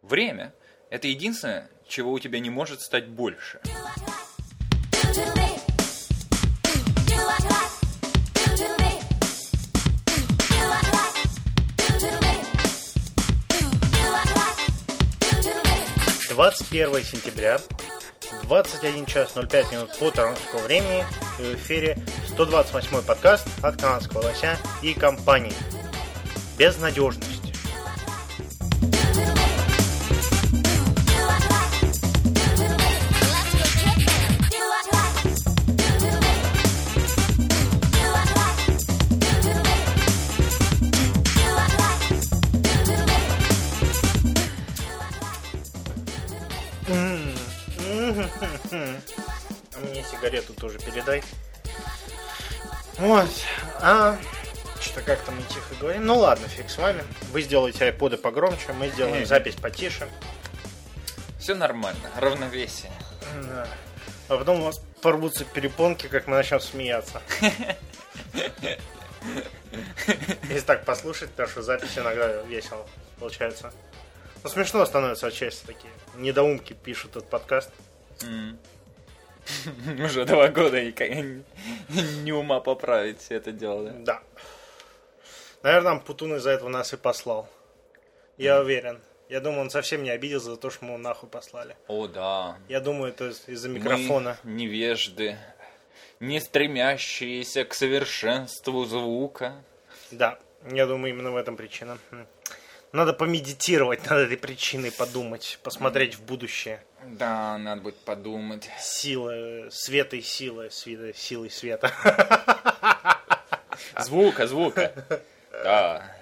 Время – это единственное, чего у тебя не может стать больше. «21 сентября, 21 час 05 минут по торонскому времени, в эфире 128-й подкаст от канадского лося и компании «Безнадежность». А мне сигарету тоже передай. Вот. Что-то как-то мы тихо говорим. Ну ладно, фиг с вами. Вы сделаете айподы погромче, мы сделаем запись потише. Все нормально, равновесие. Да. А потом у вас порвутся перепонки, как мы начнем смеяться. Если так послушать, потому что запись иногда весело получается. Ну, смешно становится отчасти такие. Недоумки пишут этот подкаст. Уже 2 года и не ума поправить все это дело, да? Да. Наверное, Путун из-за этого нас и послал. Я уверен. Я думаю, он совсем не обиделся за то, что мы его нахуй послали. О, да. Я думаю, это из-за микрофона. Мы невежды, не стремящиеся к совершенству звука. Да, я думаю, именно в этом причина. Надо помедитировать над этой причиной, подумать, посмотреть в будущее. Да, надо будет подумать. Сила, света и силы, силы света. Звука. Да.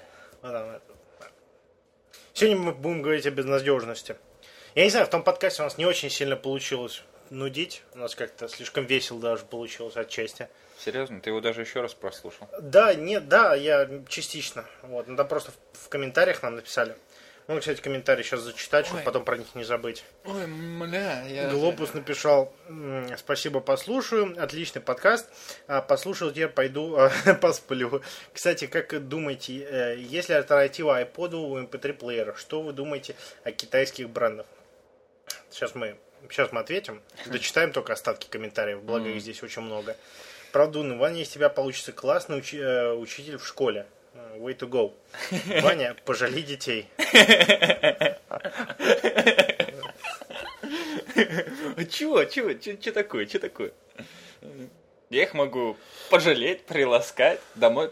Сегодня мы будем говорить о безнадежности. Я не знаю, в том подкасте у нас не очень сильно получилось нудить. У нас как-то слишком весело даже получилось отчасти. Серьезно? Ты его даже еще раз прослушал? Да, я частично. Вот, надо просто в комментариях нам написали. Ну, кстати, комментарии сейчас зачитать, чтобы потом про них не забыть. Ой, я... Глобус написал: спасибо, послушаю. Отличный подкаст. Послушал, теперь пойду посплю. Кстати, как думаете, есть ли альтернатива iPod у MP3 плеера? Что вы думаете о китайских брендах? Сейчас мы ответим. Дочитаем только остатки комментариев, благо их здесь очень много. Правда, Ваня, из тебя получится классный учитель в школе. Way to go. Ваня, пожали детей. Чего такое? Я их могу пожалеть, приласкать, домой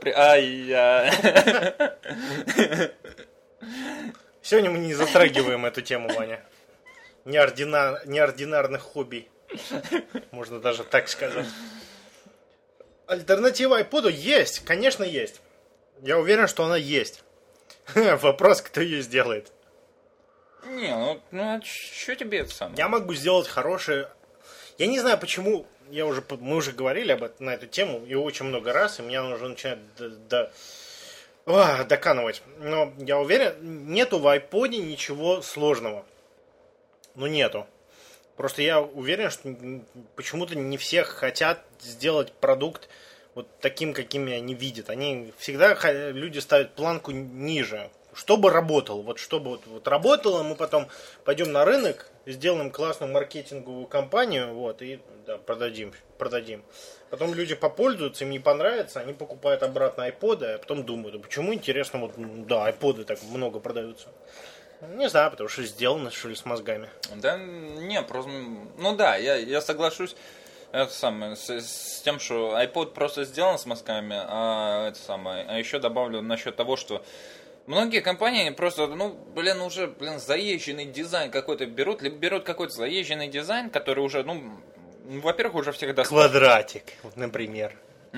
Сегодня мы не затрагиваем эту тему, Ваня. Неординарных хобби. Можно даже так сказать. Альтернатива iPod есть, конечно, есть. Я уверен, что она есть. Вопрос, кто ее сделает. Не, ну что тебе это самое? Я могу сделать хорошее. Я не знаю, почему. Мы уже говорили на эту тему и очень много раз, и меня уже начинает доканывать. Но я уверен, нету в iPod ничего сложного. Ну, нету. Просто я уверен, что почему-то не все хотят сделать продукт вот таким, какими они видят. Они всегда, люди ставят планку ниже. Чтобы работало. Вот чтобы вот работало, мы потом пойдем на рынок, сделаем классную маркетинговую кампанию, вот, и да, продадим. Потом люди попользуются, им не понравится, они покупают обратно iPod, а потом думают, почему, интересно, вот, да, iPod так много продаются. Не знаю, потому что сделано, что ли, с мозгами. Да, не, просто, ну да, я соглашусь с тем, что iPod просто сделан с мозгами, а еще добавлю насчет того, что многие компании просто, уже заезженный дизайн какой-то берут, либо берут какой-то заезженный дизайн, который уже, во-первых, уже всегда... Квадратик, например.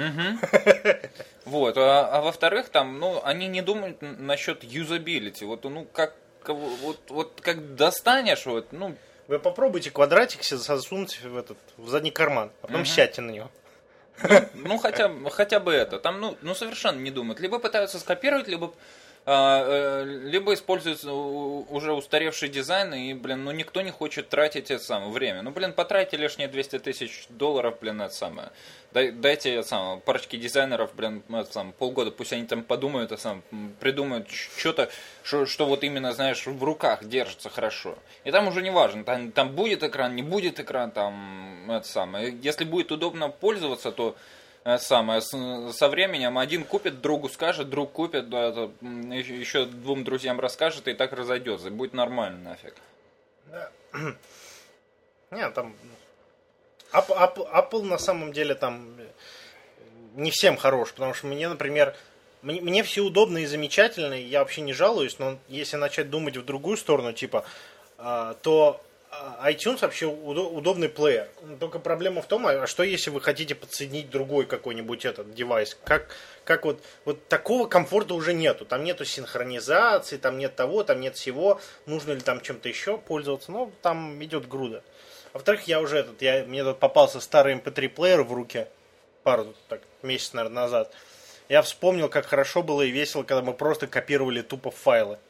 Вот, а во-вторых, там, они не думают насчет юзабилити, как достанешь, Вы попробуйте квадратик себе засунуть в задний карман, а потом сядьте на него. Хотя бы это. Там, совершенно не думают. Либо пытаются скопировать, либо либо используют уже устаревший дизайн, и, блин, ну никто не хочет тратить это самое время. Ну, блин, потратьте лишние $200 тысяч, блин, это самое. Дайте это самое, парочки дизайнеров, блин, это самое, полгода, пусть они там подумают, это самое, придумают что-то, что вот именно, знаешь, в руках держится хорошо. И там уже не важно, там будет экран, не будет экран, там, это самое. Если будет удобно пользоваться, то самое, со временем один купит, другу скажет, друг купит, да, еще двум друзьям расскажет, и так разойдется, и будет нормально нафиг. Да. Не, там Apple на самом деле там не всем хорош, потому что мне, например, мне все удобно и замечательно, и я вообще не жалуюсь, но если начать думать в другую сторону, типа, то iTunes вообще удобный плеер. Только проблема в том, а что если вы хотите подсоединить другой какой-нибудь этот девайс? Как вот такого комфорта уже нету. Там нету синхронизации, там нет того, там нет всего. Нужно ли там чем-то еще пользоваться? Ну, там идет груда. А во-вторых, мне тут попался старый MP3 плеер в руке. Месяц, наверное, назад. Я вспомнил, как хорошо было и весело, когда мы просто копировали тупо файлы.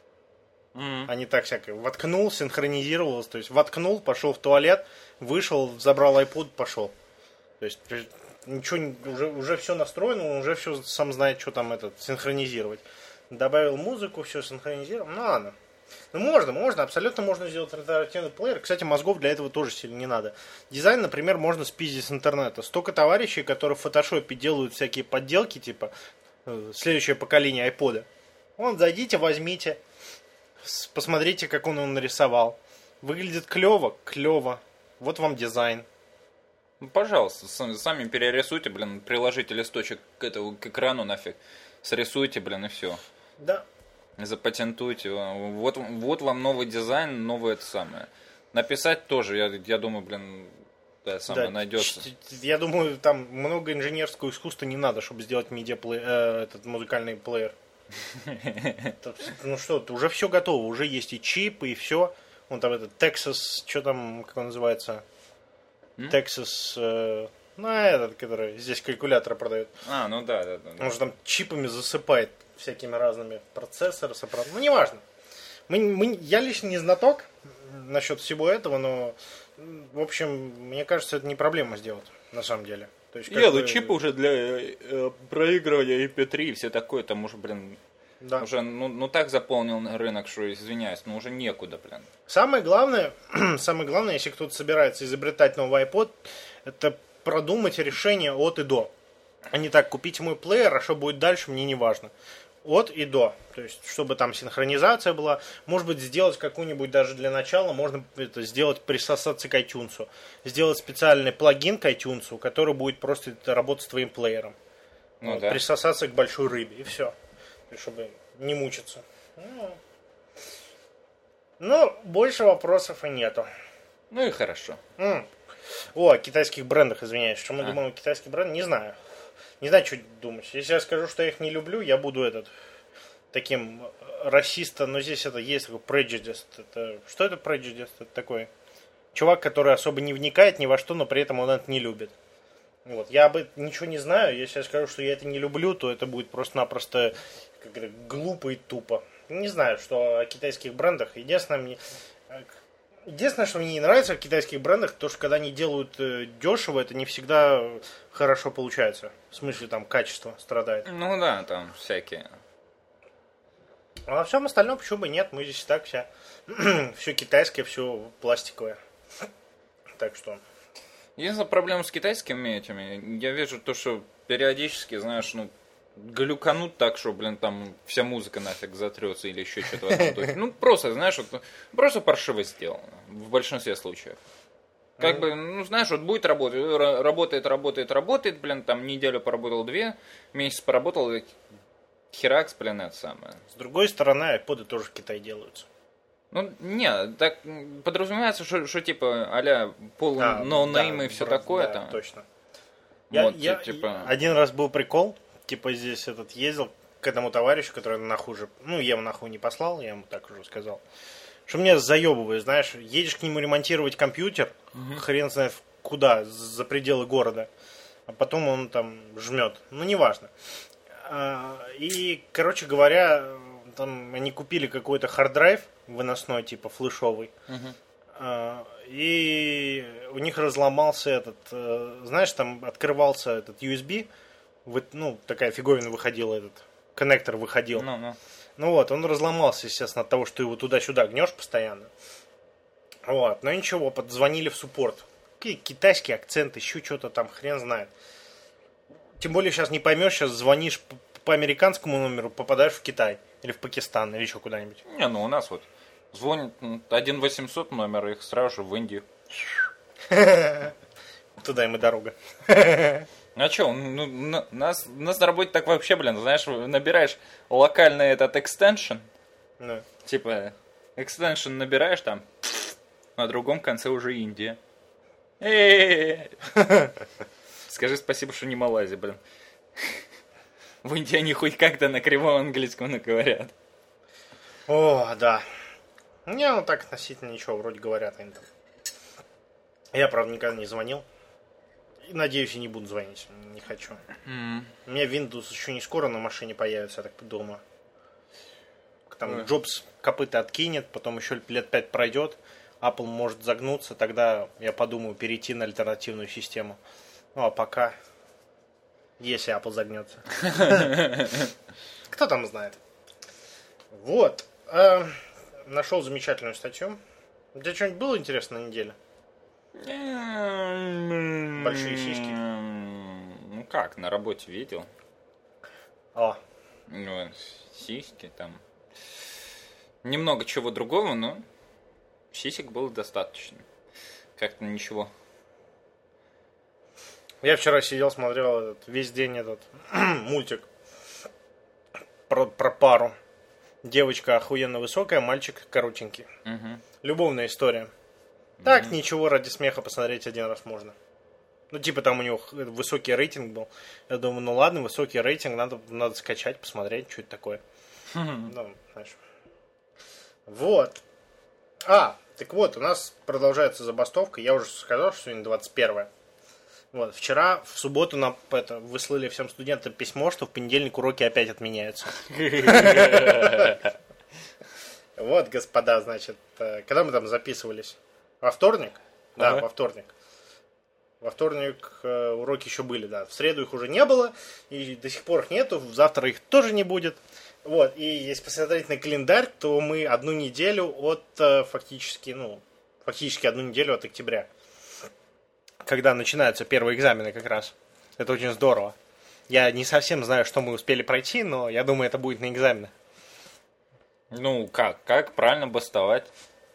А не так всякое. Воткнул, синхронизировалось. То есть воткнул, пошел в туалет, вышел, забрал iPod, пошел. То есть ничего, уже все настроено, он уже все сам знает, что там синхронизировать. Добавил музыку, все синхронизировал. Ну ладно. Ну можно, абсолютно можно сделать альтернативный плеер. Кстати, мозгов для этого тоже сильно не надо. Дизайн, например, можно спиздить с интернета. Столько товарищей, которые в фотошопе делают всякие подделки, типа следующее поколение iPod. Вон, зайдите, возьмите. Посмотрите, как он его нарисовал. Выглядит клево. Вот вам дизайн. Ну, пожалуйста, сами перерисуйте, блин, приложите листочек к экрану нафиг. Срисуйте, блин, и все. Да. Запатентуйте. Вот вам новый дизайн, новое это самое. Написать тоже, я думаю, блин, найдется. Я думаю, там много инженерского искусства не надо, чтобы сделать этот музыкальный плеер. Ну что, уже все готово, уже есть и чип, и все. Вон там этот Texas, что там, как он называется? Texas, который здесь калькулятор продает. Ну да. Он же там чипами засыпает всякими разными процессорами. Ну, неважно. Я лично не знаток насчет всего этого, но, в общем, мне кажется, это не проблема сделать, на самом деле. То есть, чипы уже для проигрывания MP3 и все такое, там уже, блин, да. Уже, так заполнил рынок, что, извиняюсь, уже некуда, блин. Самое главное, если кто-то собирается изобретать новый iPod, это продумать решение от и до. А не так, купите мой плеер, а что будет дальше, мне не важно. От и до. То есть, чтобы там синхронизация была. Может быть, сделать какую-нибудь даже для начала, можно это сделать, присосаться к iTunes. Сделать специальный плагин к iTunes, который будет просто работать с твоим плеером. Да. Присосаться к большой рыбе, и все. Чтобы не мучиться. Ну, больше вопросов и нету. Ну и хорошо. О китайских брендах, извиняюсь. Что мы думаем о китайских брендах? Не знаю. Не знаю, что думать. Если я скажу, что я их не люблю, я буду таким расистом. Но здесь есть такой prejudice. Что это prejudice? Это такой чувак, который особо не вникает ни во что, но при этом он это не любит. Вот. Я об этом ничего не знаю. Если я скажу, что я это не люблю, то это будет просто-напросто глупо и тупо. Не знаю, что о китайских брендах. Единственное, что мне не нравится в китайских брендах, то, что когда они делают дешево, это не всегда хорошо получается. В смысле, там качество страдает. Ну да, там всякие. А во всем остальном почему бы нет? Мы здесь и так все китайское, все пластиковое. Так что... Единственная проблема с китайскими этими, я вижу то, что периодически, знаешь, глюканут так, что, блин, там вся музыка нафиг затрется или еще что-то в этом духе. Ну, просто, знаешь, просто паршиво сделано в большинстве случаев. Как бы, знаешь, будет работать, работает, блин, там неделю поработал, 2, месяц поработал, херакс, блин, это самое. С другой стороны, айподы тоже в Китае делаются. Не, так подразумевается, что типа а-ля ноунеймы и все такое да, там. Точно. Типа... Один раз был прикол, типа здесь ездил к этому товарищу, который нахуй же, я ему нахуй не послал, я ему так уже сказал, что меня заебывает, знаешь, едешь к нему ремонтировать компьютер, хрен знает куда, за пределы города, а потом он там жмет, неважно. И, короче говоря, там они купили какой-то хард-драйв выносной, типа флешовый. И у них разломался этот, знаешь, там открывался этот USB, ну, такая фиговина выходила, этот коннектор выходил. Ну вот, он разломался, естественно, от того, что ты его туда-сюда гнешь постоянно. Вот, но ничего, подзвонили в суппорт. Какие китайский акцент, еще что-то там, хрен знает. Тем более сейчас не поймешь, сейчас звонишь по американскому номеру, попадаешь в Китай. Или в Пакистан, или еще куда-нибудь. Не, ну у нас вот звонит 1-800 номер, их сразу же в Индию. Туда им и дорога. А что, ну, нас на работе так вообще, блин, знаешь, набираешь локальный этот экстеншн. Типа, экстеншн набираешь там, на другом конце уже Индия. Скажи спасибо, что не Малайзия, блин. В Индии они хоть как-то на кривом английском говорят. О, да. Не, ну так относительно ничего, вроде говорят они там. Я, правда, никогда не звонил. И, надеюсь, и не буду звонить. Не хочу. У меня Windows еще не скоро на машине появится, я так думаю. Там Джобс копыта откинет, потом еще лет 5 пройдет. Apple может загнуться, тогда я подумаю перейти на альтернативную систему. Ну, а пока... Если Apple загнется. Кто там знает. Вот. Нашел замечательную статью. У тебя что-нибудь было интересно на неделе? Большие сиськи. Ну как, на работе видел. Ну, сиськи там. Немного чего другого, но сисек было достаточно. Как-то ничего. Я вчера сидел, смотрел весь день этот мультик про пару. Девочка охуенно высокая, мальчик коротенький. Любовная история. Так, ничего, ради смеха посмотреть один раз можно. Ну, типа там у него высокий рейтинг был. Я думаю, ну ладно, высокий рейтинг, надо скачать, посмотреть, что это такое. Ну, знаешь. Вот. Так вот, у нас продолжается забастовка. Я уже сказал, что сегодня 21-е. Вот, вчера, в субботу, нам выслали всем студентам письмо, что в понедельник уроки опять отменяются. Вот, господа, значит, когда мы там записывались? Во вторник? Да, во вторник. Во вторник уроки еще были, да. В среду их уже не было, и до сих пор их нету, завтра их тоже не будет. Вот, и если посмотреть на календарь, то мы одну неделю от, фактически одну неделю от октября. Когда начинаются первые экзамены как раз. Это очень здорово. Я не совсем знаю, что мы успели пройти, но я думаю, это будет на экзамены. Ну, как правильно бастовать?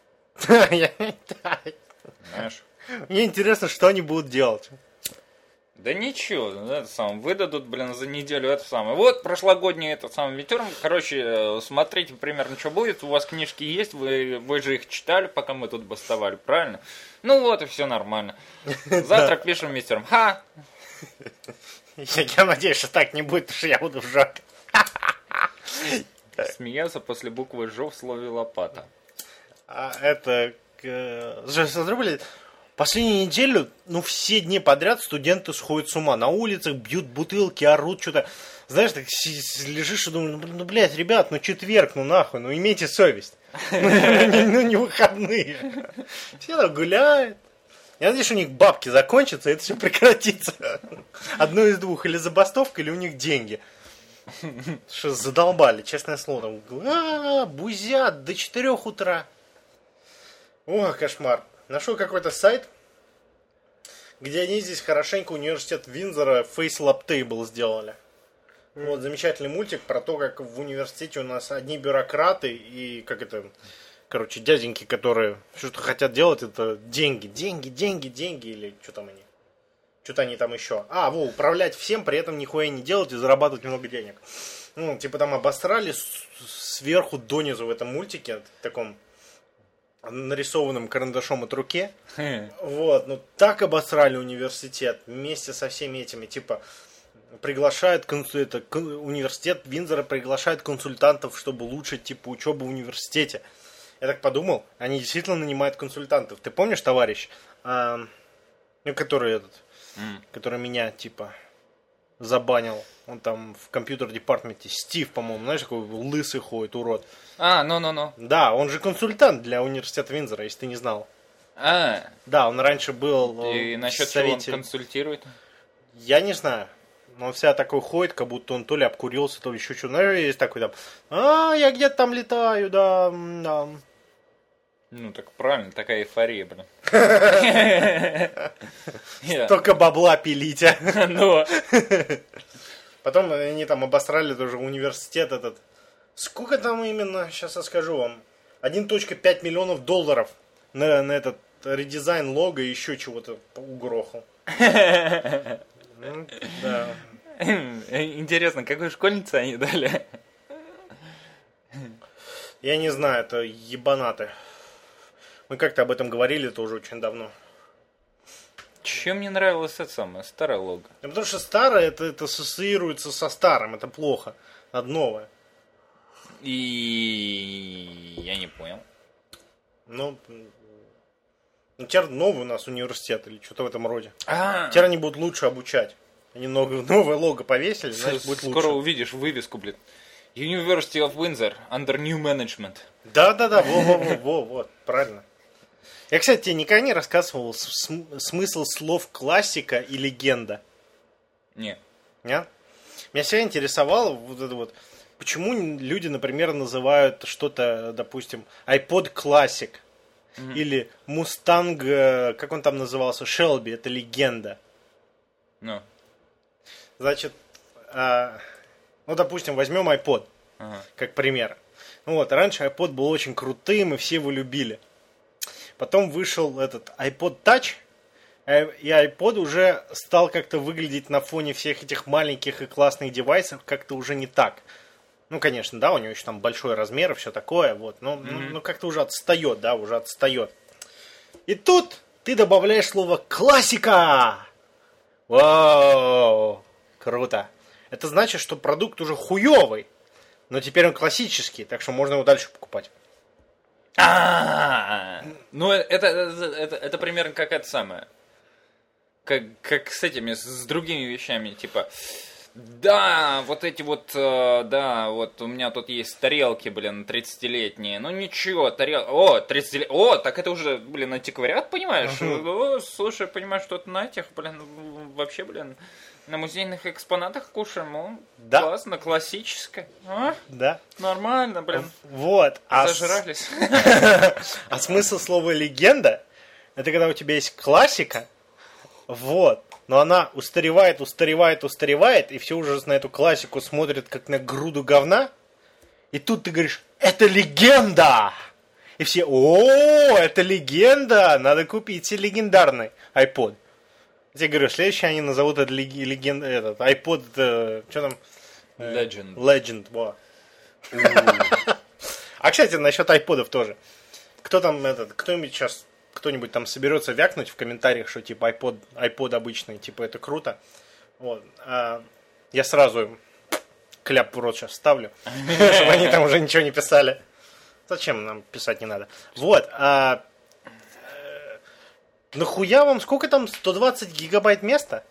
Знаешь. Мне интересно, что они будут делать. Да ничего, выдадут, блин, за неделю это самое. Вот прошлогодний этот самый мидтерм. Короче, смотрите примерно, что будет. У вас книжки есть, вы же их читали, пока мы тут бастовали, правильно? Ну вот, и все нормально. Завтра пишем мидтерм. Ха! Я надеюсь, что так не будет, потому что я буду в жопе. Смеяться после буквы «Ж» в слове «лопата». Смотри, последнюю неделю, все дни подряд студенты сходят с ума. На улицах бьют бутылки, орут что-то. Знаешь, так лежишь и думаешь, блядь, ребят, четверг, нахуй, имейте совесть. Не выходные. Все там гуляют. Я надеюсь, что у них бабки закончатся, и это все прекратится. Одно из двух, или забастовка, или у них деньги. Что задолбали, честное слово. Бузят до 4 утра. О, кошмар. Нашел какой-то сайт, где они здесь хорошенько университет Виндзора Face Lab Table сделали. Вот замечательный мультик про то, как в университете у нас одни бюрократы и дяденьки, которые что-то хотят делать, это деньги, или что там они. Что-то они там еще. Управлять всем, при этом нихуя не делать и зарабатывать много денег. Там обосрали сверху донизу в этом мультике, таком нарисованным карандашом от руки. Вот, так обосрали университет вместе со всеми этими, приглашают университет Виндзора приглашает консультантов, чтобы улучшить учебу в университете. Я так подумал, они действительно нанимают консультантов. Ты помнишь, товарищ, который меня забанил. Он там в компьютер-департаменте. Стив, по-моему, знаешь, такой лысый ходит, урод. Ну. Да, он же консультант для университета Виндзора, если ты не знал. Да, он раньше был и насчет в совете. чего он консультирует? Я не знаю. Но он вся такой ходит, как будто он то ли обкурился, то ли еще что-то. Знаешь, есть такой там, я где-то там летаю, да. Ну, так правильно, такая эйфория, блин. Только бабла пилите. Ну. Потом они там обосрали тоже университет этот. Сколько там именно, сейчас я скажу вам. 1,5 миллионов долларов на этот редизайн лого и еще чего-то угрохал. Да. Интересно, какой школьнице они дали? Я не знаю, это ебанаты. Мы как-то об этом говорили тоже очень давно. Чем мне нравилось это самое, старое лого? Потому что старое, это ассоциируется со старым, это плохо. Надо новое. И я не понял. Ну, теперь новый у нас университет или что-то в этом роде. Теперь они будут лучше обучать. Они новое лого повесили, значит будет лучше. Скоро увидишь вывеску, блин. University of Windsor under new management. Да, вот, правильно. Я, кстати, тебе никогда не рассказывал смысл слов классика и легенда. Нет. Нет? Меня всегда интересовало вот это вот, почему люди, например, называют что-то, допустим, iPod Classic или Mustang, как он там назывался, Shelby, это легенда. Ну. Значит, допустим, возьмем iPod, как пример. Ну вот, раньше iPod был очень крутым, и все его любили. Потом вышел этот iPod Touch, и iPod уже стал как-то выглядеть на фоне всех этих маленьких и классных девайсов как-то уже не так. Ну, конечно, да, у него еще там большой размер и все такое, вот, но как-то уже отстает, да, уже отстает. И тут ты добавляешь слово «классика». Вау, круто. Это значит, что продукт уже хуёвый, но теперь он классический, так что можно его дальше покупать. Ну, это примерно как это самое. Как с этими, с другими вещами, типа, да, вот эти вот, да, вот у меня тут есть тарелки, блин, 30-летние, ну ничего, так это уже, блин, антиквариат, понимаешь? Слушай, понимаешь, что это на этих, блин, вообще, блин, на музейных экспонатах кушаем, да. Классно, классическое. Да. Нормально, блин. Вот. Зажрались. А смысл слова легенда, это когда у тебя есть классика, вот, но она устаревает, и все уже на эту классику смотрят как на груду говна, и тут ты говоришь, это легенда! И все, это легенда, надо купить себе легендарный iPod. Я тебе говорю, следующий они назовут это этот iPod, что там? Legend, во. А, кстати, насчет айподов тоже. Кто-нибудь там соберется вякнуть в комментариях, что типа iPod обычный, типа это круто. Вот. Я сразу им кляп в рот сейчас ставлю, чтобы они там уже ничего не писали. Зачем нам писать не надо? Вот. Нахуя вам сколько там? 120 гигабайт места?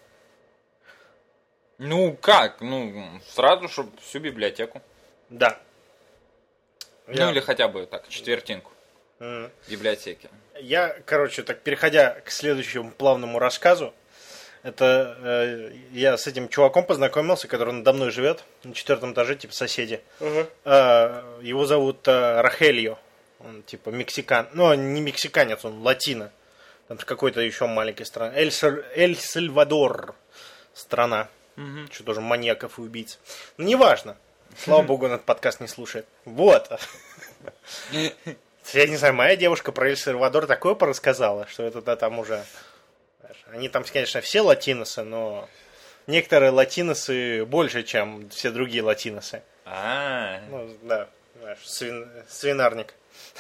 Ну как? Ну, сразу, чтобы всю библиотеку. Да. Ну или хотя бы так, четвертинку библиотеки. Я, так переходя к следующему плавному рассказу, это я с этим чуваком познакомился, который надо мной живет, на 4 этаже, типа соседи. Его зовут Рахельо. Он типа мексикан. Ну, не мексиканец, он латино. Там какой-то еще маленькой страны. Эль-Сальвадор страна. Что тоже маньяков и убийц. Ну, неважно. Слава богу, он этот подкаст не слушает. Вот. Я не знаю, моя девушка про Эль-Сальвадор такое порассказала, что это там уже... Они там, конечно, все латиносы, но некоторые латиносы больше, чем все другие латиносы. Ну, да, знаешь, свинарник.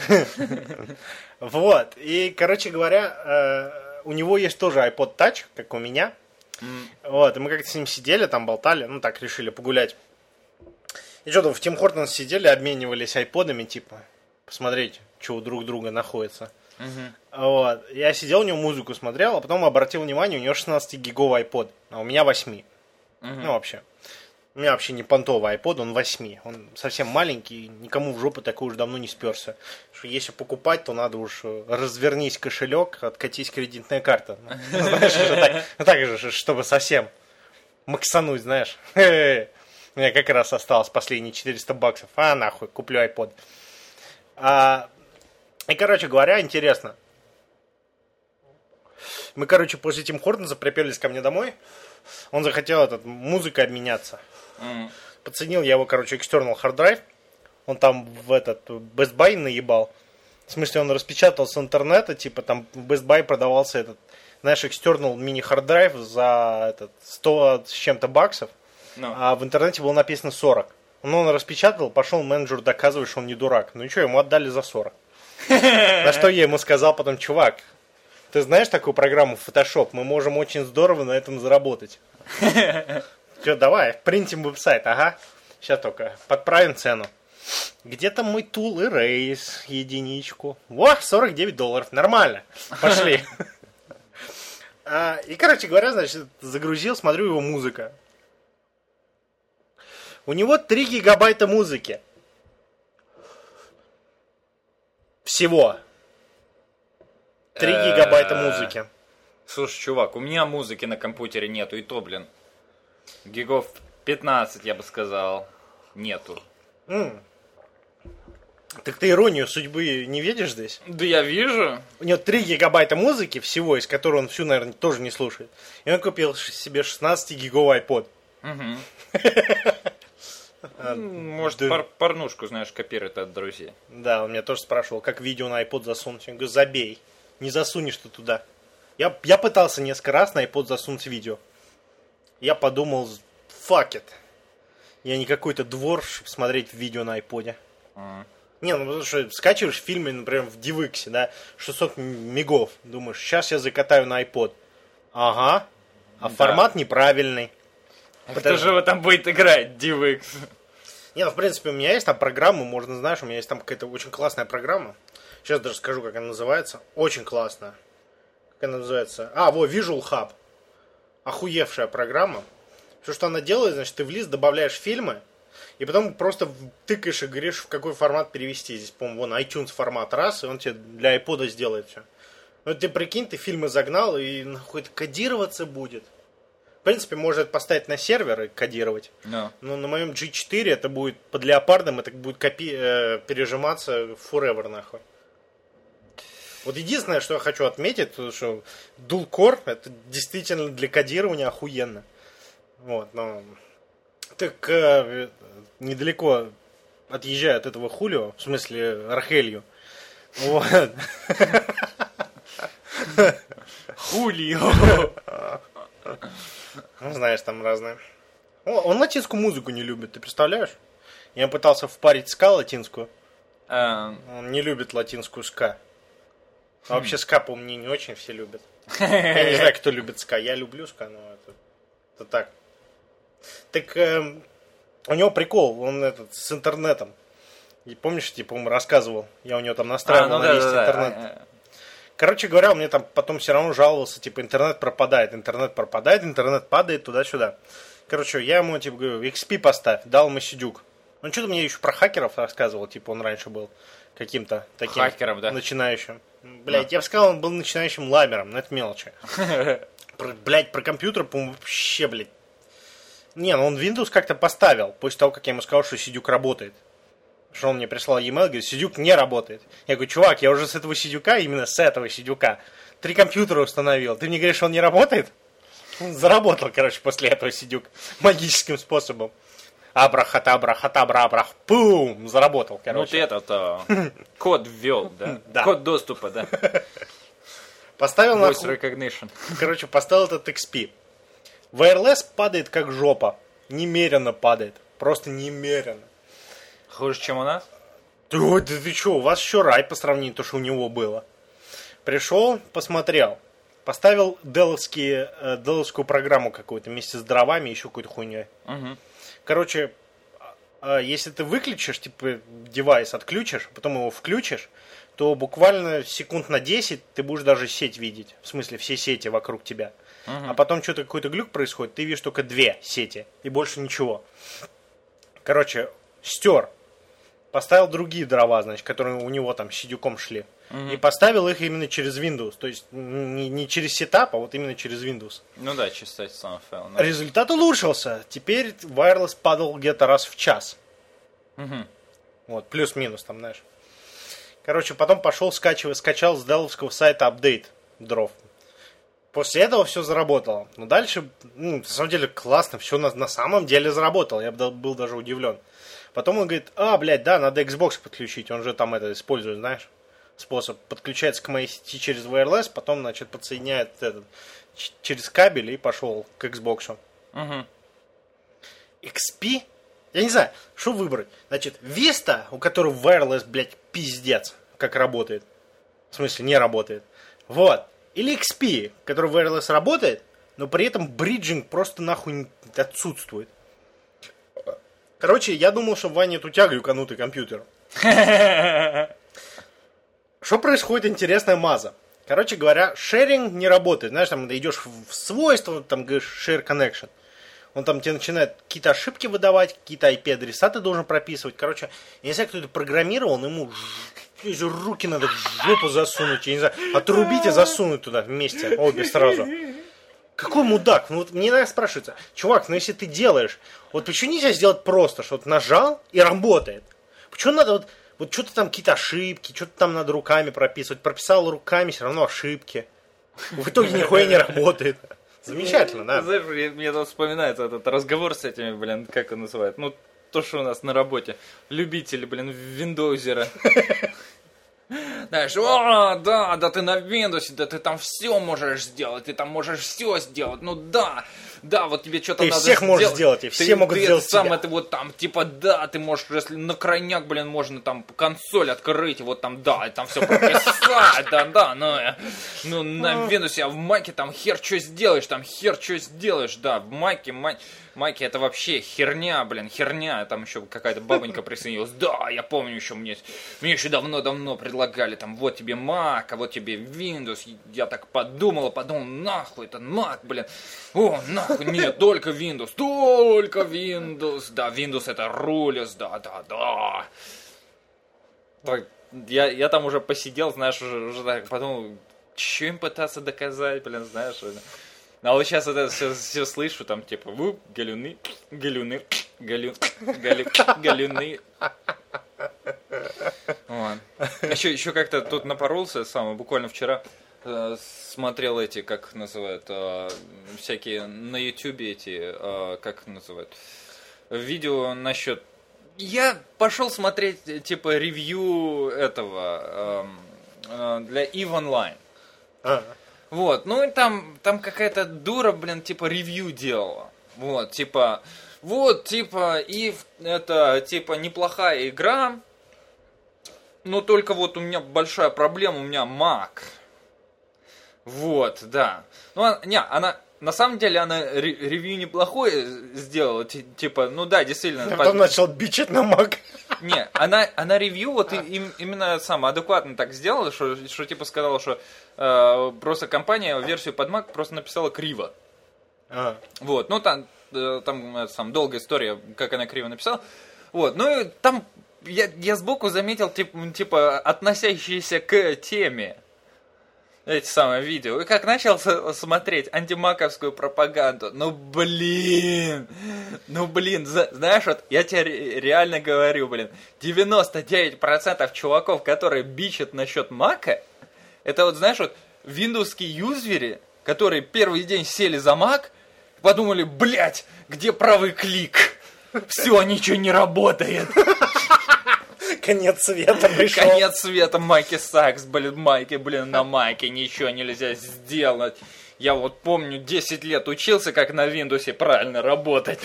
Вот. И, короче говоря, у него есть тоже iPod Touch, как у меня. Вот. И мы как-то с ним сидели, там болтали, ну так решили погулять. И что-то в Тим Хортонс сидели, обменивались айподами, типа, посмотреть, что у друг друга находится. Вот. Я сидел, у него музыку смотрел, а потом обратил внимание, у него 16-гиговый iPod, а у меня 8. Ну, вообще. У меня вообще не понтовый iPod, он 8. Он совсем маленький, никому в жопу такой уж давно не сперся. Что если покупать, то надо уж развернись кошелек, откатись кредитная карта. Ну, знаешь, так же, чтобы совсем максануть, знаешь. У меня как раз осталось последние $400. А, нахуй, куплю iPod. И, короче говоря, интересно. Мы, короче, после Тим Хортонса приперлись ко мне домой. Он захотел музыкой обменяться. Подценил я его, короче, external hard drive. Он там в Best Buy наебал. В смысле, он распечатал с интернета, типа там в Best Buy продавался знаешь, external mini hard drive за 100 с чем-то баксов. No. А в интернете было написано 40. Ну, он распечатал, пошел менеджеру доказывать, что он не дурак. Ну и что, ему отдали за 40. На что я ему сказал потом: чувак, ты знаешь такую программу Photoshop? Мы можем очень здорово на этом заработать. Что, давай, принтим веб-сайт, ага. Сейчас только подправим цену. Где там мой Tool Erase, единичку? Во, $49, нормально. Пошли. И, короче говоря, значит, загрузил, смотрю его музыка. У него 3 гигабайта музыки. Всего. 3 гигабайта музыки. Слушай, чувак, у меня музыки на компьютере нету, и то, блин, гигов 15, я бы сказал, нету. Так ты иронию судьбы не видишь здесь? Да я вижу. У него 3 гигабайта музыки всего, из которой он всю, наверное, тоже не слушает. И он купил себе 16-гиговый iPod. Может, порнушку, знаешь, копирует от друзей. Да, он меня тоже спрашивал, как видео на iPod засунуть. Я говорю, забей, не засунешь ты туда. Я пытался несколько раз на iPod засунуть видео. Я подумал, fuck it. Я не какой-то двор, чтобы смотреть видео на iPod. Не, ну потому что скачиваешь фильмы, например, в DivX, да, 600 мегов. Думаешь, сейчас я закатаю на iPod. Ага, а формат неправильный. Кто же его там будет играть, DivX? Не, ну в принципе у меня есть там программа, можно, знаешь, у меня есть там какая-то очень классная программа. Сейчас даже скажу, как она называется. Очень классная. Как она называется? Visual Hub. Охуевшая программа. Все, что она делает, значит, ты в лист добавляешь фильмы, и потом просто тыкаешь и говоришь, в какой формат перевести. Здесь, по-моему, вон iTunes формат раз, и он тебе для iPod сделает все. Ну, ты прикинь, ты фильмы загнал, и нахуй это кодироваться будет. В принципе, можно это поставить на сервер и кодировать. No. Но на моем G4 это будет под леопардом, это будет пережиматься forever, нахуй. Вот единственное, что я хочу отметить, что Dual Core это действительно для кодирования охуенно. Вот, но так недалеко отъезжаю от этого Хулио, в смысле Рахелью. Вот. Хулио. Ну, знаешь, там разное. Он латинскую музыку не любит, ты представляешь? Я пытался впарить ска латинскую. Он не любит латинскую ска. А вообще ска, по мне, не очень все любят. Я не знаю, кто любит ска. Я люблю ска, но это так. Так у него прикол, он с интернетом. И помнишь, типа, он рассказывал, я у него там настраивал на весь интернет. Короче говоря, он мне там потом все равно жаловался, типа, интернет пропадает, интернет падает туда-сюда. Короче, я ему, типа, говорю, XP поставь, дал ему сидюк. Он что-то мне еще про хакеров рассказывал, типа, он раньше был каким-то таким хакером, да? Начинающим. Блять, я бы сказал, он был начинающим ламером, но это мелочи. Про компьютер, по-моему, вообще, блядь. Не, ну он Windows как-то поставил, после того, как я ему сказал, что сидюк работает. Что он мне прислал e-mail, говорит, сидюк не работает. Я говорю, чувак, я уже с этого сидюка, именно с этого сидюка, 3 компьютера установил. Ты мне говоришь, что он не работает? Он заработал, короче, после этого сидюк магическим способом. Абрахатабрах, пум, заработал, короче. Ну ты код ввел, да? Да. Код доступа, да. Поставил на... Voice recognition. Короче, поставил этот XP. Wireless падает как жопа. Немерено падает. Просто немерено. Хуже, чем у нас? Да ты что, у вас еще рай по сравнению с то, что у него было. Пришел, посмотрел. Поставил деловскую программу какую-то вместе с дровами, еще какой-то хуйней. Угу. Короче, если ты выключишь, типа, девайс отключишь, потом его включишь, то буквально секунд на 10 ты будешь даже сеть видеть. В смысле, все сети вокруг тебя. а потом что-то какой-то глюк происходит, ты видишь только 2 сети и больше ничего. Короче, стер. Поставил другие дрова, значит, которые у него там сидюком шли. И поставил их именно через Windows. То есть не через сетап, а вот именно через Windows. Ну да, через эти самые файлы. Результат улучшился. Теперь wireless падал где-то раз в час. Вот, плюс-минус там, знаешь. Короче, потом пошел скачал с деловского сайта апдейт дров. После этого все заработало. Но дальше, на самом деле, классно. Все на самом деле заработало. Я был даже удивлен. Потом он говорит, да, надо Xbox подключить. Он же там это использует, знаешь, способ. Подключается к моей сети через wireless, потом, значит, подсоединяет через кабель и пошел к Xbox. XP? Я не знаю, что выбрать. Значит, Vista, у которой wireless, блядь, пиздец, как работает. В смысле, не работает. Вот. Или XP, который wireless работает, но при этом бриджинг просто нахуй отсутствует. Короче, я думал, что в Ване эту тягу юканутый компьютер. Что происходит интересная маза? Короче говоря, шеринг не работает. Знаешь, там идешь в свойства, там говоришь share connection. Он там тебе начинает какие-то ошибки выдавать, какие-то IP-адреса ты должен прописывать. Короче, я не знаю, кто это программировал, но ему руки надо в жопу засунуть. Я не знаю, отрубить и засунуть туда вместе, обе сразу. Какой мудак? Ну вот мне иногда спрашивается, чувак, ну если ты делаешь, вот почему нельзя сделать просто, что вот нажал и работает? Почему надо вот что-то там какие-то ошибки, что-то там надо руками прописывать, прописал руками, все равно ошибки. В итоге нихуя не работает. Замечательно, да. Знаешь, мне тут вспоминается этот разговор с этими, блин, как он называет, ну, то, что у нас на работе, любители, блин, виндоузера. Знаешь, да, ты на Windows, да ты там все можешь сделать, ты там можешь все сделать, ну да, вот тебе что-то надо сделать. Ты всех можешь сделать, и все могут сделать сам тебя. Это вот там, типа, да, ты можешь, если на крайняк, блин, можно там консоль открыть, и вот там, да, и там все прописать, да, ну, на Windows, а в Маке там хер что сделаешь, да, в Маке это вообще херня, там еще какая-то бабонька присоединилась, да, я помню еще, мне еще давно предлагали, там, вот тебе Mac, а вот тебе Windows, я так подумал, нахуй, это Mac, блин, нахуй, нет, только Windows, да, Windows это рулес, да. Так, я там уже посидел, знаешь, уже так подумал, что им пытаться доказать, блин, знаешь, а вот сейчас это все слышу, там, типа, галюны. Вот. Еще как-то тут напоролся, буквально вчера смотрел эти, как называют, всякие на ютубе эти, как называют, видео насчет... Я пошел смотреть, типа, ревью этого для EVE Online. Вот, ну и там какая-то дура, блин, типа, ревью делала. Вот, типа, и это, типа, неплохая игра, но только вот у меня большая проблема, у меня Mac. Вот, да. Ну, она, на самом деле, она ревью неплохое сделала, типа, ну да, действительно. А потом начал бичить на Mac. Не, она ревью вот именно адекватно так сделала, что типа сказала, что просто компания версию под Mac просто написала криво. Вот, ну там долгая история, как она криво написала. Вот, ну и там я сбоку заметил, типа относящиеся к теме эти самые видео. И как начал смотреть антимаковскую пропаганду. Ну блин, знаешь, вот я тебе реально говорю, 99% чуваков, которые бичат насчет Мака, это вот, знаешь, вот виндовские юзеры, которые первый день сели за Мак, подумали, блять, где правый клик? Все, ничего не работает. Конец света пришел. Конец света, Майки Сакс, на Майке ничего нельзя сделать. Я вот помню, 10 лет учился, как на Windows правильно работать.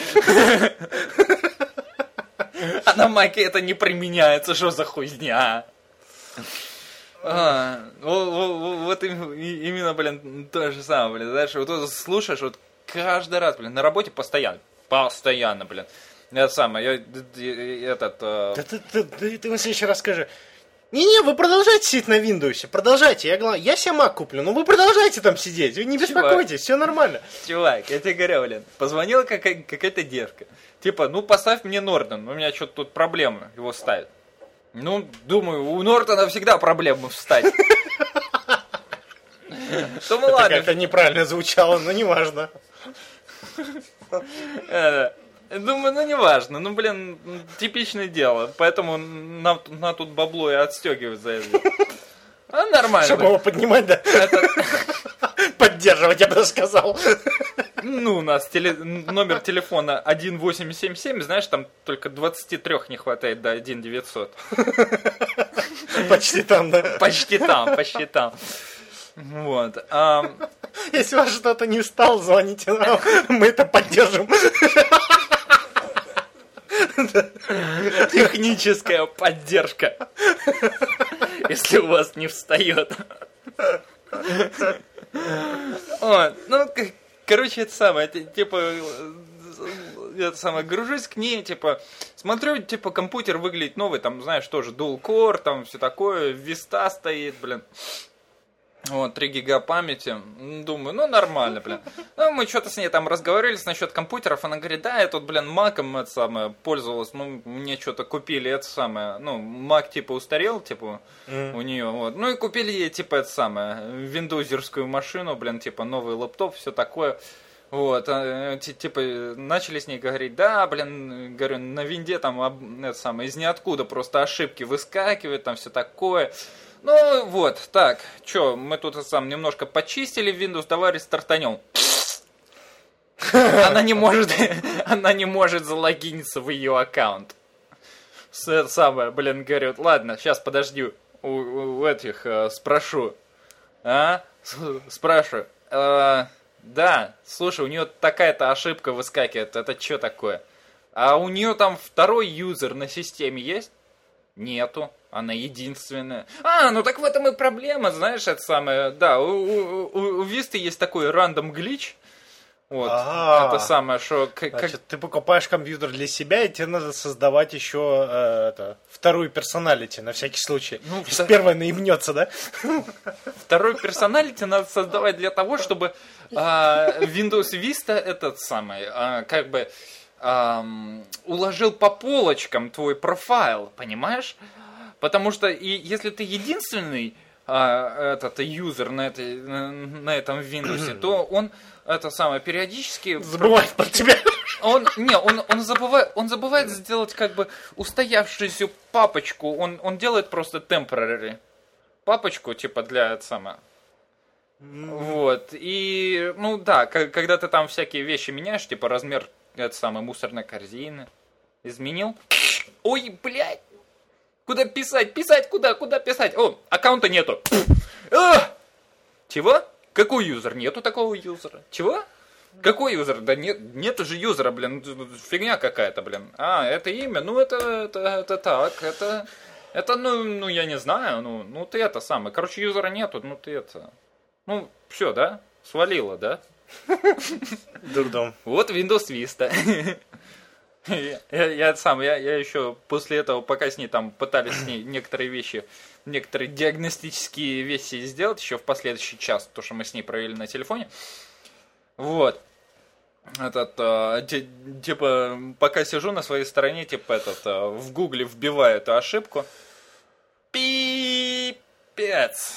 А на Майке это не применяется, что за хуйня? Вот именно, то же самое, знаешь, вот слушаешь, вот каждый раз, на работе постоянно, Это самое, ты мне следующий раз скажи, Не-не, вы продолжайте сидеть на Windows, продолжайте. Я себе Mac куплю, но вы продолжайте там сидеть, вы не беспокойтесь, все нормально. Чувак, я тебе говорю, блин, позвонила какая-то девка. Типа, ну поставь мне Нортон, у меня что-то тут проблемы его ставят. Ну, думаю, у Нортона всегда проблемы встать. Ну ладно. Это неправильно звучало, но неважно. Думаю, ну не важно, ну блин, типичное дело, поэтому нам тут бабло и отстегивать за это. А нормально. Чтобы его поднимать, да? Поддерживать, я бы сказал. Ну, у нас номер телефона 1877, знаешь, там только 23 не хватает до 1900. Почти там, да? Почти там. Вот. Если у вас что-то не встал, звоните нам, мы это поддержим. Техническая поддержка. Если у вас не встает. Ну, короче, это самое, типа, гружусь к ней, типа, смотрю, типа, компьютер выглядит новый, там, знаешь, тоже Dual Core, там, все такое, Vista стоит, блин. Вот, 3 гига памяти. Думаю, ну нормально, блин. Ну, мы что-то с ней там разговаривали насчет компьютеров. Она говорит, да, я тут, блин, Mac'ом это самое пользовалась. Ну, мне что-то купили это самое. Ну, Mac типа устарел, типа, у нее. Вот. Ну и купили ей, типа, это самое, виндоузерскую машину, блин, типа, новый лэптоп, все такое. Вот, типа, начали с ней говорить, да, блин, говорю, на винде там, это самое, из ниоткуда просто ошибки выскакивают, там все такое. Ну, вот, так, что, мы тут немножко почистили Windows, давай рестартанем. Она не может залогиниться в ее аккаунт. Самое, блин, говорю, ладно, сейчас подожди, у этих спрошу. Спрашиваю. Да, слушай, у нее такая-то ошибка выскакивает, это что такое? А у нее там второй юзер на системе есть? Нету, она единственная. Ну так в этом и проблема, знаешь, это самое, да, у Vista есть такой рандом глич. Вот, это самое, что... Значит, ты покупаешь компьютер для себя, и тебе надо создавать еще вторую персоналити, на всякий случай. Ну, первая наебнется, да? Второй персоналити надо создавать для того, чтобы Windows Vista этот самый, как бы... уложил по полочкам твой профайл, понимаешь? Потому что если ты единственный юзер на этом Windows, то он это самое периодически забывает про тебя. Он забывает сделать как бы устоявшуюся папочку. Он делает просто temporary папочку типа для это самое. Вот. И ну да, когда ты там всякие вещи меняешь, типа размер это самой мусорной корзины. Изменил. Ой, блядь. Куда писать? Куда писать? О, аккаунта нету. Чего? Какой юзер? Нету такого юзера. Чего? Какой юзер? Да нету же юзера, блин. Фигня какая-то, блин. Это имя? Ну, это так. Это, ну, я не знаю. Ну, ты это самое. Короче, юзера нету. Ну, ты это... Ну, все, да? Свалило, да? Дурдом. Вот Windows Vista. Я еще после этого, пока с ней там пытались с ней некоторые диагностические вещи сделать еще в последующий час, то, что мы с ней провели на телефоне. Вот. Типа, пока сижу на своей стороне, типа, в гугле вбиваю эту ошибку. Пипец.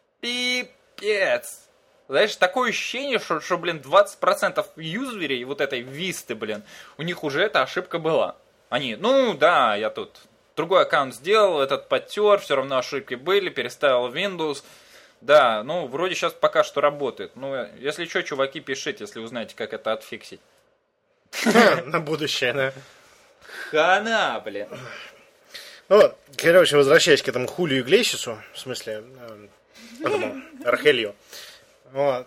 Знаешь, такое ощущение, что блин, 20% юзерей вот этой Висты, блин, у них уже эта ошибка была. Они, ну да, я тут другой аккаунт сделал, этот подтер, все равно ошибки были, переставил Windows. Да, ну, вроде сейчас пока что работает. Ну, если что, чуваки, пишите, если узнаете, как это отфиксить. На будущее, да. Хана, блин. Ну, короче, возвращаясь к этому Хулию Иглесису, в смысле, этому Архелью. Вот.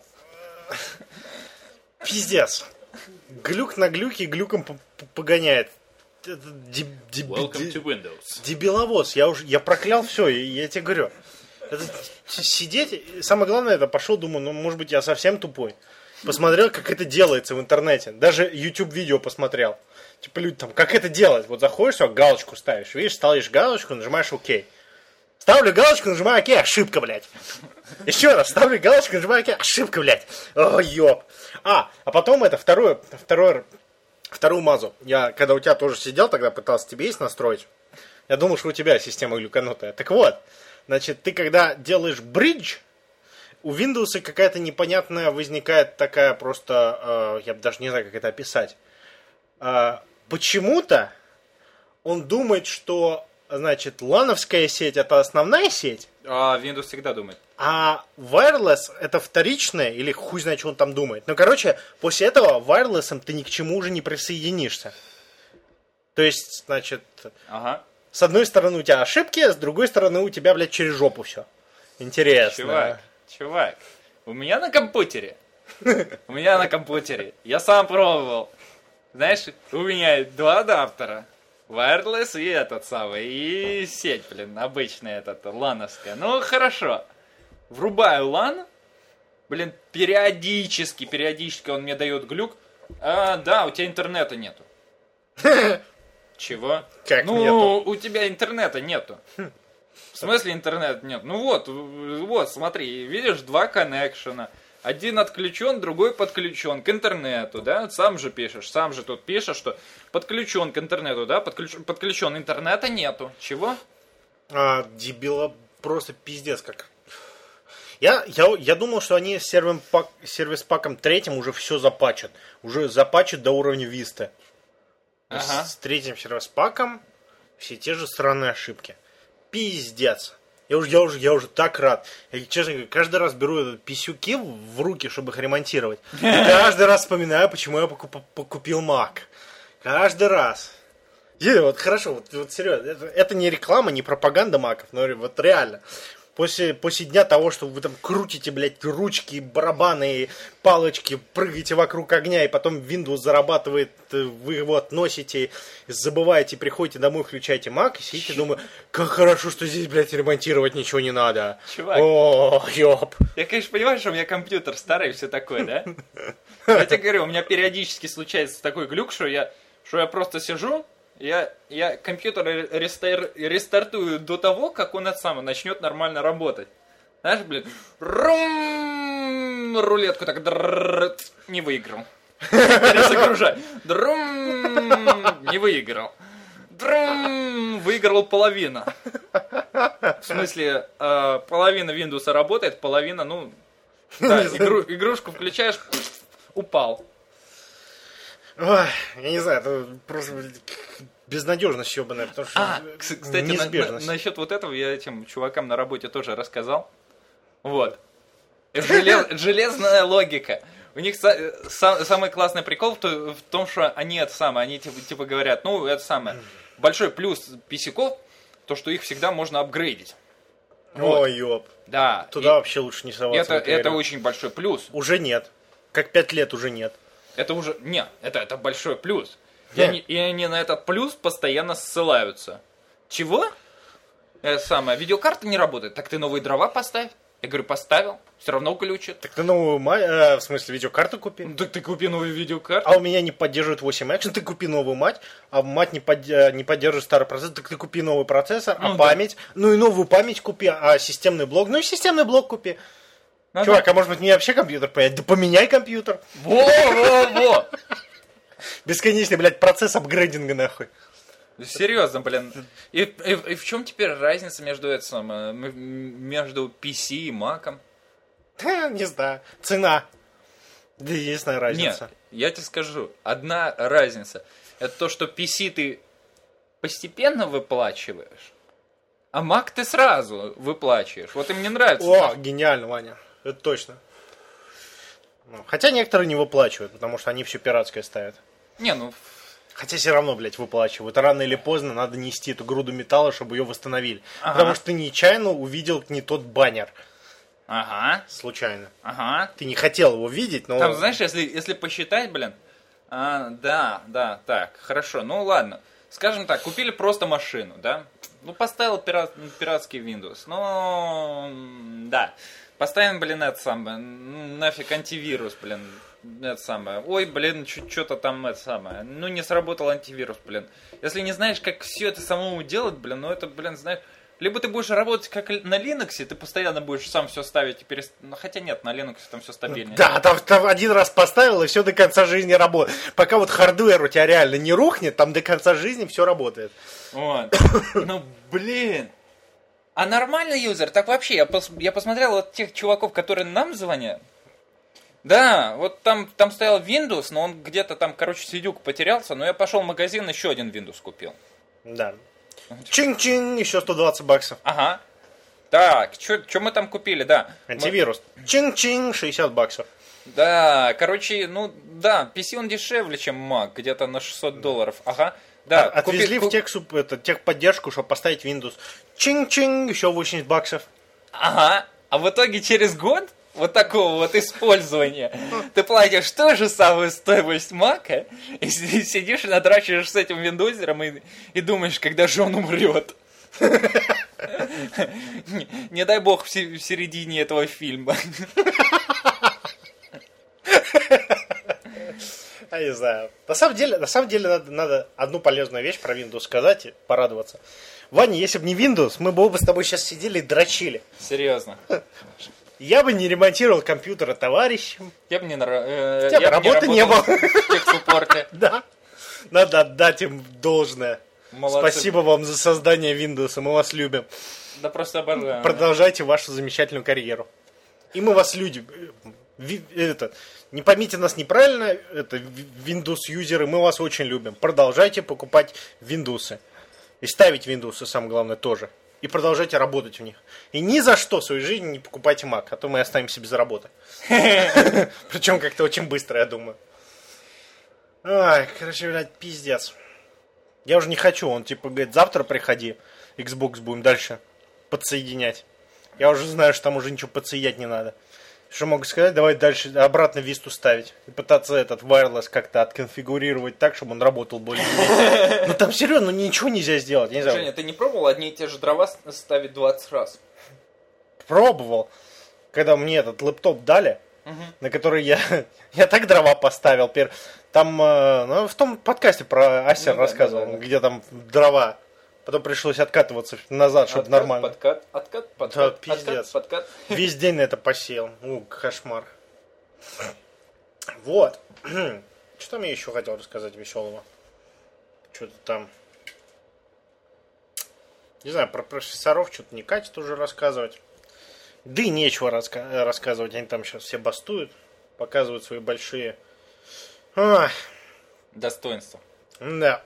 Пиздец. Глюк на глюке глюком погоняет. Welcome to Windows. Дебиловоз. Я проклял все, я тебе говорю. Это сидеть, самое главное, это пошел, думаю, ну, может быть, я совсем тупой. Посмотрел, как это делается в интернете. Даже YouTube-видео посмотрел. Типа, люди там, как это делать? Вот заходишь, все, галочку ставишь. Видишь, ставишь галочку, нажимаешь ОК. Ставлю галочку, нажимаю ОК, ошибка, блядь. Еще раз, ставлю галочку, нажимаю ОК, ошибка, блядь. О, ёб. А потом это вторую мазу. Я, когда у тебя тоже сидел, тогда пытался тебе есть настроить. Я думал, что у тебя система глюканутая. Так вот, значит, ты когда делаешь бридж, у Windows какая-то непонятная возникает такая просто, я даже не знаю, как это описать. Почему-то он думает, что, значит, лановская сеть это основная сеть. А Windows всегда думает. А wireless это вторичная, или хуй знает, что он там думает. Ну, короче, после этого wireless ты ни к чему уже не присоединишься. То есть, значит, с одной стороны у тебя ошибки, а с другой стороны у тебя, блядь, через жопу все. Интересно. Чувак, у меня на компьютере, я сам пробовал. Знаешь, у меня 2 адаптера. Wireless и этот самый, и сеть, блин, обычная лановская. Ну, хорошо. Врубаю LAN, блин, периодически он мне дает глюк. Да, у тебя интернета нету. Чего? Как ну, нету? У тебя интернета нету. В смысле интернета нет? Ну вот, смотри, видишь, 2 коннекшена. Один отключен, другой подключен к интернету, да? Сам же тут пишешь, что подключен к интернету, да? Подключен, интернета нету. Чего? Дебила, просто пиздец как. Я думал, что они с сервис-паком 3 уже все запатчат. Уже запатчат до уровня Vista. Ага. С 3 сервис-паком все те же странные ошибки. Пиздец. Я уже так рад. Я, честно говоря, каждый раз беру писюки в руки, чтобы их ремонтировать. И каждый раз вспоминаю, почему я купил Mac. Каждый раз. Вот хорошо, вот серьезно. Это не реклама, не пропаганда Mac'ов, но вот реально. После дня того, что вы там крутите, блядь, ручки, барабаны, палочки, прыгаете вокруг огня, и потом Windows зарабатывает, вы его относите, забываете, приходите домой, включаете Mac, и сидите, думаю, как хорошо, что здесь, блядь, ремонтировать ничего не надо. Чувак. О, ёб. Я, конечно, понимаю, что у меня компьютер старый и все такое, да? Я тебе говорю, у меня периодически случается такой глюк, что я просто сижу, я компьютер рестартую до того, как он начнет нормально работать. Знаешь, блин, рулетку так не выиграл. Перезагружай. Не выиграл. Выиграл половина. В смысле, половина Windows работает, половина, да, игрушку включаешь, упал. Ой, я не знаю, это просто безнадежность ебаная, потому что кстати, неизбежность. насчет вот этого я этим чувакам на работе тоже рассказал. Вот. Железная логика. У них самый классный прикол в том, что они типа говорят, большой плюс писяков, то, что их всегда можно апгрейдить. Вот. Ой, ёб. Да. Туда вообще лучше не соваться. Это очень большой плюс. Уже нет. Как 5 лет уже нет. Это уже... Нет, это большой плюс. И они на этот плюс постоянно ссылаются. Чего? Видеокарта не работает. Так ты новые дрова поставь. Я говорю, поставил. Все равно глючит. Так ты новую в смысле, видеокарту купи. Так ты купи новую видеокарту. А у меня не поддерживает 8 Action, ты купи новую мать. А мать не поддерживает старый процессор, так ты купи новый процессор. Память. Ну и новую память купи. А системный блок? Ну и системный блок купи. Чувак, а может быть мне вообще компьютер поменять? Да поменяй компьютер. Во! Бесконечный, блядь, процесс апгрейдинга, нахуй. Серьезно, блин. И в чем теперь разница между между PC и Mac'ом? Не знаю. Цена. Да единственная разница. Нет, я тебе скажу. Одна разница. Это то, что PC ты постепенно выплачиваешь, а Mac ты сразу выплачиваешь. Вот им не нравится. О, гениально, Ваня. Это точно. Хотя некоторые не выплачивают, потому что они все пиратское ставят. Хотя все равно, блядь, выплачивают. Рано или поздно надо нести эту груду металла, чтобы ее восстановили. Ага. Потому что ты нечаянно увидел не тот баннер. Ага. Случайно. Ага. Ты не хотел его видеть, но... Там, знаешь, если посчитать, блин... да, так, хорошо, ладно. Скажем так, купили просто машину, да? Поставил пиратский Windows. Да. Поставим, блин, нафиг антивирус, блин. Ой, блин, что-то там не сработал антивирус, блин. Если не знаешь, как все это самому делать, блин, это, блин, знаешь, Либо ты будешь работать как на Linux, ты постоянно будешь сам все ставить и хотя нет, на Linux там все стабильнее. Да, там один раз поставил, и все до конца жизни работает. Пока вот хардвер у тебя реально не рухнет, там до конца жизни все работает. Вот. Ну, блин. А нормальный юзер, так вообще, я посмотрел вот тех чуваков, которые нам звонят. Да, вот там стоял Windows, но он где-то там, короче, сидюк потерялся, но я пошел в магазин, еще один Windows купил. Да. Чин-чин, еще $120. Ага. Так, что мы там купили, да. Антивирус. Чин-чин, $60. Да, короче, ну да, PC он дешевле, чем Mac, где-то на $600. Ага. Да, отвезли в техподдержку, чтобы поставить Windows. Чин-чин, еще $80. Ага. А в итоге через год вот такого вот использования ты платишь ту же самую стоимость Мака и сидишь и надрачиваешь с этим виндозером и думаешь, когда же он умрет. Не дай бог в середине этого фильма. Я не знаю. На самом деле надо одну полезную вещь про Windows сказать и порадоваться. Ваня, если бы не Windows, мы бы оба с тобой сейчас сидели и дрочили. Серьезно. Я бы не ремонтировал компьютеры товарищам. Я бы не работы не было. В техсуппорте. Да. Надо отдать им должное. Молодцы. Спасибо вам за создание Windows, мы вас любим. Да просто обожаем. Продолжайте вашу замечательную карьеру. И мы вас любим. Не поймите нас неправильно, это Windows-юзеры, мы вас очень любим. Продолжайте покупать Windows. И ставить Windows, самое главное, тоже. И продолжайте работать в них. И ни за что в своей жизни не покупайте Mac, а то мы останемся без работы. Причем как-то очень быстро, я думаю. Ай, короче, блядь, пиздец. Я уже не хочу, он типа говорит, завтра приходи, Xbox будем дальше подсоединять. Я уже знаю, что там уже ничего подсоединять не надо. Что могу сказать? Давай дальше обратно Висту ставить. И пытаться этот wireless как-то отконфигурировать так, чтобы он работал более-менее. Ну там серьезно, ничего нельзя сделать. Не знаю. Женя, ты не пробовал одни и те же дрова ставить 20 раз? Пробовал. Когда мне этот лэптоп дали, на который я так дрова поставил. Там, ну, в том подкасте про Асер рассказывал, где там дрова. Потом пришлось откатываться назад, чтобы нормально. Откат, да, пиздец. подкат. Весь день на это посеял. Кошмар. Вот. Что там я еще хотел рассказать веселого? Что-то там. Не знаю, про профессоров что-то не катит уже рассказывать. Да и нечего рассказывать. Они там сейчас все бастуют. Показывают свои большие... достоинства. Да.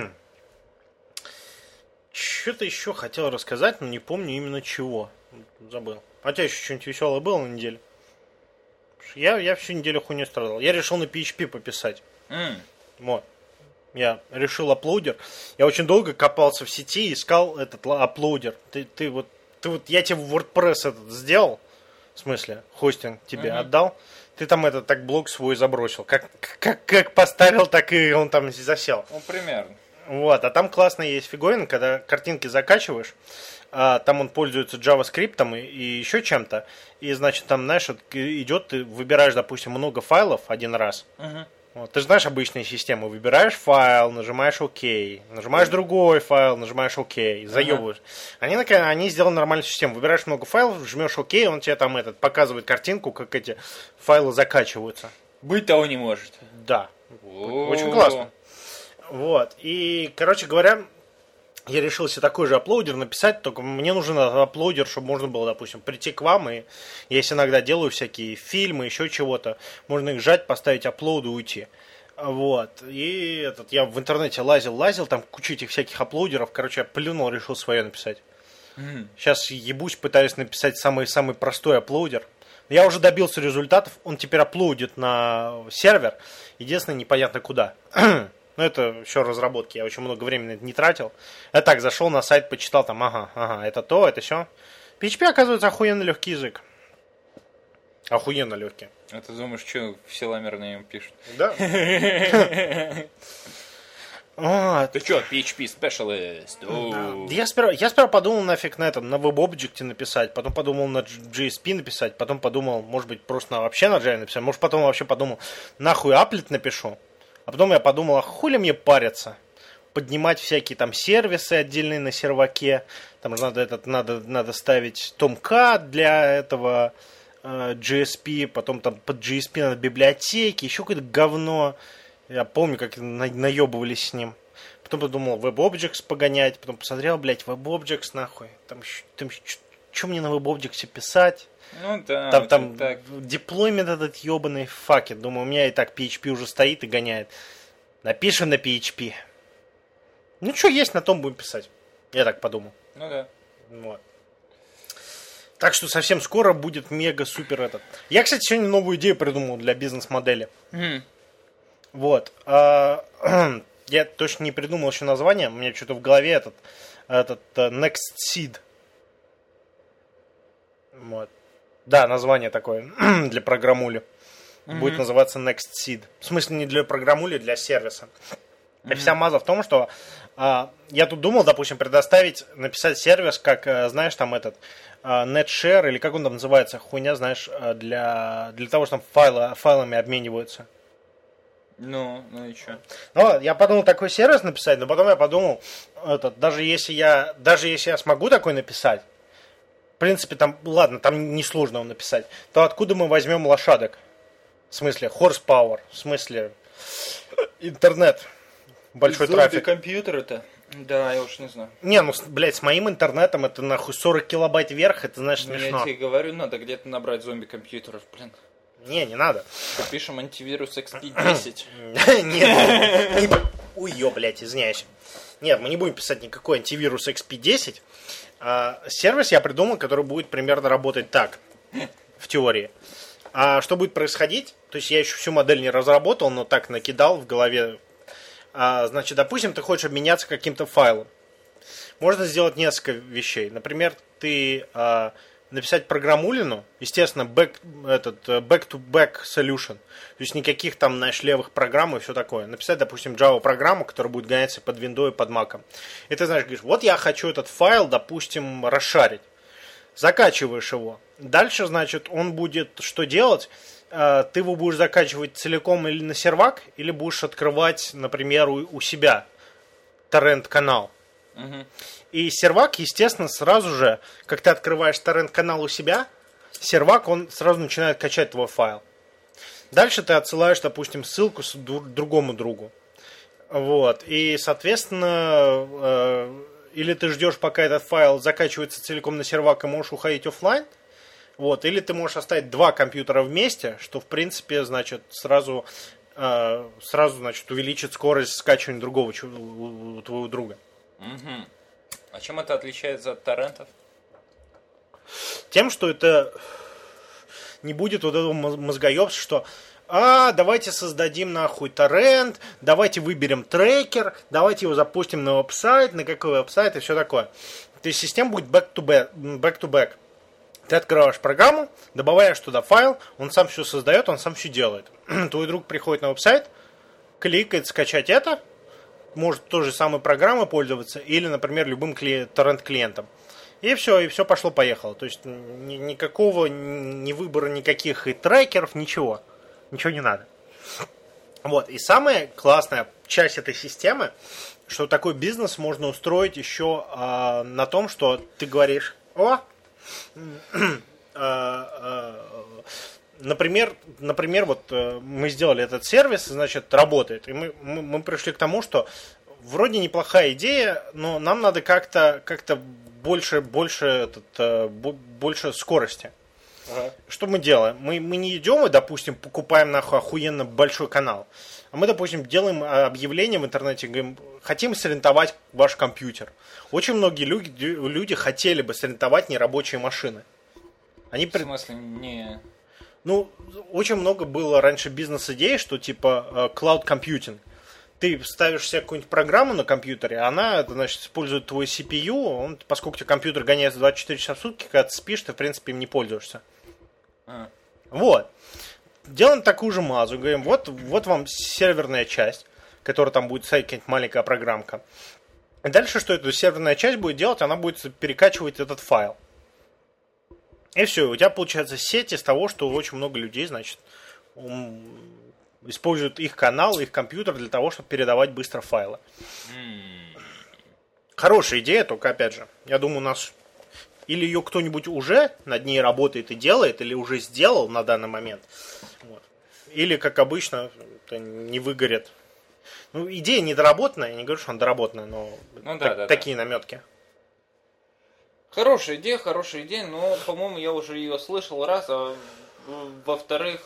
Что-то еще хотел рассказать, но не помню именно чего. Забыл. А у тебя еще что-нибудь веселое было на неделе? Я всю неделю хуйню страдал. Я решил на PHP пописать. Вот. Я решил аплодер. Я очень долго копался в сети и искал этот аплодер. Я тебе WordPress этот сделал. В смысле, хостинг тебе отдал. Ты там так блог свой забросил. Как поставил, так и он там засел. Ну, примерно. Вот, а там классно есть фиговина, когда картинки закачиваешь, там он пользуется JavaScript и еще чем-то, и, значит, там, знаешь, идет, ты выбираешь, допустим, много файлов один раз. Вот, ты же знаешь обычные системы, выбираешь файл, нажимаешь ОК, нажимаешь другой файл, нажимаешь ОК, заебываешь. Они сделали нормальную систему, выбираешь много файлов, жмешь ОК, он тебе там показывает картинку, как эти файлы закачиваются. Быть того не может. Да, очень классно. Вот, и, короче говоря, я решил себе такой же аплодер написать, только мне нужен аплодер, чтобы можно было, допустим, прийти к вам, и я если иногда делаю всякие фильмы, еще чего-то, можно их сжать, поставить аплод и уйти. Вот, и я в интернете лазил, там куча этих всяких аплодеров, короче, я плюнул, решил свое написать. Сейчас ебусь, пытаюсь написать самый простой аплодер. Я уже добился результатов, он теперь аплодит на сервер, единственное, непонятно куда. Ну, это еще разработки, я очень много времени не тратил. Я так зашел на сайт, почитал там, это то, это все. PHP, оказывается, охуенно легкий язык. Охуенно легкий. А ты думаешь, что все ламеры на нем пишут? Да. Ты что, PHP Specialist? Я сперва подумал нафиг на WebObject написать, потом подумал на JSP написать, потом подумал, может быть, просто вообще на Java написать, может, потом вообще подумал, нахуй Applet напишу. А потом я подумал, а хули мне париться? поднимать всякие там сервисы отдельные на серваке. Там же надо ставить Tomcat для этого GSP, потом там под GSP надо библиотеки, еще какое-то говно. Я помню, как наебывались с ним. Потом подумал WebObjects погонять, потом посмотрел, блядь, WebObjects нахуй. Там что мне на WebObjects писать? Ну да. Там деплоймент этот ебаный, факет. Думаю, у меня и так PHP уже стоит и гоняет. Напишем на PHP. Ну что есть, на том будем писать. Я так подумал. Ну да. Вот. Так что совсем скоро будет мега-супер этот. Я, кстати, сегодня новую идею придумал для бизнес-модели. Вот. Я точно не придумал еще название. У меня что-то в голове этот Next Seed. Вот. Да, название такое для программули. Будет называться Next Seed. В смысле, не для программули, для сервиса. И вся маза в том, что я тут думал, допустим, написать сервис, как, знаешь, там этот NetShare, или как он там называется, хуйня, знаешь, для того, чтобы файлами обмениваются. Ну и что? Ну, я подумал такой сервис написать, но потом я подумал, даже если я смогу такой написать, в принципе, там, ладно, там несложно его написать, то откуда мы возьмем лошадок? В смысле, horsepower, в смысле, интернет, большой трафик. Компьютеры-то? Да, я уж не знаю. Не, ну, блядь, с моим интернетом это нахуй 40 килобайт вверх, это, знаешь, смешно. Я тебе говорю, надо где-то набрать зомби-компьютеров, блин. Не надо. Пишем антивирус XP10. Нет. Ой, блядь, извиняюсь. Нет, мы не будем писать никакой антивирус XP10. Сервис я придумал, который будет примерно работать так, в теории. А что будет происходить? То есть я еще всю модель не разработал, но так накидал в голове. Значит, допустим, ты хочешь обменяться каким-то файлом. Можно сделать несколько вещей. Например, ты написать программулину, естественно, back-to-back solution. То есть никаких там, знаешь, левых программ и все такое. Написать, допустим, Java-программу, которая будет гоняться под Windows и под Mac. И ты, знаешь, говоришь, вот я хочу этот файл, допустим, расшарить. Закачиваешь его. Дальше, значит, он будет что делать? Ты его будешь закачивать целиком или на сервак, или будешь открывать, например, у себя торрент-канал. И сервак, естественно, сразу же, как ты открываешь торрент-канал у себя, сервак, он сразу начинает качать твой файл. Дальше ты отсылаешь, допустим, ссылку другому другу. Вот. И, соответственно, или ты ждешь, пока этот файл закачивается целиком на сервак и можешь уходить офлайн. Вот. Или ты можешь оставить два компьютера вместе, что, в принципе, значит, сразу значит, увеличит скорость скачивания другого у твоего друга. Угу. А чем это отличается от торрентов? Тем, что это не будет вот этого мозгоебства, что давайте создадим нахуй торрент, давайте выберем трекер, давайте его запустим на веб-сайт, на какой веб-сайт и все такое. То есть система будет back-to-back. Ты открываешь программу, добавляешь туда файл, он сам все создает, он сам все делает. Твой друг приходит на веб-сайт, кликает скачать это, может той же самой программой пользоваться или, например, любым торрент-клиентом. И все пошло-поехало. То есть никакого, ни выбора никаких и трекеров, ничего. Ничего не надо. Вот. И самая классная часть этой системы, что такой бизнес можно устроить еще на том, что ты говоришь, например, вот мы сделали этот сервис, значит, работает. И мы пришли к тому, что вроде неплохая идея, но нам надо как-то больше скорости. Ага. Что мы делаем? Мы не идем и, допустим, покупаем нахуй охуенно большой канал. А мы, допустим, делаем объявление в интернете, говорим, хотим срентовать ваш компьютер. Очень многие люди хотели бы срентовать нерабочие машины. В смысле, не... Ну, очень много было раньше бизнес-идей, что типа cloud computing. Ты ставишь себе какую-нибудь программу на компьютере, она, значит, использует твой CPU, поскольку у тебя компьютер гоняется 24 часа в сутки, когда ты спишь, ты, в принципе, им не пользуешься. Вот. Делаем такую же мазу, говорим, вот вам серверная часть, которая там будет стоять какая-нибудь маленькая программка. И дальше, что эта серверная часть будет делать, она будет перекачивать этот файл. И все, у тебя получается сеть из того, что очень много людей, значит, используют их канал, их компьютер для того, чтобы передавать быстро файлы. Хорошая идея, только опять же, я думаю, у нас или ее кто-нибудь уже над ней работает и делает, или уже сделал на данный момент. Вот. Или, как обычно, это не выгорит. Ну, идея недоработанная, я не говорю, что она доработанная, но такие наметки. Хорошая идея, но, по-моему, я уже ее слышал раз, а во-вторых,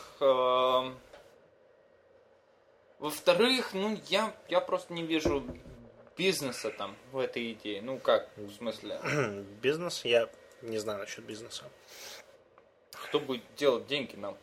ну, я просто не вижу бизнеса там в этой идее. Ну, как, в смысле? Бизнес? Я не знаю насчет бизнеса. Кто будет делать деньги нам?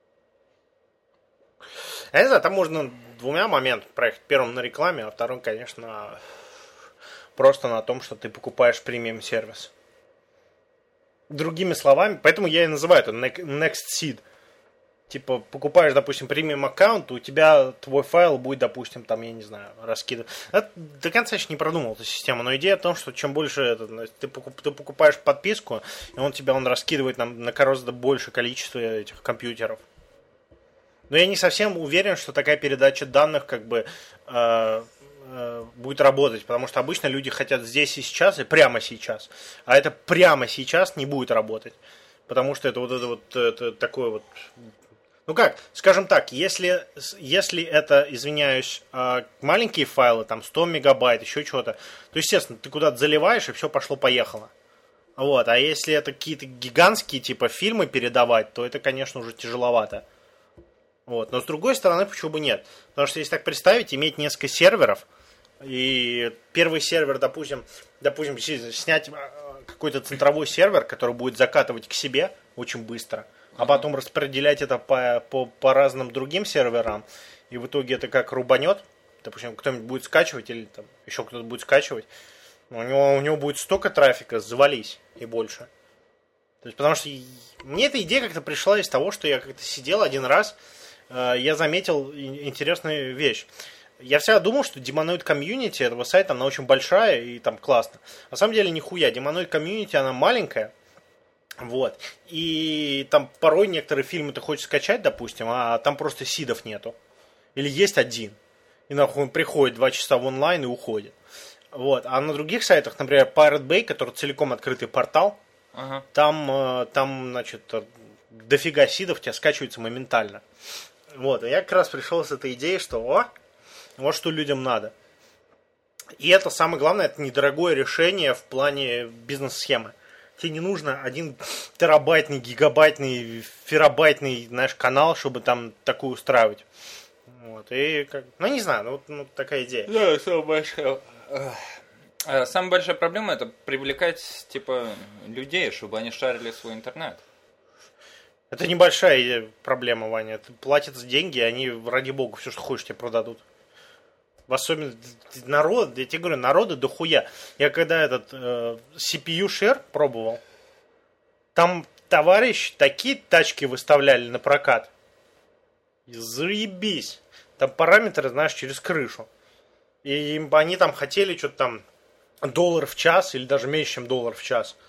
Я не знаю, там можно двумя моментами проехать. Первым на рекламе, а вторым, конечно, просто на том, что ты покупаешь премиум сервис. Другими словами, поэтому я и называю это Next Seed. Типа, покупаешь, допустим, премиум аккаунт, у тебя твой файл будет, допустим, там, я не знаю, раскидывать. До конца еще не продумал эту систему, но идея в том, что чем больше ты покупаешь подписку, и он раскидывает на гораздо большее количество этих компьютеров. Но я не совсем уверен, что такая передача данных как бы будет работать, потому что обычно люди хотят здесь и сейчас, и прямо сейчас. А это прямо сейчас не будет работать. Потому что это такое вот... Ну как, скажем так, если это, извиняюсь, маленькие файлы, там 100 мегабайт, еще чего-то, то, естественно, ты куда-то заливаешь, и все пошло-поехало. Вот, а если это какие-то гигантские, типа, фильмы передавать, то это, конечно, уже тяжеловато. Вот, но с другой стороны, почему бы нет? Потому что, если так представить, иметь несколько серверов, и первый сервер, допустим, снять какой-то центровой сервер, который будет закатывать к себе очень быстро, а потом распределять это по разным другим серверам, и в итоге это как рубанет, допустим, кто-нибудь будет скачивать, или там еще кто-то будет скачивать, у него будет столько трафика, завались, и больше. То есть, потому что мне эта идея как-то пришла из того, что я как-то сидел один раз, я заметил интересную вещь. Я всегда думал, что Demonoid комьюнити этого сайта, она очень большая и там классно. На самом деле нихуя, Demonoid комьюнити, она маленькая. Вот. И там порой некоторые фильмы ты хочешь скачать, допустим, а там просто сидов нету. Или есть один. И нахуй он приходит 2 часа в онлайн и уходит. Вот. А на других сайтах, например, Pirate Bay, который целиком открытый портал, там, значит, дофига сидов тебя скачивается моментально. Вот. И я как раз пришел с этой идеей, что вот что людям надо. И это самое главное, это недорогое решение в плане бизнес-схемы. Тебе не нужно 1 терабайтный, гигабайтный, ферабайтный, знаешь, канал, чтобы там такую устраивать. Вот. И как... Ну, не знаю, такая идея. Да, самая большая проблема это привлекать, типа, людей, чтобы они шарили свой интернет. Это небольшая проблема, Ваня. Платят деньги, и они, ради бога, все, что хочешь, тебе продадут. В особенности народ, я тебе говорю, народа дохуя. Я когда этот CPU share пробовал, там товарищ такие тачки выставляли на прокат. Заебись. Там параметры, знаешь, через крышу. И они там хотели что-то там $1 в час или даже меньше, чем $1 в час.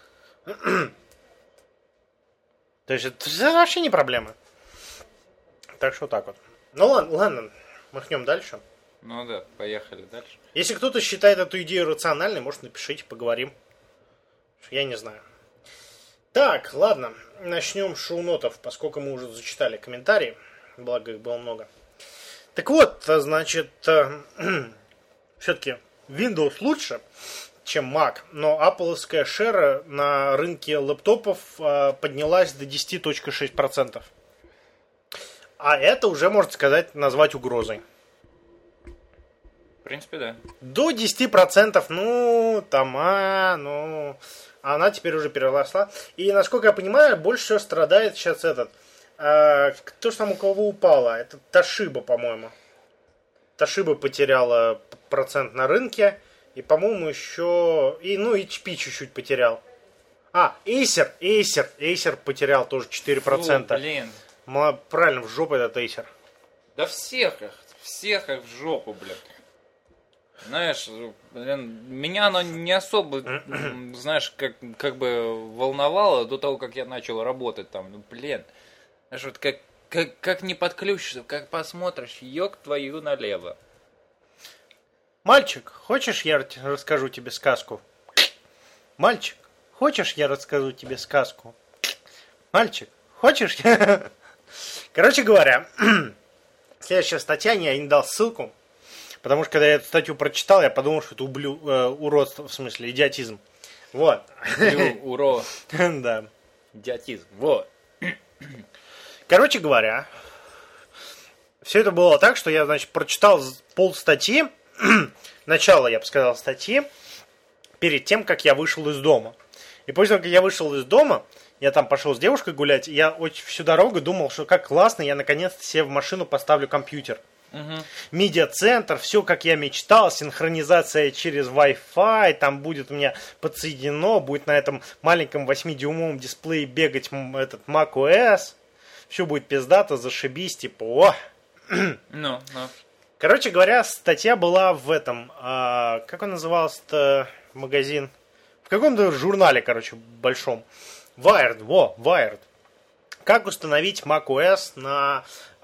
То есть это вообще не проблема. Так что так вот. Ну ладно, махнем дальше. Ну да, поехали дальше. Если кто-то считает эту идею рациональной, может, напишите, поговорим. Я не знаю. Так, ладно, начнем с шоу-нотов, поскольку мы уже зачитали комментарии, благо их было много. Так вот, значит, все-таки Windows лучше, чем Mac, но Apple'овская шера на рынке лэптопов поднялась до 10.6%. А это уже, можно сказать, назвать угрозой. В принципе, да. До 10%, она теперь уже переросла. И, насколько я понимаю, больше всего страдает сейчас кто же там у кого упало? Это Toshiba, по-моему. Toshiba потеряла процент на рынке. И, по-моему, еще... HP чуть-чуть потерял. Acer потерял тоже 4%. Фу, блин. Правильно, в жопу этот Acer. Да всех их в жопу, блин. Знаешь, блин, меня оно не особо, знаешь, как бы волновало до того, как я начал работать там. Ну, блин, знаешь, вот как Как не подключишься, как посмотришь, ёк твою налево. Мальчик, хочешь, я расскажу тебе сказку? Мальчик, хочешь, я расскажу тебе сказку? Мальчик, хочешь? Короче говоря, следующая статья, я не дал ссылку, потому что когда я эту статью прочитал, я подумал, что это уродство, в смысле, идиотизм. Вот. Уро. Да. Идиотизм. Вот. Короче говоря, все это было так, что я, значит, прочитал пол статьи, начало, я бы сказал, статьи, перед тем, как я вышел из дома. И после того, как я вышел из дома, я там пошел с девушкой гулять, и я всю дорогу думал, что как классно, я наконец-то себе в машину поставлю компьютер. Медиацентр, все как я мечтал, синхронизация через Wi-Fi, там будет у меня подсоединено, будет на этом маленьком 8-дюймовом дисплее бегать этот macOS, все будет пиздато, зашибись, типа, о! Ну. Короче говоря, статья была в этом, как он назывался-то, магазин? В каком-то журнале, короче, большом. Wired, Wired. Как установить macOS на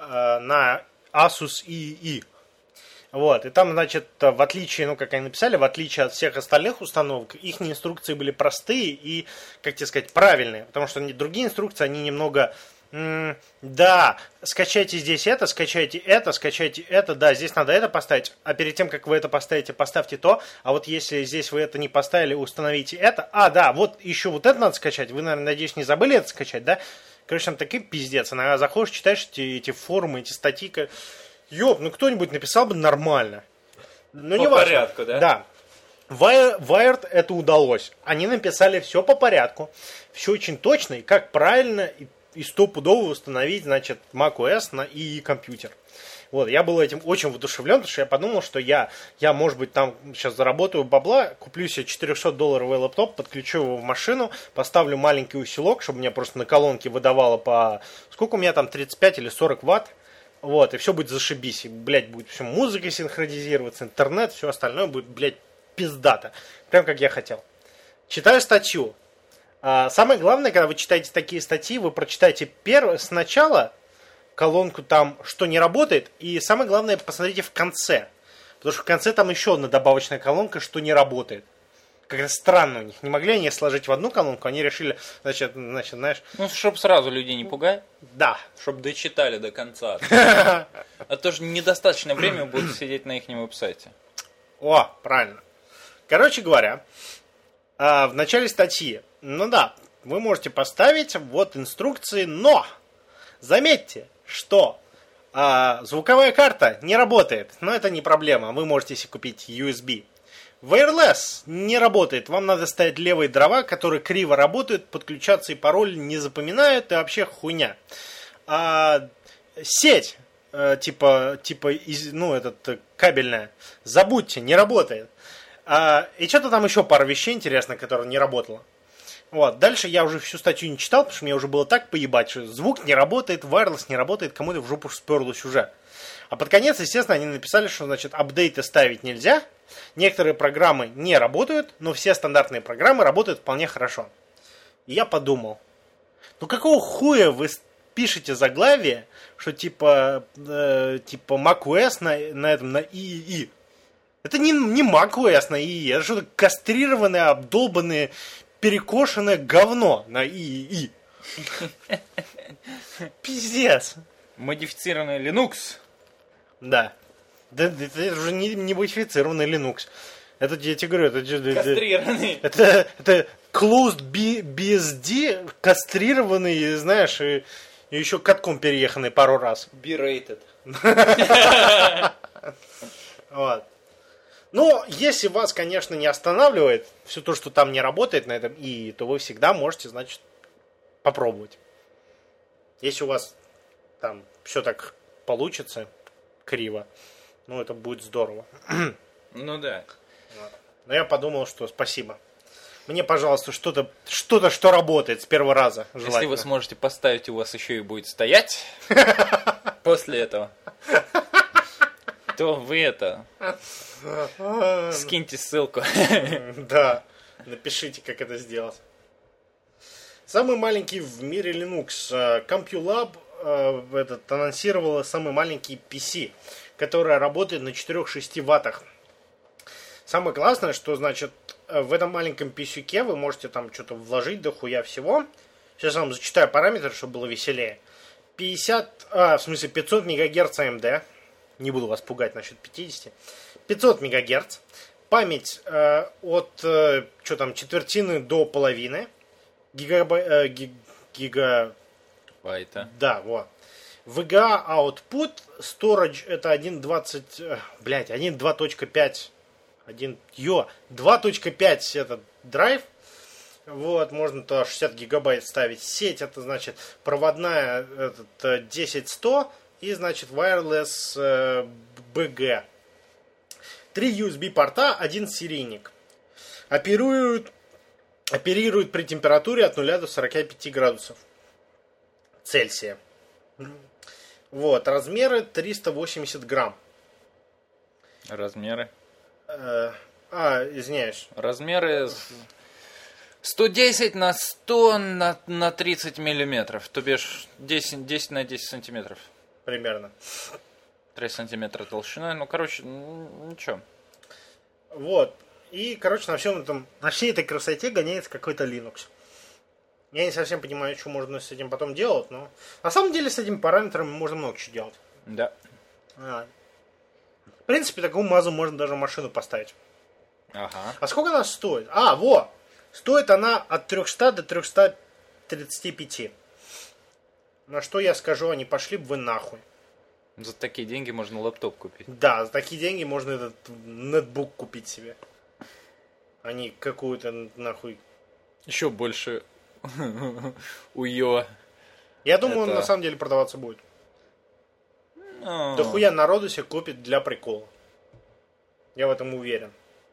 Asus EE. Вот, и там, значит, в отличие, ну, как они написали, в отличие от всех остальных установок, их инструкции были простые и, как тебе сказать, правильные. Потому что другие инструкции, они немного... Да, скачайте здесь это, скачайте это, да, здесь надо это поставить, а перед тем, как вы это поставите, поставьте то, а вот если здесь вы это не поставили, установите это, да, вот еще вот это надо скачать, вы, наверное, надеюсь, не забыли это скачать, да? Короче, там такие пиздец, иногда заходишь, читаешь эти форумы, эти статьи, ёб, ну кто-нибудь написал бы нормально. Ну, по порядку, да? Да. Wired это удалось, они написали все по порядку, все очень точно, и как правильно, и стопудово установить, значит, macOS на EE компьютер. Вот, я был этим очень воодушевлен, потому что я подумал, что я может быть, там сейчас заработаю бабла, куплю себе $400 лэптоп, подключу его в машину, поставлю маленький усилок, чтобы мне просто на колонке выдавало по... Сколько у меня там, 35 или 40 ватт? Вот, и все будет зашибись. И, блядь, будет все музыка синхронизироваться, интернет, все остальное будет, блядь, пиздато. Прям как я хотел. Читаю статью. Самое главное, когда вы читаете такие статьи, вы прочитаете сначала колонку там, что не работает, и самое главное, посмотрите в конце. Потому что в конце там еще одна добавочная колонка, что не работает. Как-то странно у них. Не могли они сложить в одну колонку, они решили, значит, знаешь... Ну, чтобы сразу людей не пугать. Да. Чтобы дочитали до конца. А то же недостаточное время будут сидеть на их веб-сайте. О, правильно. Короче говоря, в начале статьи, ну да, вы можете поставить вот инструкции, но заметьте, что звуковая карта не работает, но это не проблема, вы можете себе купить USB. Wireless не работает, вам надо ставить левые дрова, которые криво работают, подключаться и пароль не запоминают, и вообще хуйня. Сеть, кабельная, забудьте, не работает. И что-то там еще пара вещей интересных, которые не работало. Вот. Дальше я уже всю статью не читал, потому что мне уже было так поебать, что звук не работает, wireless не работает, кому-то в жопу сперлось уже. А под конец, естественно, они написали, что, значит, апдейты ставить нельзя, некоторые программы не работают, но все стандартные программы работают вполне хорошо. И я подумал, ну какого хуя вы пишете заглавие, что типа macOS на EE? Это не macOS на EE, это что-то кастрированное, обдолбанное, перекошенное говно на EE. Пиздец. Модифицированный Linux. Да. Это уже не модифицированный Linux. Это, я тебе говорю, кастрированный. Это closed BSD, кастрированный, знаешь, и еще катком перееханный пару раз. B-rated. Вот. Но если вас, конечно, не останавливает все то, что там не работает на этом ИИ, то вы всегда можете, значит, попробовать. Если у вас там все так получится криво, ну, это будет здорово. Ну да. Но я подумал, что спасибо. Мне, пожалуйста, что-то, что работает с первого раза. Желательно. Если вы сможете поставить, у вас еще и будет стоять после этого, то вы скиньте ссылку. Да, напишите, как это сделать. Самый маленький в мире Linux. CompuLab анонсировала самый маленький PC, который работает на 4-6 ваттах. Самое классное, что, значит, в этом маленьком PC вы можете там что-то вложить дохуя всего. Сейчас я вам зачитаю параметры, чтобы было веселее. 500 МГц AMD. Не буду вас пугать насчет 50. 500 МГц. Память от четвертины до половины. Байта. Да, вот. VGA output, storage это 1.2.5. 2.5 это драйв. Вот, можно туда 60 гигабайт ставить. Сеть это значит проводная 10100 и значит wireless BG. 3 USB порта, 1 серийник. Оперирует при температуре от 0 до 45 градусов Цельсия. Вот, размеры 380 грамм. Размеры? Извиняюсь. Размеры 110 на 100 на 30 миллиметров. То бишь 10 на 10 сантиметров. Примерно. 3 сантиметра толщина. Ну, короче, ничего. Вот. И, короче, на всей этой красоте гоняется какой-то Linux. Я не совсем понимаю, что можно с этим потом делать, но на самом деле с этими параметрами можно много чего делать. Да. В принципе, такому мазу можно даже машину поставить. Ага. А сколько она стоит? Стоит она от 300 до 335. На что я скажу, они пошли бы вы нахуй. За такие деньги можно лэптоп купить. Да, за такие деньги можно этот нетбук купить себе. А не какую-то нахуй. Еще больше уё. Я думаю, он на самом деле продаваться будет. Да Дохуя народу себе купит для прикола. Я в этом уверен.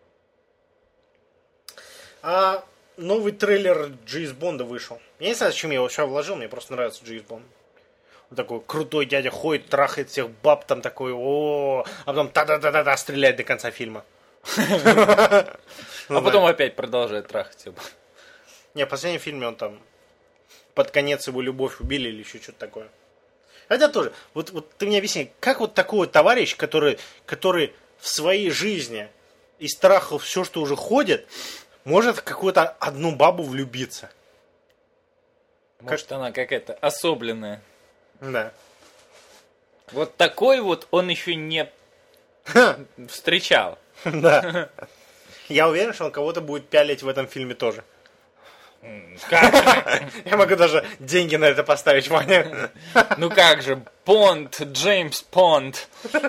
А новый трейлер Джеймс Бонда вышел. Я не знаю, зачем я его сейчас вложил, мне просто нравится Джеймс Бонд. Он такой крутой дядя ходит, трахает всех баб, там такой, а потом та-да-да-да-да стреляет до конца фильма. А потом опять продолжает трахать его. Не, в последнем фильме он там под конец его любовь убили или еще что-то такое. Хотя тоже, вот ты мне объясни, как вот такой товарищ, который в своей жизни из страха все, что уже ходит, может в какую-то одну бабу влюбиться? Может, она какая-то особенная. Да. Вот такой вот он еще не встречал. Да. Я уверен, что он кого-то будет пялить в этом фильме тоже. Я могу даже деньги на это поставить, Ваня. Ну как же, Бонд, Джеймс Бонд.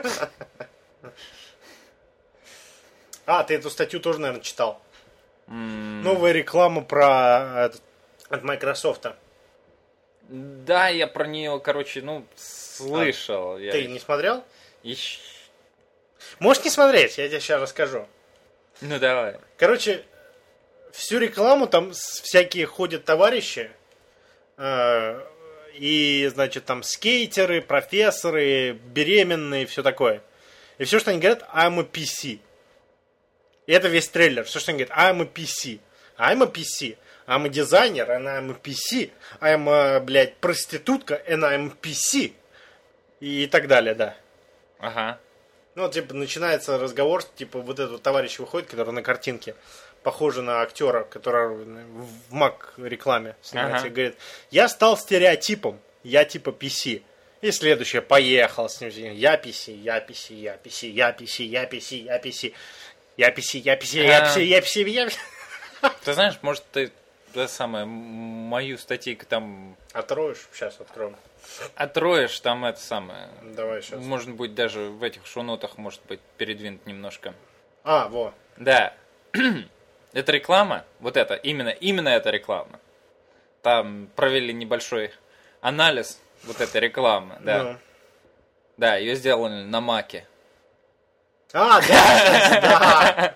Ты эту статью тоже, наверное, читал. Новая реклама от Microsoft. Да, я про нее, короче, слышал. Ты не смотрел? Ищ... Можешь не смотреть, я тебе сейчас расскажу. Ну давай. Короче, всю рекламу там всякие ходят товарищи. И, значит, там скейтеры, профессоры, беременные, все такое. И все, что они говорят, I'm a PC. И это весь трейлер. Все, что они говорят, I'm a PC. I'm a PC. I'm a дизайнер, and I'm a PC. I'm a, проститутка, and I'm a PC. И так далее, да. Ага. Ну, начинается разговор, вот этот товарищ выходит, который на картинке, похожий на актера, который в Мак рекламе снимается, и говорит, я стал стереотипом, я типа PC. И следующее, поехал с ним, я PC, я PC, я PC, я PC, я PC, я PC, я PC, я PC, я PC, я PC, я PC. Ты знаешь, может, ты мою статейку там... Отроешь? Сейчас откроем. Отроешь, там это самое... Давай сейчас. Может быть, даже в этих шоу-нотах, может быть, передвинуть немножко. Во. Да. Это реклама, вот это, именно эта реклама. Там провели небольшой анализ вот этой рекламы, да. Ну. Да, ее сделали на Маке. Да.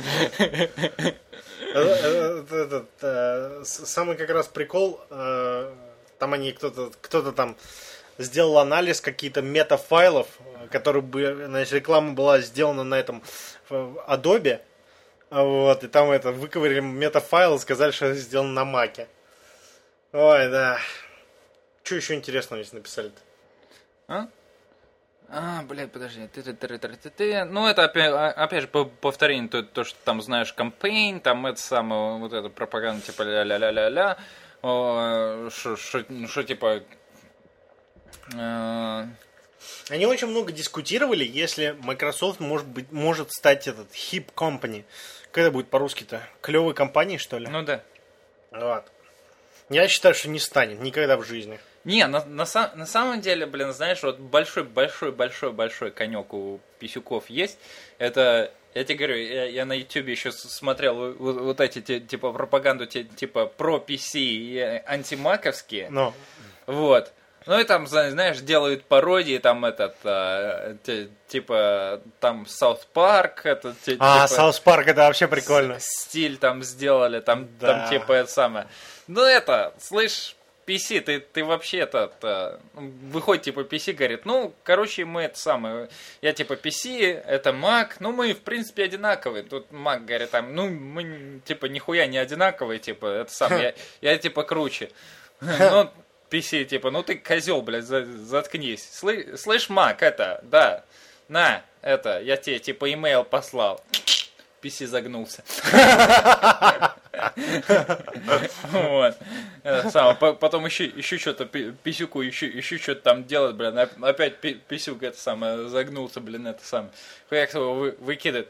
Самый как раз прикол, там кто-то там сделал анализ какие-то метафайлов, которые бы, значит, реклама была сделана на этом Adobe, вот, и там выковырили метафайл и сказали, что это сделано на Маке. Ой, да. Что еще интересного здесь написали-то? Блядь, подожди. Ну, это опять же повторение, то, что там знаешь, кампейн, там это самое, вот эта пропаганда, типа ля-ля-ля-ля-ля, что типа... Они очень много дискутировали, если Microsoft может стать этот hip company. Как это будет по-русски-то? Клевой компанией, что ли? Ну да. Вот. Я считаю, что не станет никогда в жизни. Не, на самом деле, блин, знаешь, вот большой конек у писюков есть. Это, я тебе говорю, я на YouTube еще смотрел вот эти, типа, пропаганду, типа, про PC и антимаковские. Но. Вот. Ну и там, знаешь, делают пародии, там типа, там South Park, это типа... South Park, это вообще прикольно. Стиль там сделали, там типа это самое. Ну это, слышь, PC, ты вообще выходит типа PC, говорит, ну, короче, мы это самое, я типа PC, это Mac, ну, мы, в принципе, одинаковые. Тут Mac говорит, там, ну, мы, типа, нихуя не одинаковые, типа, это самое, я типа, круче. Ну, PC, типа, ну ты козел, блядь, заткнись. Слышь, Mac, да, на, я тебе, типа, имейл послал. PC загнулся. Вот. Потом еще что-то писюку, еще что-то там делать, блин. Опять писюк это самое загнулся, блин, это самое. Как его выкидывает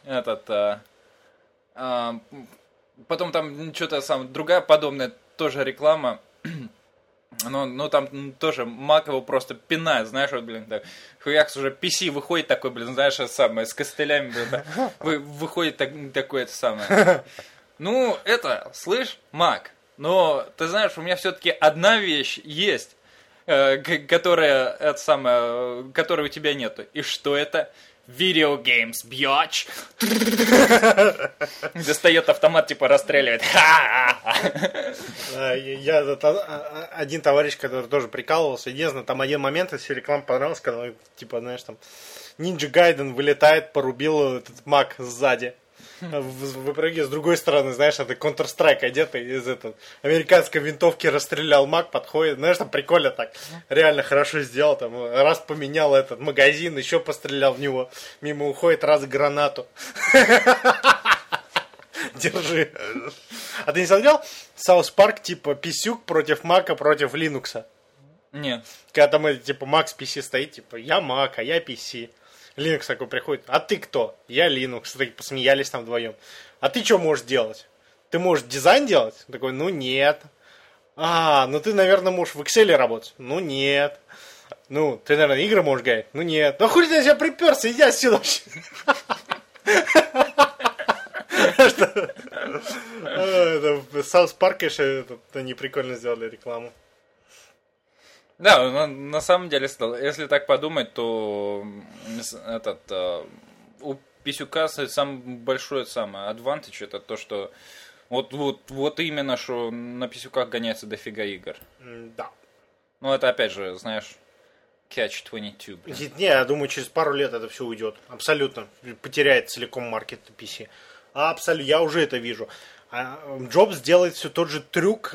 потом там что-то другая подобная тоже реклама. Ну там тоже Мак его просто пинает, знаешь, вот, блин, так. Хуякс уже PC выходит такой, блин, знаешь, это самое, с костылями, блин, да, выходит такое это самое. Ну, слышь, Мак, но ты знаешь, у меня все-таки одна вещь есть, которая которой у тебя нету. И что это? Video games, бьёч. Достает автомат, типа расстреливает. Один товарищ, который тоже прикалывался, единственное, там один момент, если реклама понравилась, когда, типа, знаешь, там, Ninja Gaiden вылетает, порубил этот маг сзади. В итоге, с другой стороны, знаешь, это Counter-Strike одетый из американской винтовки расстрелял маг, подходит, знаешь, там прикольно так, реально хорошо сделал, там, раз поменял этот магазин, еще пострелял в него, мимо уходит, раз гранату. Держи. А ты не смотрел South Park, типа, писюк против Мака, против Линукса? Нет. Когда там, типа, Мак с PC стоит, типа, я Мак, а я PC. Linux такой приходит, а ты кто? Я Linux. Такие посмеялись там вдвоем. А ты что можешь делать? Ты можешь дизайн делать? Такой, ну нет. Ну ты, наверное, можешь в Excel работать? Ну нет. Ну, ты, наверное, игры можешь играть? Ну нет. Ну хули ты на себя приперся? Иди отсюда вообще. South Park, конечно, они прикольно сделали рекламу. Да, на самом деле, если так подумать, то у писюка самый большой advantage это то, что вот именно, что на писюках гоняется дофига игр. Да. Ну, это опять же, знаешь, catch-22. Не, я думаю, через пару лет это все уйдет. Абсолютно. Потеряет целиком маркет PC. Абсолютно. Я уже это вижу. Джобс делает все тот же трюк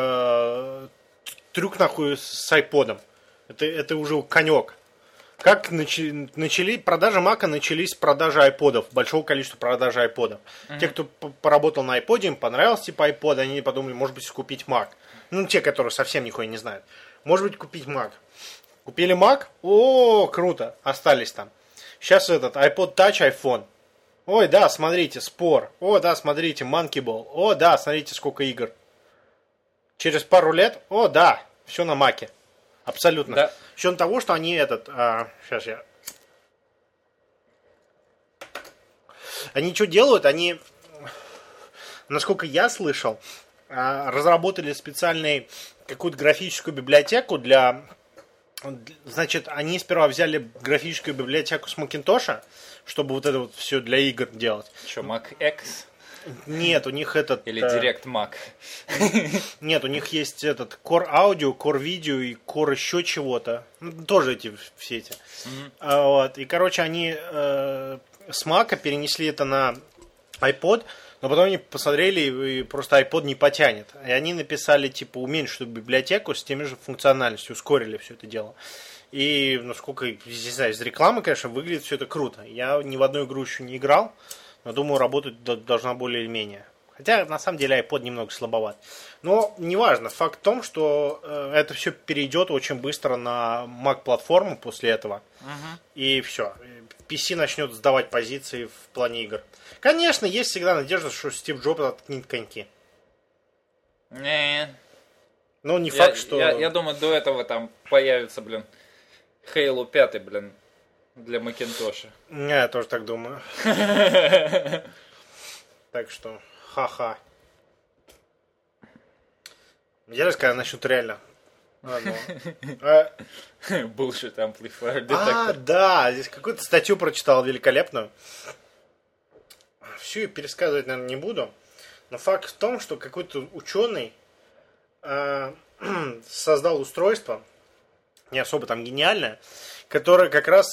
нахуй с айподом. Это уже конек. Как продажи Мака начались с продажи айподов, большого количества продажи айподов. Те, кто поработал на айподе, им понравился типа айпод, они подумали, может быть, купить Мак. Ну, те, которые совсем нихуя не знают. Может быть, купить Мак. Купили Мак? О, круто, остались там. Сейчас iPod Touch, iPhone. Ой, да, смотрите, спор. О, да, смотрите, Monkey Ball. О, да, смотрите, сколько игр. Через пару лет, о, да, все на Маке. Абсолютно. Да. С учетом того, что они сейчас я... Они что делают? Они, насколько я слышал, разработали специальную какую-то графическую библиотеку для... Значит, они сперва взяли графическую библиотеку с Макинтоша, чтобы вот это вот все для игр делать. Что, Mac X? Нет, у них Или Direct Mac. Нет, у них есть Core Audio, Core Video и Core еще чего-то. Тоже все эти. Вот. И, короче, они с Mac перенесли это на iPod. Но потом они посмотрели, и просто iPod не потянет. И они написали, типа, уменьшенную библиотеку с теми же функциональностью, ускорили все это дело. И, насколько, не знаю, из рекламы, конечно, выглядит все это круто. Я ни в одну игру еще не играл, но думаю, работать должна более или менее. Хотя, на самом деле, iPod немного слабоват. Но, неважно, факт в том, что это все перейдет очень быстро на Mac-платформу после этого. И все. PC начнет сдавать позиции в плане игр. Конечно, есть всегда надежда, что Стив Джобс откинет коньки. Не. Но не факт, что... Я думаю, до этого там появится, Halo 5, для Макинтоша. Я тоже так думаю. Так что, ха-ха. Интересно, когда начнут реально. Bullshit Amplifier Detector. Да, здесь какую-то статью прочитал великолепную. Всю ее пересказывать, наверное, не буду. Но факт в том, что какой-то ученый создал устройство, не особо там гениальное, которое как раз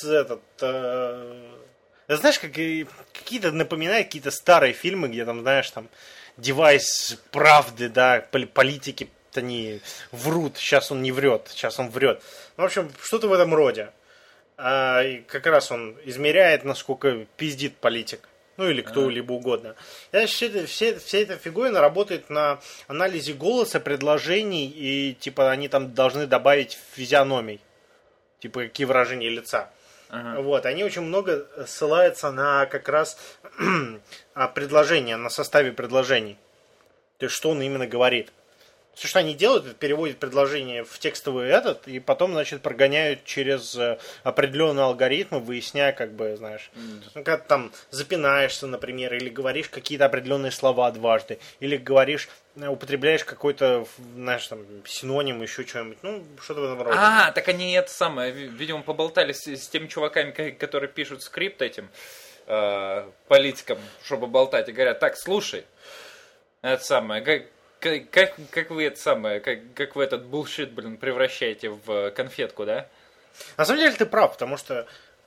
знаешь, какие-то напоминает какие-то старые фильмы, где там, знаешь, там девайс правды, да, политики они врут, сейчас он не врет, сейчас он врет. В общем, что-то в этом роде. И как раз он измеряет, насколько пиздит политик. Ну или кто-либо угодно. Вся эта фигура работает на анализе голоса, предложений, и типа они там должны добавить физиономий. Типа какие выражения лица. Вот, они очень много ссылаются на как раз предложения, на составе предложений. То есть, что он именно говорит. Все, что они делают, это переводят предложение в текстовый и потом, значит, прогоняют через определенные алгоритмы, выясняя, как бы, знаешь, когда ты там запинаешься, например, или говоришь какие-то определенные слова дважды, или говоришь, употребляешь какой-то, знаешь, там, синоним, еще что-нибудь, ну, что-то в этом роде. Так они это самое, видимо, поболтали с теми чуваками, которые пишут скрипт этим политикам, чтобы болтать, и говорят, так, слушай, это самое, как вы это самое, как вы этот булшит, превращаете в конфетку, да? На самом деле ты прав, потому что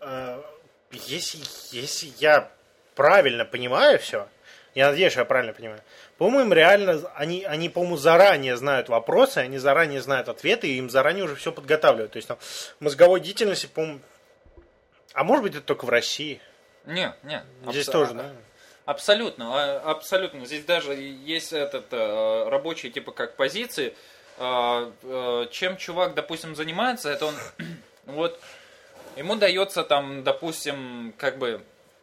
если я правильно понимаю все, я надеюсь, что я правильно понимаю, по-моему, им реально, они, по-моему, заранее знают вопросы, они заранее знают ответы, и им заранее уже все подготавливают. То есть там мозговой деятельности, по-моему, а может быть это только в России? Не. Здесь тоже, да? Абсолютно. Здесь даже есть рабочие типа как позиции. Чем чувак, допустим, занимается, это он вот ему дается там, допустим, как бы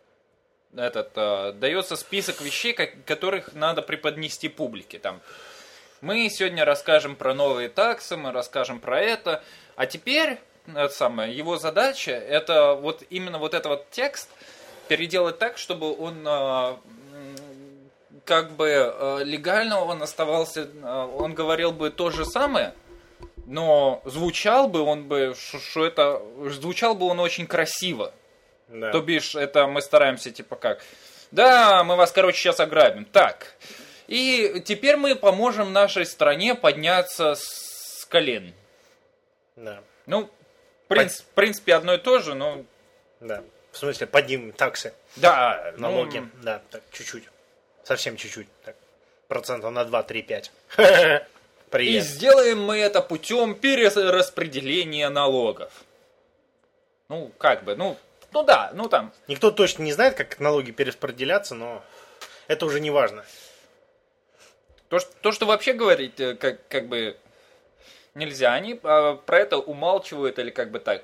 дается список вещей, которых надо преподнести публике. Там мы сегодня расскажем про новые таксы, мы расскажем про это, а теперь его задача это вот именно вот этот вот текст переделать так, чтобы он как бы легально он оставался, он говорил бы то же самое, но звучал бы он очень красиво. Да. То бишь, это мы стараемся типа как, да, мы вас, короче, сейчас ограбим. Так, и теперь мы поможем нашей стране подняться с колен. Да. Ну, в принципе, одно и то же, но... Да. В смысле, поднимем таксы. Да. Налоги. Да, так, чуть-чуть. Совсем чуть-чуть. Так, процентов на 2, 3, 5. И сделаем мы это путем перераспределения налогов. Ну, как бы, да, там. Никто точно не знает, как налоги перераспределяться, но это уже не важно. То, что вообще говорить, как бы нельзя, они про это умалчивают или как бы так.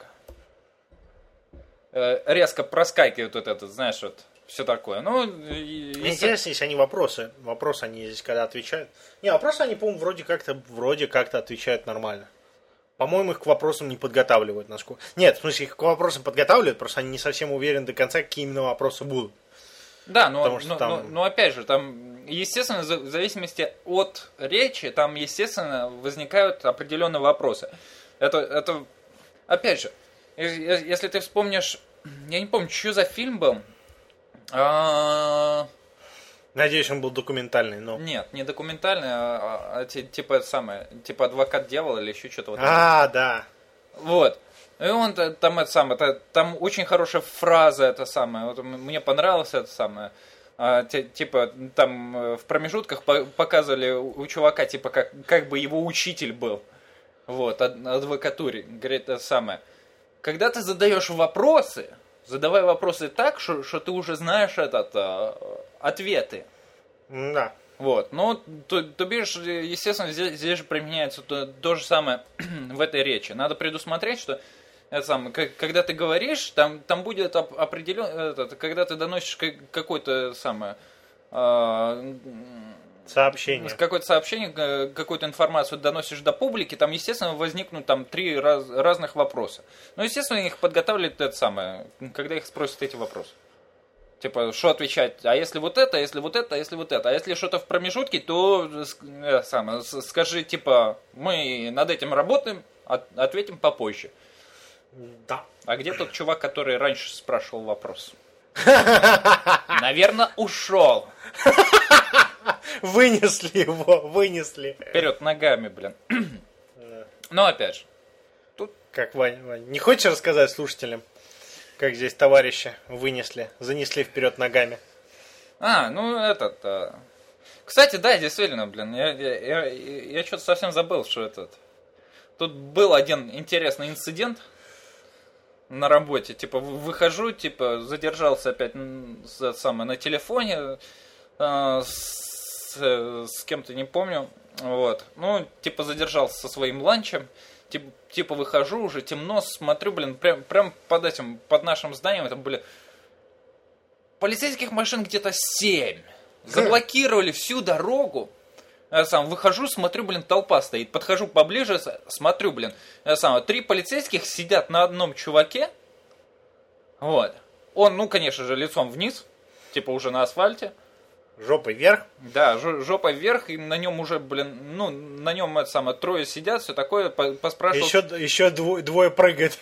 Резко проскакивают вот это, знаешь, вот все такое. Мне интересно, если они вопросы они здесь когда отвечают. Не, вопросы они, по-моему, вроде как-то отвечают нормально. По-моему, их к вопросам не подготавливают. Нет, в смысле, их к вопросам подготавливают, просто они не совсем уверены до конца, какие именно вопросы будут. Да, но опять же, там, естественно, в зависимости от речи, там, естественно, возникают определенные вопросы. Это опять же, если ты вспомнишь, я не помню, что за фильм был. Надеюсь, он был документальный, но... Нет, не документальный, типа «Адвокат дьявола» или еще что-то. Да. Вот. И он там там очень хорошая фраза, вот мне понравилось это самое. Типа, там в промежутках показывали у чувака, типа, как бы его учитель был. Вот, адвокатуре. Говорит, это самое. Когда ты задаешь вопросы, задавай вопросы так, что ты уже знаешь ответы. Да. Вот, ну, то бишь, естественно, здесь же применяется то же самое в этой речи. Надо предусмотреть, что это самое, когда ты говоришь, там будет определенно, когда ты доносишь какое-то самое сообщение, какую-то информацию доносишь до публики, там, естественно, возникнут там 3 разных вопроса. Ну, естественно, их подготавливают это самое, когда их спросят эти вопросы. Типа, что отвечать? А если вот это, а если вот это, а если вот это? А если что-то в промежутке, то скажи, типа, мы над этим работаем, ответим попозже. Да. А где тот чувак, который раньше спрашивал вопрос? Наверное, ушел. Вынесли его, вынесли. Вперед ногами, блин. Но опять же. Тут... Как, Вань, не хочешь рассказать слушателям, как здесь товарища занесли вперед ногами? Кстати, да, действительно, блин, я что-то совсем забыл, что Тут был один интересный инцидент на работе. Типа, выхожу, типа, задержался опять на телефоне с кем-то, не помню. Вот. Ну, типа, задержался со своим ланчем. Типа, выхожу, уже темно, смотрю, блин, прям под нашим зданием, это были полицейских машин где-то 7. Заблокировали всю дорогу. Я выхожу, смотрю, блин, толпа стоит. Подхожу поближе, смотрю, блин, 3 полицейских сидят на одном чуваке. Вот. Он, ну, конечно же, лицом вниз, типа уже на асфальте. Жопой вверх? Да, жопой вверх, и на нем уже, блин, ну, на нем 3 сидят, все такое, поспрашивал... Еще двое прыгают.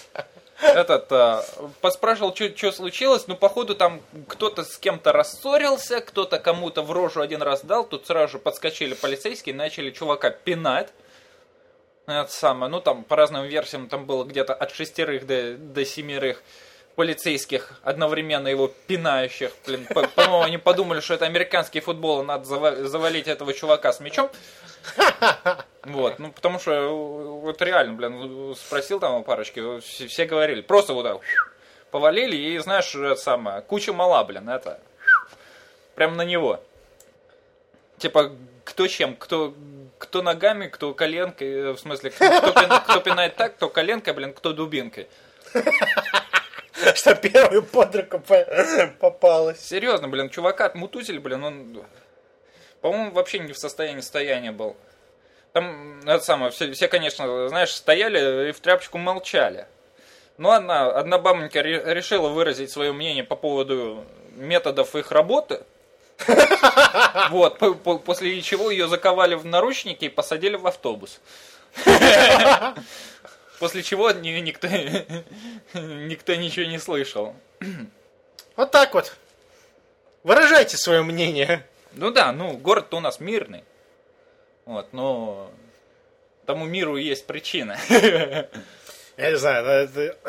Поспрашивал, что случилось, ну, походу, там кто-то с кем-то рассорился, кто-то кому-то в рожу один раз дал, тут сразу же подскочили полицейские, начали чувака пинать. Ну, там, по разным версиям, там было где-то от 6 до 7 полицейских, одновременно его пинающих. Блин, по-моему, они подумали, что это американский футбол, надо завалить этого чувака с мячом. Вот, ну, потому что, вот реально, блин, спросил там у парочки, все говорили, просто вот так повалили, и, знаешь, куча мала, блин, прям на него. Типа, кто чем, кто ногами, кто коленкой, в смысле, кто пинает так, кто коленкой, блин, кто дубинкой. Что первый под руку попалось. Серьезно, блин, чувака отмутузили, блин, он, по-моему, вообще не в состоянии стояния был. Там, все, конечно, знаешь, стояли и в тряпочку молчали. Но одна бабонька решила выразить свое мнение по поводу методов их работы. Вот, после чего ее заковали в наручники и посадили в автобус. После чего никто ничего не слышал. Вот так вот. Выражайте свое мнение. Ну да, город-то у нас мирный. Вот, но тому миру есть причина. Я не знаю,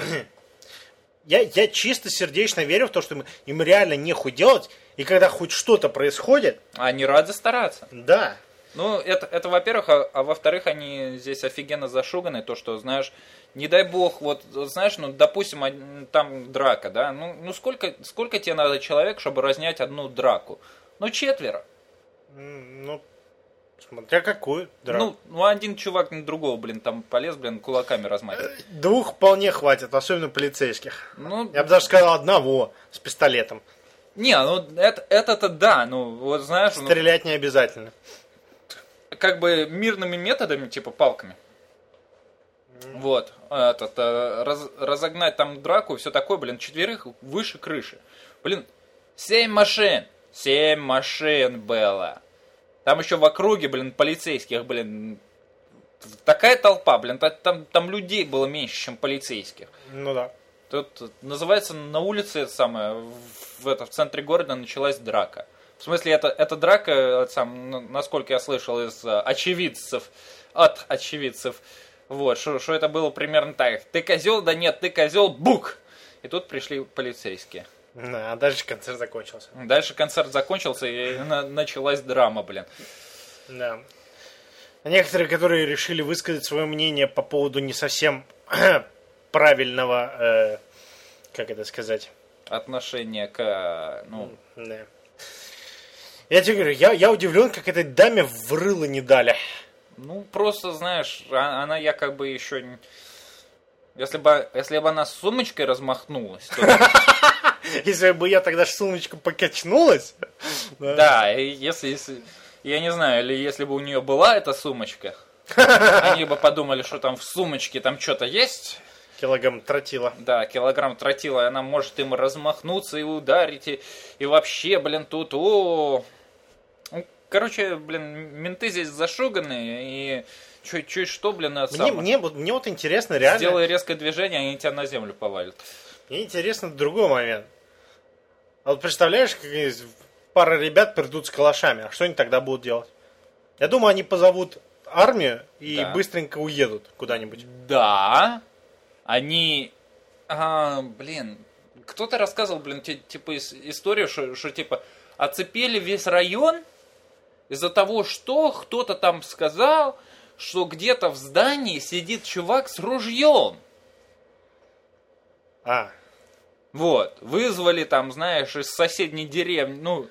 я чисто сердечно верю в то, что им реально нехуй делать, и когда хоть что-то происходит... Они рады стараться. Да. Ну, это во-первых, а во-вторых, они здесь офигенно зашуганы, то, что, знаешь, не дай бог, вот, знаешь, ну, допустим, там драка, да, ну сколько тебе надо человек, чтобы разнять одну драку? Ну, 4. Ну, смотря какую драку. Ну, один чувак на другого, блин, там полез, блин, кулаками размахивать. 2 вполне хватит, особенно полицейских. Ну, я бы даже сказал, 1 с пистолетом. Не, ну, это да, ну, вот, знаешь... Стрелять не обязательно. Как бы мирными методами, типа палками. Вот. Разогнать там драку, все такое, блин, 4 выше крыши. Блин, 7 машин. 7 машин было. Там еще в округе, блин, полицейских, блин, такая толпа, блин, там людей было меньше, чем полицейских. Ну да. Тут, называется, на улице, в центре города началась драка. В смысле, эта драка, насколько я слышал от очевидцев, вот, что это было примерно так. Ты козел, да нет, ты козел, бук! И тут пришли полицейские. Да, а дальше концерт закончился. Дальше концерт закончился, и началась драма, блин. Да. А некоторые, которые решили высказать свое мнение по поводу не совсем правильного, как это сказать? Отношение к, Да. Я тебе говорю, я удивлен, как этой даме в рыло не дали. Ну, просто, знаешь, она якобы еще... Если бы она с сумочкой размахнулась, то... Если бы я тогда сумочка покачнулась... Да, если... Я не знаю, или если бы у нее была эта сумочка, они бы подумали, что там в сумочке там что-то есть. Килограмм тротила. Да, килограмм тротила, и она может им размахнуться и ударить, и вообще, блин, тут... Ну, короче, блин, менты здесь зашуганные, и чуть что, блин, это мне вот интересно, реально... Сделай резкое движение, они тебя на землю повалят. Мне интересно другой момент. А вот представляешь, как пара ребят придут с калашами, а что они тогда будут делать? Я думаю, они позовут армию и быстренько уедут куда-нибудь. Да, они... блин, кто-то рассказывал, блин, типа историю, что типа оцепили весь район из-за того, что кто-то там сказал, что где-то в здании сидит чувак с ружьем. Вот, вызвали там, знаешь, из соседней деревни,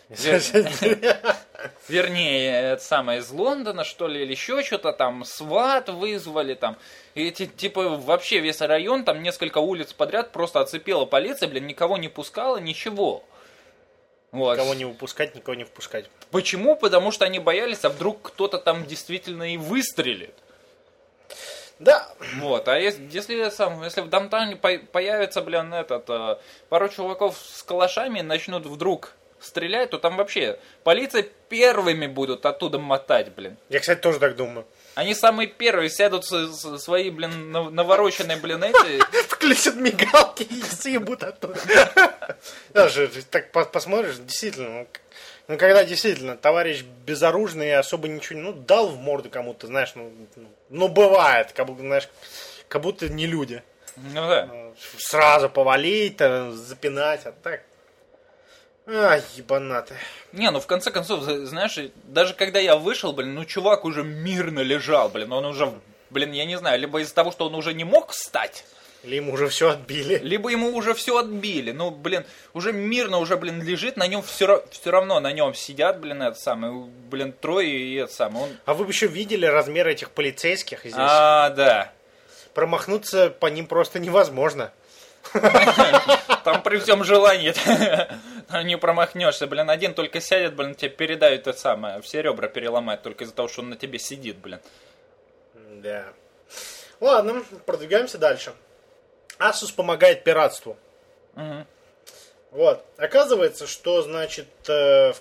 вернее, это самое, из Лондона, что ли, или еще что-то там, СВАТ вызвали там. И типа вообще весь район, там несколько улиц подряд просто оцепила полиция, блин, никого не пускала, ничего. Вот. Никого не выпускать, никого не впускать. Почему? Потому что они боялись, а вдруг кто-то там действительно и выстрелит. Да. Вот, а если в Даунтауне появится, блин, пару чуваков с калашами начнут вдруг стрелять, то там вообще полиция первыми будут оттуда мотать, блин. Я, кстати, тоже так думаю. Они самые первые сядут свои, блин, навороченные, блин, эти... Включат мигалки и съебут оттуда. Даже так посмотришь, действительно, когда действительно товарищ безоружный особо ничего, дал в морду кому-то, знаешь, бывает, как будто не люди. Ну да. Сразу повалить, запинать, а так... ебанаты. Не, в конце концов, знаешь, даже когда я вышел, блин, чувак уже мирно лежал, блин, он уже, блин, я не знаю, либо из-за того, что он уже не мог встать, или ему уже все отбили. Либо ему уже все отбили. Блин, уже мирно уже, блин, лежит, на нем все равно на нем сидят, блин, трое и это самое. А вы бы еще видели размеры этих полицейских здесь? Да. Промахнуться по ним просто невозможно. Там при всем желании не промахнешься, блин, один только сядет, блин, тебе передают это самое, все ребра переломают только из-за того, что он на тебе сидит, блин. Да. Ладно, продвигаемся дальше. Asus помогает пиратству. Угу. Вот. Оказывается, что, значит, в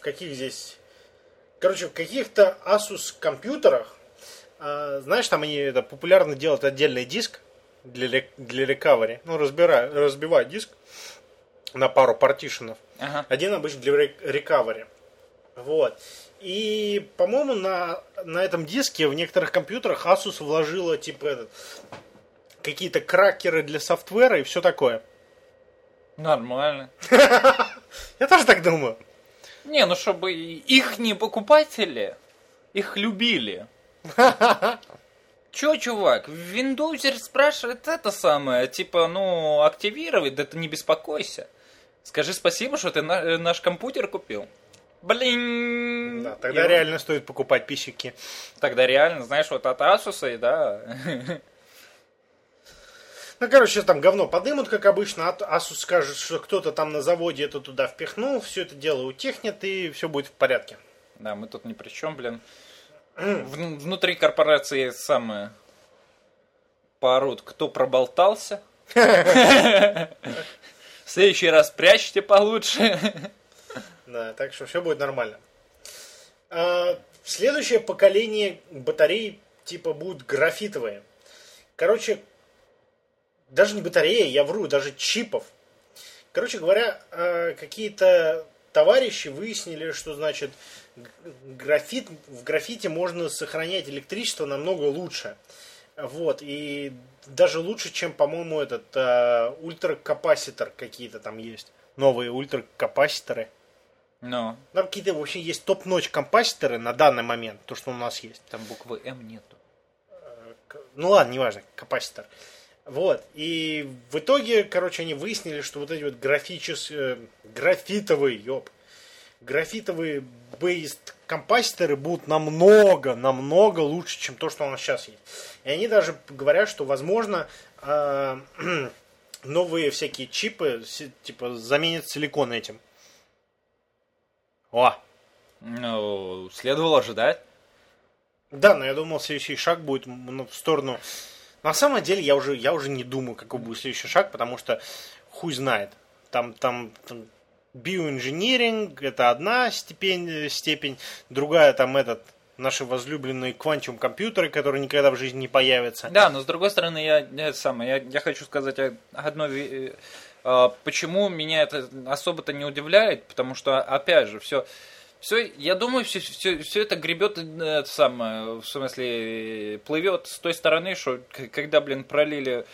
каких-то Asus компьютерах, знаешь, там они популярно делают отдельный диск для recovery. Разбивают диск на пару партишенов. Ага. Один обычно для recovery. Вот. И, по-моему, на этом диске в некоторых компьютерах Asus вложила, какие-то кракеры для софтвера и все такое. Нормально. Я тоже так думаю. Не, чтобы их не покупатели, их любили. Чё, чувак, Виндоузер спрашивает это самое, активировать, да ты не беспокойся. Скажи спасибо, что ты наш компьютер купил. Блин. Да, тогда реально стоит покупать писюки. Тогда реально, знаешь, от Asus, и да. Сейчас там говно подымут, как обычно. Asus скажет, что кто-то там на заводе это туда впихнул, все это дело утихнет, и все будет в порядке. Да, мы тут ни при чем, блин. Внутри корпорации поорут, кто проболтался. В следующий раз прячьте получше. Да, так что все будет нормально. Следующее поколение батарей будут графитовые. Даже не батареи, я вру, даже чипов. Говоря, какие-то товарищи выяснили, что, значит, в графите можно сохранять электричество намного лучше. Вот, и даже лучше, чем, по-моему, ультракапаситор какие-то там есть. новые ультракапаситоры. Но. Там какие-то вообще есть топ-ночь компаситоры на данный момент, то, что у нас есть. Там буквы М нету. Ну ладно, неважно, капаситор. Вот. И в итоге, короче, они выяснили, что вот эти вот графитовые бейст компаситоры будут намного лучше, чем то, что у нас сейчас есть. И они даже говорят, что, возможно, новые всякие чипы типа заменят силикон этим. О! Ну, следовало ожидать. Да, но я думал, следующий шаг будет в сторону... На самом деле, я уже не думаю, какой будет следующий шаг, потому что хуй знает. Там биоинжиниринг, это одна степень, другая там наши возлюбленные квантум-компьютеры, которые никогда в жизни не появятся. Да, но с другой стороны, я хочу сказать одно, почему меня это особо-то не удивляет, потому что, опять же, все, я думаю, все это гребет, в смысле, плывет с той стороны, что когда, пролили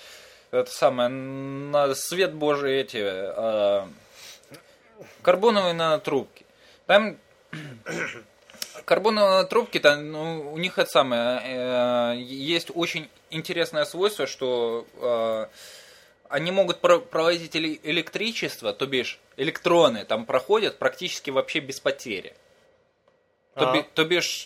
на свет Божий эти карбоновые нанотрубки. Там карбоновые нанотрубки, у них есть очень интересное свойство, что они могут проводить электричество, то бишь электроны там проходят практически вообще без потери. То бишь,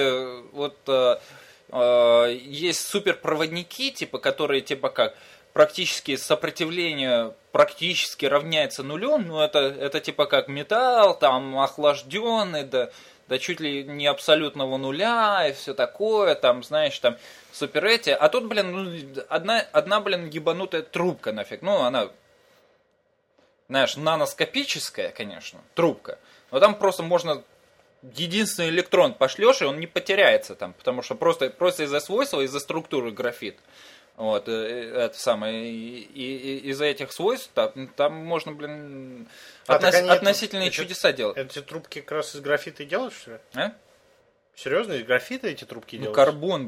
есть суперпроводники, которые практически сопротивление практически равняется нулем, но это как металл, там охлажденный, до чуть ли не абсолютного нуля и все такое, супер эти. А тут, одна ебанутая трубка нафиг. Ну, она, знаешь, наноскопическая, конечно, трубка. Но там просто можно единственный электрон пошлешь, и он не потеряется там, потому что просто из-за свойства, из-за структуры графит. Вот, это самое, и из-за этих свойств там можно, относительные чудеса делать. Эти трубки как раз из графита и делают, что ли? А? Серьезно, из графита эти трубки делают? Карбон,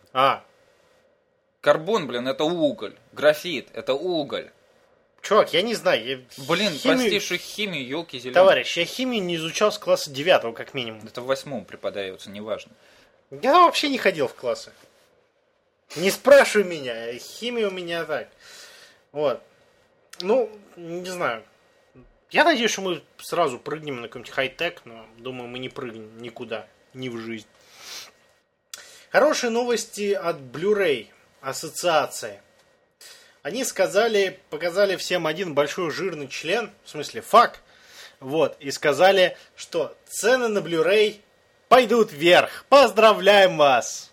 Карбон, это уголь. Графит, это уголь. Чувак, я не знаю. Простейшую химию, елки зеленые. Товарищ, я химию не изучал с класса 9 как минимум. Это в 8 преподается, неважно. Я вообще не ходил в классы. Не спрашивай меня, химия у меня так. Вот. Ну, не знаю. Я надеюсь, что мы сразу прыгнем на какой-нибудь хай-тек, но думаю, мы не прыгнем никуда, ни в жизнь. Хорошие новости от Blu-ray ассоциации. Они показали всем один большой жирный член, в смысле фак, вот, и сказали, что цены на Blu-ray пойдут вверх. Поздравляем вас!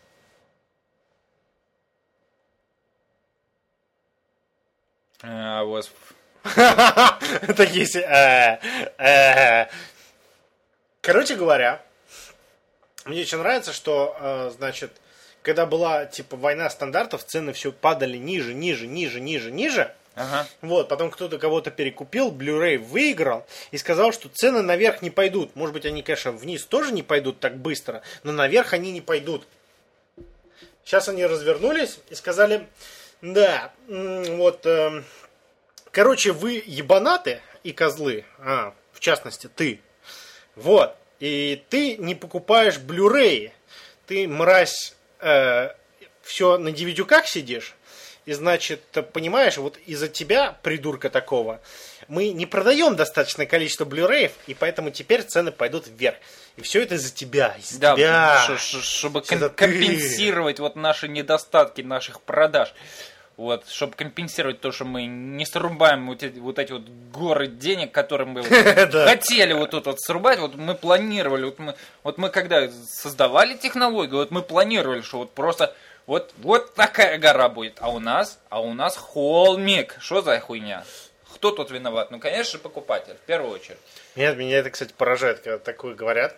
Короче говоря, мне очень нравится, что, когда была война стандартов, цены все падали ниже. Ага. Вот, потом кто-то кого-то перекупил, Blu-ray выиграл и сказал, что цены наверх не пойдут. Может быть, они, конечно, вниз тоже не пойдут так быстро, но наверх они не пойдут. Сейчас они развернулись и сказали, да, вот, короче, вы ебанаты и козлы, в частности, ты. Вот, и ты не покупаешь Blu-ray, ты, мразь, все на DVD-ках сидишь, и, значит, понимаешь, вот из-за тебя, придурка такого, мы не продаем достаточное количество Blu-ray'ев, и поэтому теперь цены пойдут вверх. И все это из-за тебя. Чтобы компенсировать вот наши недостатки наших продаж. Вот, чтобы компенсировать то, что мы не срубаем вот эти горы денег, которые мы хотели вот тут вот срубать, вот мы планировали, вот мы когда создавали технологию, вот мы планировали, что вот просто вот такая гора будет, а у нас холмик. Что за хуйня? Кто тут виноват? Ну, конечно, покупатель, в первую очередь. Нет, меня это, кстати, поражает, когда такое говорят.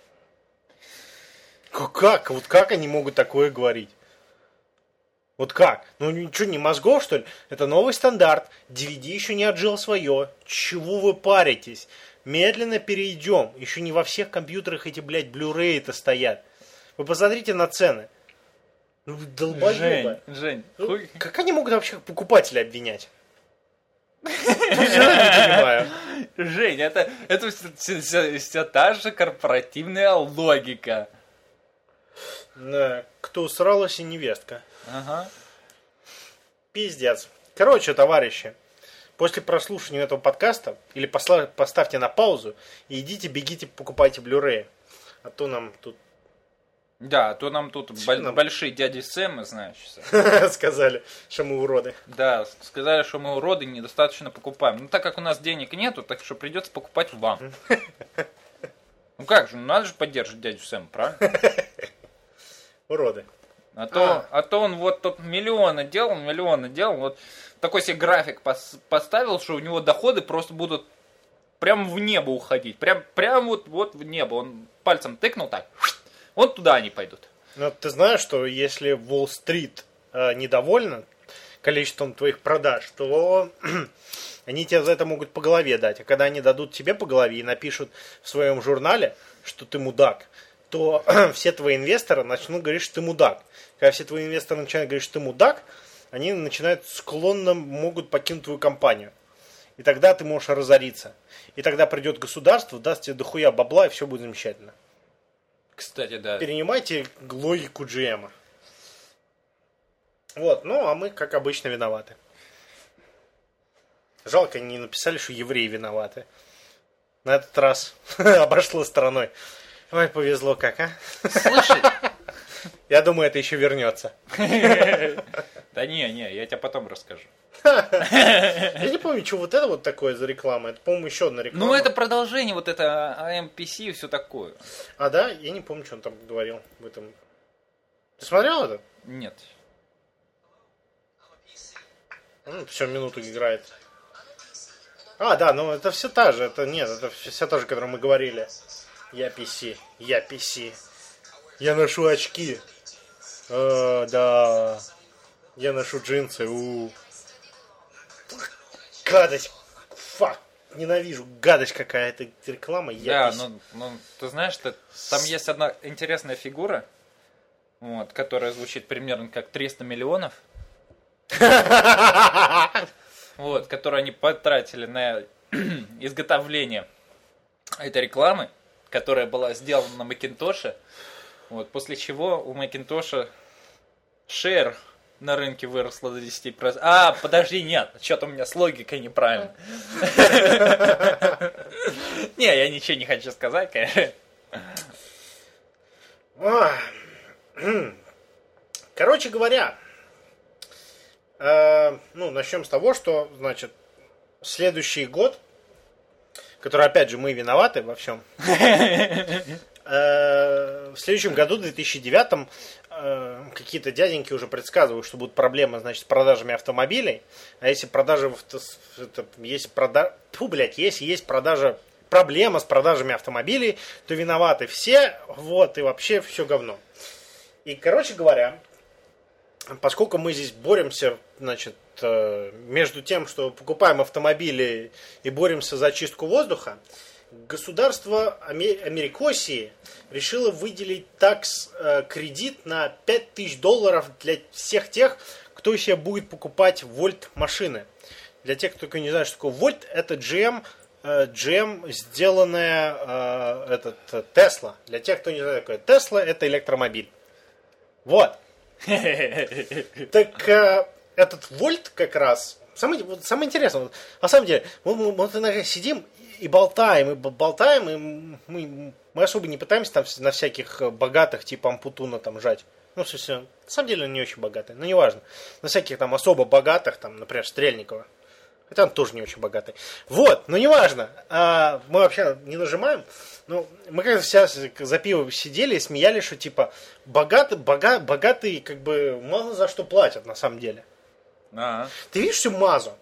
Как? Вот как они могут такое говорить? Вот как? Ну ничего, не мозгов, что ли? Это новый стандарт. DVD еще не отжил свое. Чего вы паритесь? Медленно перейдем. Еще не во всех компьютерах эти, Blu-ray-то стоят. Вы посмотрите на цены. Ну вы долбоебы. Жень, как они могут вообще покупателя обвинять? Я не понимаю. Жень, это все та же корпоративная логика. Да, кто усралась и невестка. Ага. Пиздец. Короче, товарищи, после прослушивания этого подкаста или поставьте на паузу и идите, бегите, покупайте Blu-ray. А то нам тут... Да, а то нам тут большие дяди Сэмы, знаешь, сказали, что мы уроды. Да, сказали, что мы уроды, недостаточно покупаем. Ну, так как у нас денег нету, так что придется покупать вам. Ну как же, надо же поддерживать дядю Сэма, правильно? Уроды. А то он вот тут миллионы делал, вот такой себе график поставил, что у него доходы просто будут прям в небо уходить. Прям вот в небо. Он пальцем тыкнул так, вот туда они пойдут. Но ты знаешь, что если Уолл-стрит недовольна количеством твоих продаж, то они тебе за это могут по голове дать. А когда они дадут тебе по голове и напишут в своем журнале, что ты мудак, то все твои инвесторы начнут говорить, что ты мудак. Когда все твои инвесторы начинают говорить, что ты мудак, они начинают могут покинуть твою компанию. И тогда ты можешь разориться. И тогда придет государство, даст тебе дохуя бабла, и все будет замечательно. Кстати, да. Перенимайте логику GM. Вот, ну а мы, как обычно, виноваты. Жалко, не написали, что евреи виноваты. На этот раз обошло стороной. Ой, повезло как, а? Слушай. Я думаю, это еще вернется. Да не, я тебе потом расскажу. Я не помню, что вот это вот такое за реклама. Это, по-моему, еще одна реклама. Ну, это продолжение, вот это AMPC и все такое. А, да? Я не помню, что он там говорил в этом. Ты смотрел это? Нет. Все, минуту играет. А, да, ну это все та же. Это все та же, о которой мы говорили. Я PC. Я ношу очки. Да. Я ношу джинсы. Гадость. Фак. Ненавижу. Гадость какая-то реклама. Да, ну ты знаешь, там есть одна интересная фигура, вот, которая звучит примерно как 300 миллионов. Вот, которую они потратили на изготовление этой рекламы, которая была сделана на Макинтоше. Вот, после чего у Макинтоша шер на рынке выросла до 10%. А, подожди, нет, что-то у меня с логикой неправильно. Не, я ничего не хочу сказать, конечно. Короче говоря, начнем с того, что, значит, следующий год, который, опять же, мы виноваты во всем. В следующем году, 2009, какие-то дяденьки уже предсказывают, что будут проблемы, значит, с продажами автомобилей. А если есть проблема с продажами автомобилей, то виноваты все, вот, и вообще все говно. И, короче говоря, поскольку мы здесь боремся, значит, между тем, что покупаем автомобили и боремся за очистку воздуха, государство Америкосии решило выделить такс-кредит на $5000 для всех тех, кто себе будет покупать вольт-машины. Для тех, кто не знает, что такое вольт, это GM, сделанная Tesla. Для тех, кто не знает, что такое Tesla, это электромобиль. Вот. Так этот вольт как раз... Самое интересное, на самом деле, мы иногда сидим и болтаем, и мы особо не пытаемся там на всяких богатых, типа Ампутуна, там жать. Ну, на самом деле, он не очень богатый, но неважно. На всяких там особо богатых, там, например, Стрельникова. Хотя он тоже не очень богатый. Вот, но неважно. Мы вообще не нажимаем. Ну, мы как-то сейчас за пиво сидели и смеялись, что типа богатые как бы мало за что платят на самом деле. А-а. Ты видишь всю мазу?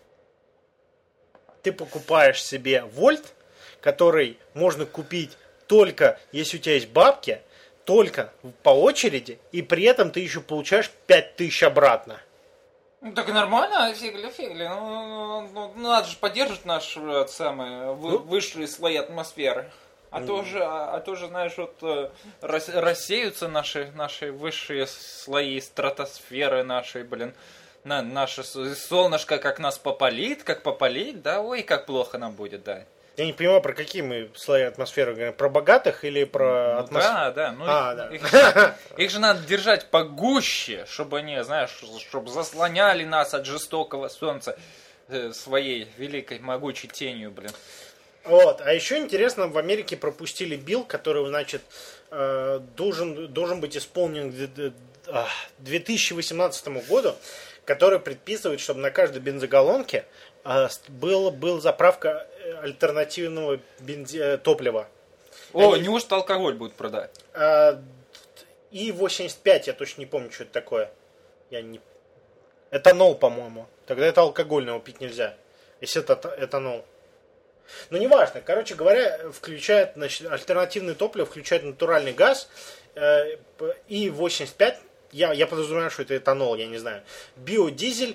Ты покупаешь себе вольт, который можно купить только если у тебя есть бабки, только по очереди, и при этом ты еще получаешь 5000 обратно. Ну так нормально, фигли. Ну, надо же поддерживать наши высшие слои атмосферы. А то же, знаешь, вот рассеются наши высшие слои стратосферы нашей, наше солнышко как нас попалит, да, ой, как плохо нам будет, да. Я не понимаю, про какие мы слои атмосферы говорим, про богатых или про атмосферу? Да, их же надо держать погуще, чтобы они, знаешь, чтобы заслоняли нас от жестокого солнца своей великой могучей тенью, блин. Вот, а еще интересно, в Америке пропустили билл, который, значит, должен быть исполнен к 2018 году, который предписывает, чтобы на каждой бензогалонке был заправка альтернативного топлива. Неужто алкоголь будут продать? И 85, я точно не помню, что это такое. Этанол, по-моему. Тогда это алкогольного пить нельзя. Если это этанол. Но неважно. Короче говоря, включает, значит, альтернативное топливо, включает натуральный газ. И 85, я подразумеваю, что это этанол, я не знаю. Биодизель,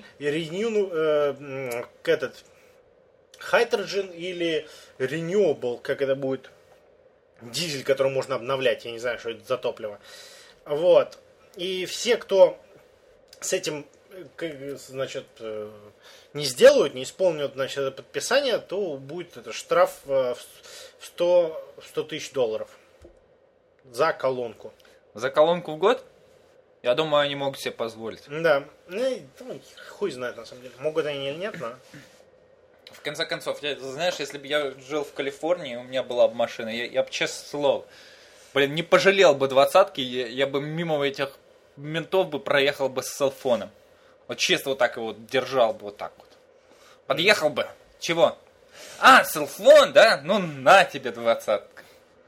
hydrogen или renewable, как это будет. Дизель, который можно обновлять. Я не знаю, что это за топливо. Вот. И все, кто с этим, значит, не сделают, не исполнят, значит, это подписание, то будет это штраф в 100 тысяч долларов за колонку. За колонку в год? Я думаю, они могут себе позволить. Да. Ну, хуй знает, на самом деле. Могут они или нет, но... В конце концов, знаешь, если бы я жил в Калифорнии, у меня была бы машина, я бы, честное слово, не пожалел бы двадцатки, я бы мимо этих ментов бы проехал бы с селфоном. Вот чисто вот так его держал бы вот так вот. Подъехал бы. Чего? Селфон, да? Ну на тебе двадцатка.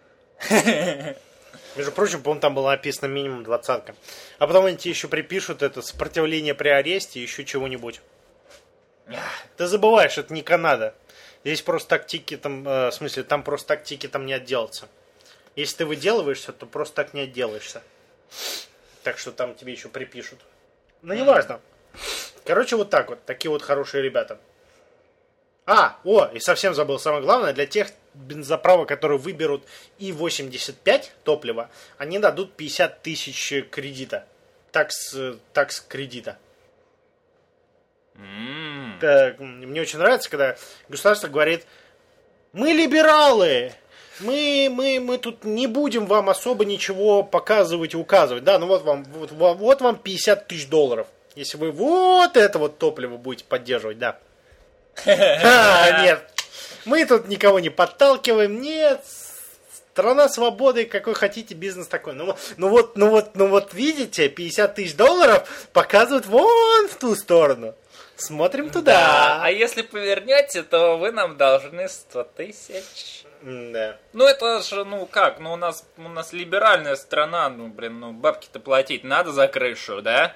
Между прочим, по-моему, там было написано минимум двадцатка. А потом они тебе еще припишут это сопротивление при аресте, еще чего-нибудь. Ты забываешь, это не Канада. Здесь просто так тики там, в смысле, там просто так тики там не отделаться. Если ты выделываешься, то просто так не отделаешься. Так что там тебе еще припишут. Но неважно. Короче, вот так вот. Такие вот хорошие ребята. И совсем забыл самое главное. Для тех бензоправок, которые выберут И-85 топлива, они дадут 50 тысяч кредита. Такс кредита. Мне очень нравится, когда государство говорит: мы либералы, мы тут не будем вам особо ничего показывать и указывать. Да, ну вот вам 50 тысяч долларов, если вы вот это вот топливо будете поддерживать, да. Нет, мы тут никого не подталкиваем, нет. Страна свободы, какой хотите, бизнес такой. Ну вот видите, 50 тысяч долларов показывают вон в ту сторону. Смотрим туда. Да, а если повернете, то вы нам должны 100 тысяч. Да. Ну это же, как, у нас либеральная страна, бабки-то платить надо за крышу, да?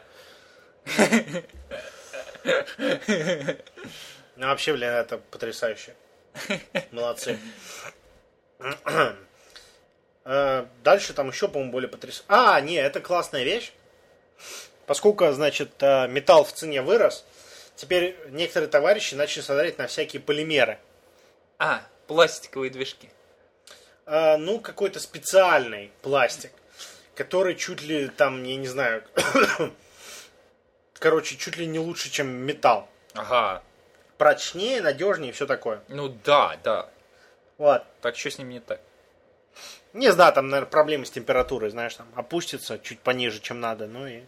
Ну вообще, это потрясающе. Молодцы. Дальше там еще, по-моему, более потрясающе. Это классная вещь. Поскольку, значит, металл в цене вырос, теперь некоторые товарищи начали создавать на всякие полимеры. Пластиковые движки. Какой-то специальный пластик, который чуть ли там, я не знаю, чуть ли не лучше, чем металл. Ага. Прочнее, надежнее и все такое. Да. Вот. Так что с ним не так? Не знаю, там, наверное, проблемы с температурой, знаешь, там опустится чуть пониже, чем надо,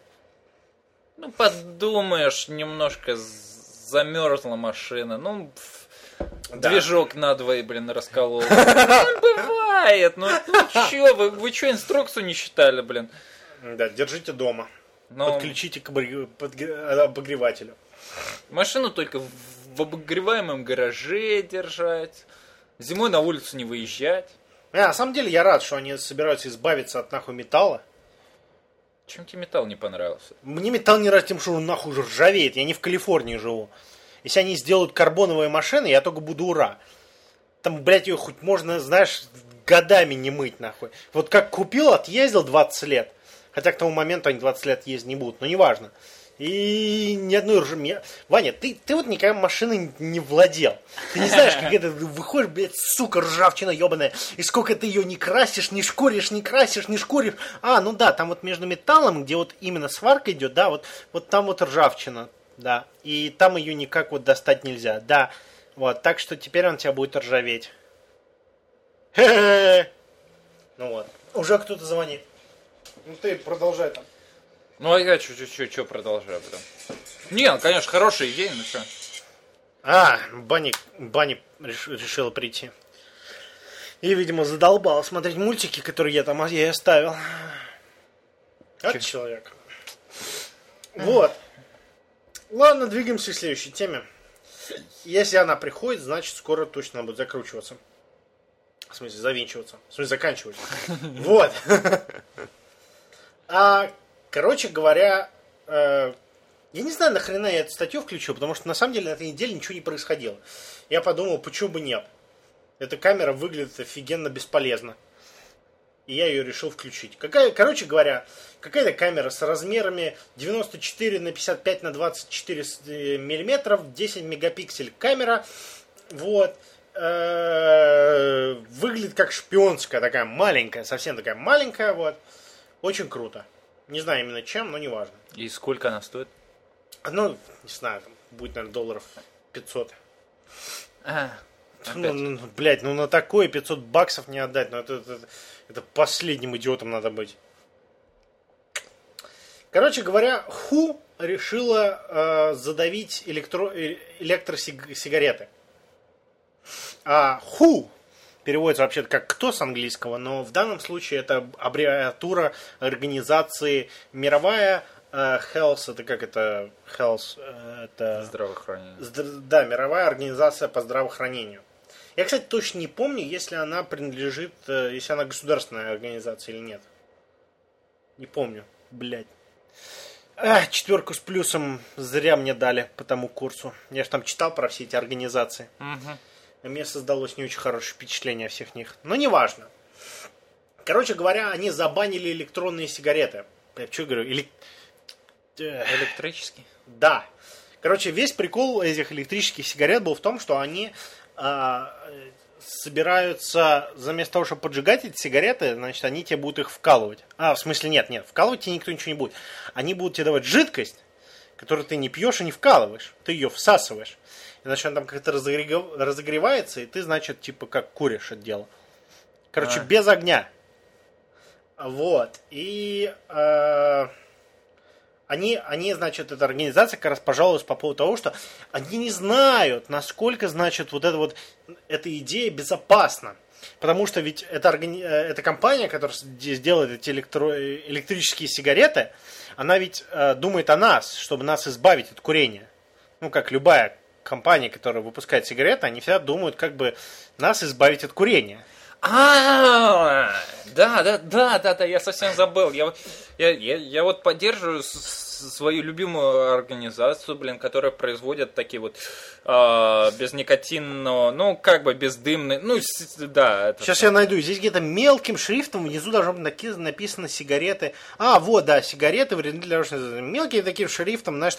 подумаешь, немножко замерзла машина, движок надвое, расколол. Бывает, чё, вы что, инструкцию не читали, блин? Да, держите дома. Подключите к обогревателю. Машину только в обогреваемом гараже держать, зимой на улицу не выезжать. На самом деле я рад, что они собираются избавиться от нахуй металла. Чем тебе металл не понравился? Мне металл не нравится тем, что он нахуй уже ржавеет. Я не в Калифорнии живу. Если они сделают карбоновые машины, я только буду ура. Там, блядь, ее хоть можно, знаешь, годами не мыть нахуй. Вот как купил, отъездил 20 лет. Хотя к тому моменту они 20 лет ездить не будут. Но неважно. И ни одной ржавчины. Ваня, ты вот никогда машиной не владел. Ты не знаешь, как это выходишь, блядь, сука, ржавчина ебаная. И сколько ты ее не красишь, не шкуришь, не красишь, не шкуришь. Там вот между металлом, где вот именно сварка идет, да, вот там вот ржавчина. да. И там ее никак вот достать нельзя, да. Вот, так что теперь он тебя будет ржаветь. Ну вот. Уже кто-то звонит. Ну ты продолжай там. Ну а я что продолжаю потом. Не, конечно, хорошая идея, ну что. Банни решила прийти. И, видимо, задолбала смотреть мультики, которые я там ей оставил. Человек. Вот. Ладно, двигаемся к следующей теме. Если она приходит, значит, скоро точно она будет закручиваться. В смысле, завинчиваться. В смысле, заканчивать. Вот. Короче говоря, я не знаю, нахрена я эту статью включил, потому что на самом деле на этой неделе ничего не происходило. Я подумал, почему бы нет. Эта камера выглядит офигенно бесполезно. И я ее решил включить. Короче говоря, какая-то камера с размерами 94 на 55 на 24 миллиметров, 10 мегапиксель камера. Вот. Выглядит как шпионская, такая маленькая, совсем такая маленькая. Вот. Очень круто. Не знаю именно чем, но не важно. И сколько она стоит? Ну, не знаю, будет, наверное, долларов 500. Блять, на такое 500 баксов не отдать. Ну, это последним идиотом надо быть. Короче говоря, Ху решила задавить электросигареты. Ху переводится вообще-то как «кто» с английского, но в данном случае это аббревиатура организации мировая Health, это как это? Health, это... Здравоохранение. Да, мировая организация по здравоохранению. Я, кстати, точно не помню, если она принадлежит, если она государственная организация или нет. Не помню, блядь. 4 с плюсом зря мне дали по тому курсу. Я же там читал про все эти организации. Угу. И мне создалось не очень хорошее впечатление о всех них. Но неважно. Короче говоря, они забанили электронные сигареты. Я что говорю? Электрические? Да. Короче, весь прикол этих электрических сигарет был в том, что они собираются, вместо того, чтобы поджигать эти сигареты, значит, они тебе будут их вкалывать. В смысле, нет, вкалывать тебе никто ничего не будет. Они будут тебе давать жидкость, которую ты не пьешь и не вкалываешь. Ты ее всасываешь. И, значит, она там как-то разогревается, и ты, значит, типа, как куришь это дело. Короче, без огня. Вот. И они, значит, эта организация как раз пожаловалась по поводу того, что они не знают, насколько, значит, вот эта идея безопасна. Потому что ведь эта компания, которая здесь делает эти электрические сигареты, она ведь думает о нас, чтобы нас избавить от курения. Ну, как любая компания, которая выпускает сигареты, они всегда думают, как бы нас избавить от курения. Да, я совсем забыл. Я вот поддерживаю свою любимую организацию, которая производит такие вот безникотинного, ну, как бы бездымные, ну, да. Это сейчас я найду. Здесь где-то мелким шрифтом внизу должно быть написано сигареты. Вот, да, сигареты вредны для жизни. Мелким таким шрифтом, знаешь,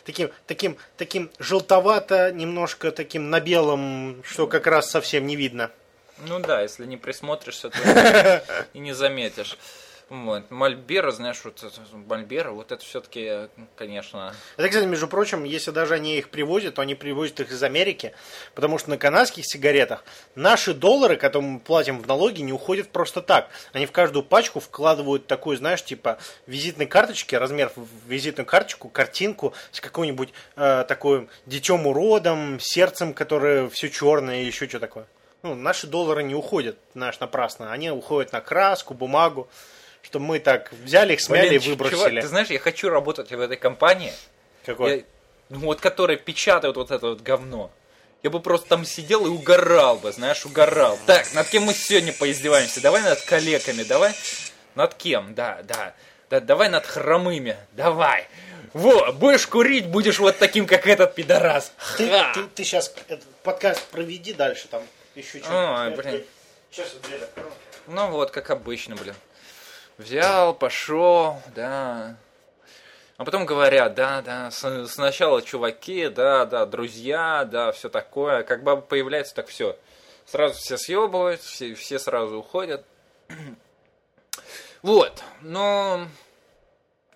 таким желтовато, немножко таким на белом, что как раз совсем не видно. Ну да, если не присмотришься, то и не заметишь. Вот. Мальборо, знаешь, вот Мальборо, вот это все-таки, конечно... Это, кстати, между прочим, если даже они их привозят, то они привозят их из Америки, потому что на канадских сигаретах наши доллары, которые мы платим в налоги, не уходят просто так. Они в каждую пачку вкладывают такую, знаешь, типа визитной карточки, размер в визитную карточку, картинку с каким-нибудь такой детем-уродом, сердцем, которое все черное и еще что такое. Ну, наши доллары не уходят, знаешь, напрасно. Они уходят на краску, бумагу, чтобы мы так взяли их, смяли и выбросили. Чувак, ты знаешь, я хочу работать в этой компании. Какой? Вот, которая печатает вот это вот говно. Я бы просто там сидел и угорал бы, знаешь, угорал. Так, над кем мы сегодня поиздеваемся? Давай над коллегами, давай. Над кем? Да, давай над хромыми, давай. Во, будешь курить, будешь вот таким, как этот пидорас. Ты сейчас этот подкаст проведи дальше там. Еще что-то. Блин. Сейчас вот это. Ну вот, как обычно, блин. Взял, пошел, да. А потом говорят, да, сначала чуваки, да, друзья, да, все такое. Как баба появляется, так все. Сразу все съебывают, все сразу уходят. Вот, но...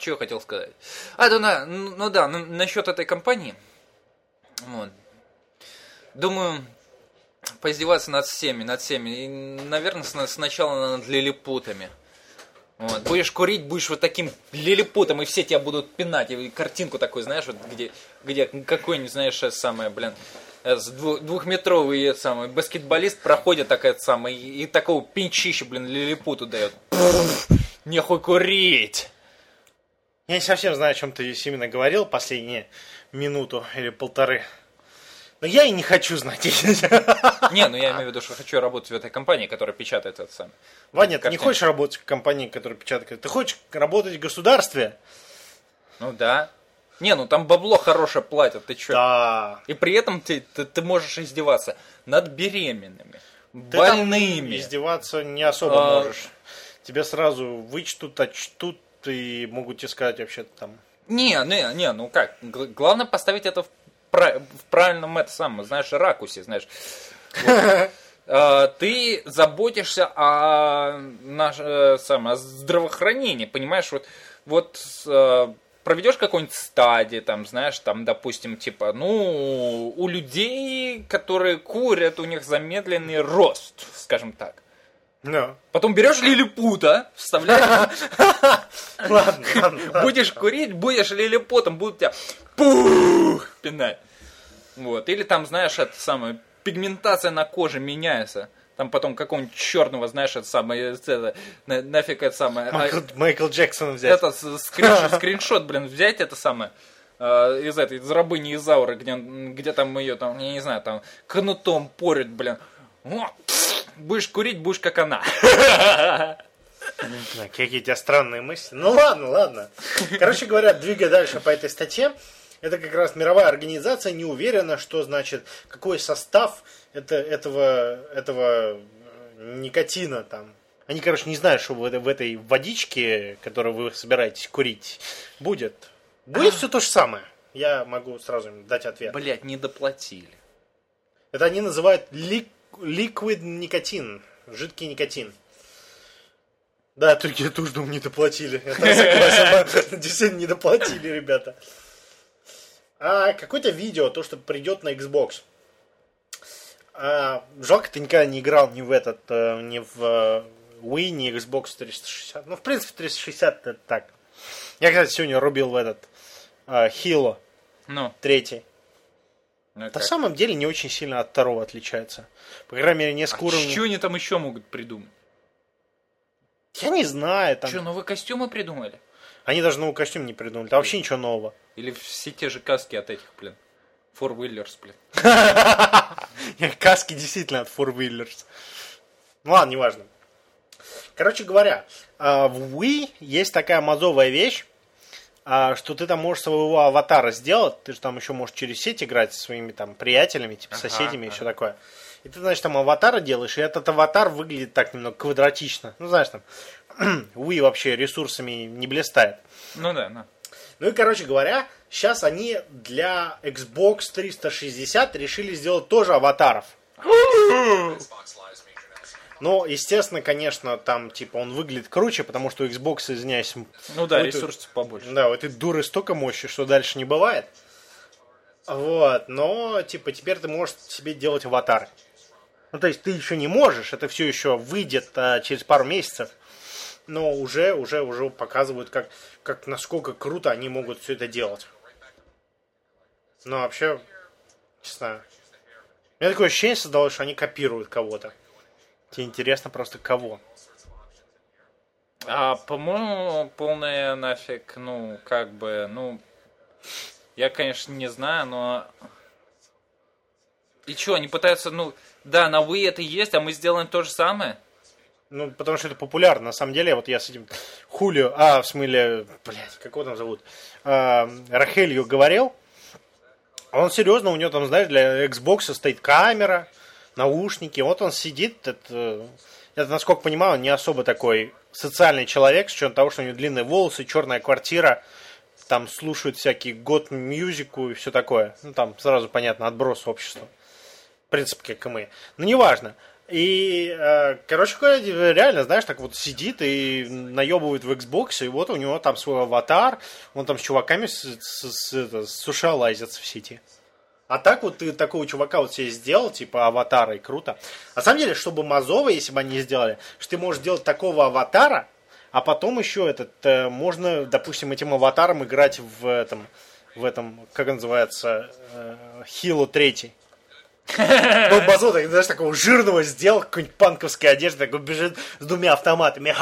Что я хотел сказать? Да, насчет этой компании. Вот. Думаю, поиздеваться над всеми. И, наверное, сначала над лилипутами. Вот. Будешь курить, будешь вот таким лилипутом, и все тебя будут пинать. И картинку такую, знаешь, вот где какой-нибудь, знаешь, самое, двухметровый самый баскетболист проходит такая самая, и такого пинчища, лилипуту дает. Нехуй курить! Я не совсем знаю, о чем ты именно говорил последние минуту или полторы. Но я и не хочу знать. Не, я имею в виду, что хочу работать в этой компании, которая печатает это самое. Ваня, ты не хочешь работать в компании, которая печатает? Ты хочешь работать в государстве? Ну да. Там бабло хорошее платят, ты чё? Да. И при этом ты можешь издеваться над беременными, больными. Ты издеваться не особо можешь. Тебя сразу вычтут, отчтут и могут тебе сказать вообще-то там... Как? Главное поставить это в правильном ракурсе, знаешь. Вот. Ты заботишься о здравоохранении, понимаешь? Вот проведешь какой-нибудь стадии, допустим, у людей, которые курят, у них замедленный рост, скажем так. No. Потом берешь лилипута, вставляешь. Ладно. Будешь курить, будешь лилипутом, будут тебя пинать. Вот. Или пигментация на коже меняется. Там потом какого-нибудь черного, нафиг это самое. Майкл Джексон взять. Это скриншот, взять это самое. Из рабыни Изауры, где там ее, я не знаю, кнутом порют, Будешь курить, будешь как она. Какие у тебя странные мысли. Ну ладно. Короче говоря, двигая дальше по этой статье, это как раз мировая организация не уверена, что значит, какой состав этого никотина там. Они, не знают, что в этой водичке, которую вы собираетесь курить, будет. Будет все то же самое. Я могу сразу им дать ответ. Блять, не доплатили. Это они называют liquid никотин, жидкий никотин. Да, только я тоже думаю, не доплатили. Я согласен, действительно не доплатили, ребята. А какое-то видео, то, что придет на Xbox. Жалко, ты никогда не играл ни в Wii, ни Xbox 360. В принципе, 360 это так. Я, кстати, сегодня рубил в этот Halo 3. На самом деле не очень сильно от второго отличается. По крайней мере, несколько уровней. Что они там еще могут придумать? Я не знаю. Что, новые костюмы придумали? Они даже новый костюм не придумали. Там вообще ничего нового. Или все те же каски от этих, Four Wheelers, Каски действительно от Four Wheelers. Ну ладно, неважно. Короче говоря, в Wii есть такая мазовая вещь, что ты там можешь своего аватара сделать, ты же там еще можешь через сеть играть со своими приятелями, соседями и все такое. И ты, там аватара делаешь, и этот аватар выглядит так немного квадратично. Wii вообще ресурсами не блистает. Ну да. Ну и, короче говоря, сейчас они для Xbox 360 решили сделать тоже аватаров. Но, естественно, конечно, там, он выглядит круче, потому что у Xbox, извиняюсь... ресурсов побольше. Да, у этой дуры столько мощи, что дальше не бывает. Вот, но, теперь ты можешь себе делать аватары. То есть, ты еще не можешь, это все еще выйдет через пару месяцев, но уже показывают, насколько круто они могут все это делать. Но вообще, не знаю. У меня такое ощущение создалось, что они копируют кого-то. Тебе интересно просто кого? По-моему, полная нафиг, я, конечно, не знаю, но... И что, они пытаются, на Wii это есть, а мы сделаем то же самое? Потому что это популярно. На самом деле, я с этим Хулио, как его там зовут? Рахелью говорил. Он серьезно, у него там, для Xbox стоит камера, наушники. Вот он сидит, это, насколько понимаю, он не особо такой социальный человек, с учетом того, что у него длинные волосы, черная квартира, там слушают всякие гот-мьюзику и все такое. Там сразу понятно, отброс общества. В принципе, как и мы. Но неважно. И, короче говоря, реально, знаешь, так вот сидит и наебывает в Xbox, и вот у него там свой аватар, он там с чуваками сушалайзится в сети. А так вот ты такого чувака вот себе сделал, типа аватара, и круто. На самом деле, чтобы мазово, если бы они сделали, что ты можешь делать такого аватара, а потом еще можно, допустим, этим аватаром играть в этом, как он называется, Halo 3. Ну, Базо, ты, знаешь, такого жирного сделал, какой-нибудь панковской одежды, такой бежит с двумя автоматами.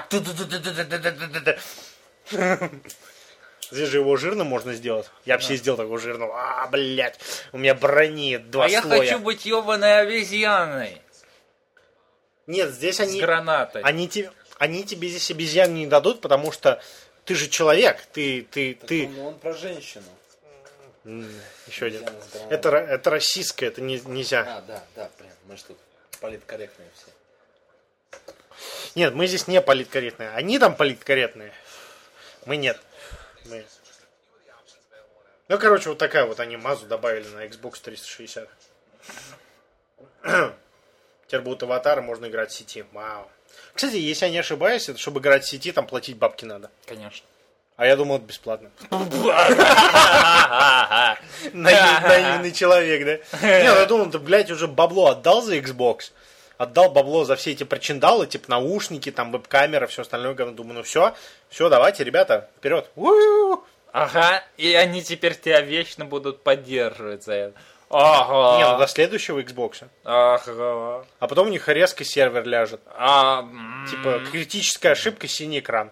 Здесь же его жирным можно сделать. Я вообще сделал такого жирного. Блядь, у меня брони 2 слоя. А я хочу быть ебаной обезьяной. Нет, здесь с гранатой. Они тебе здесь обезьян не дадут, потому что ты же человек. Ты. Он про женщину. Еще один. Это российское, это нельзя. Да, прям. Мы же тут политкорректные все. Нет, мы здесь не политкорректные. Они там политкорректные. Мы нет. Ну, короче, вот такая вот они мазу добавили на Xbox 360. Теперь будут аватары, можно играть в сети. Вау. Кстати, если я не ошибаюсь, это чтобы играть в сети, там платить бабки надо. Конечно. А я думал, это бесплатно. Наивный человек, да? Нет, я думал, ты, блядь, уже бабло отдал за Xbox. Отдал бабло за все эти причиндалы, типа наушники, там веб-камера, все остальное. Думаю, ну все, давайте, ребята, вперед. Ага, и они теперь тебя вечно будут поддерживать за это. Ага. Не, ну до следующего Xbox. Ага. А потом у них резко сервер ляжет. Типа критическая ошибка, синий экран.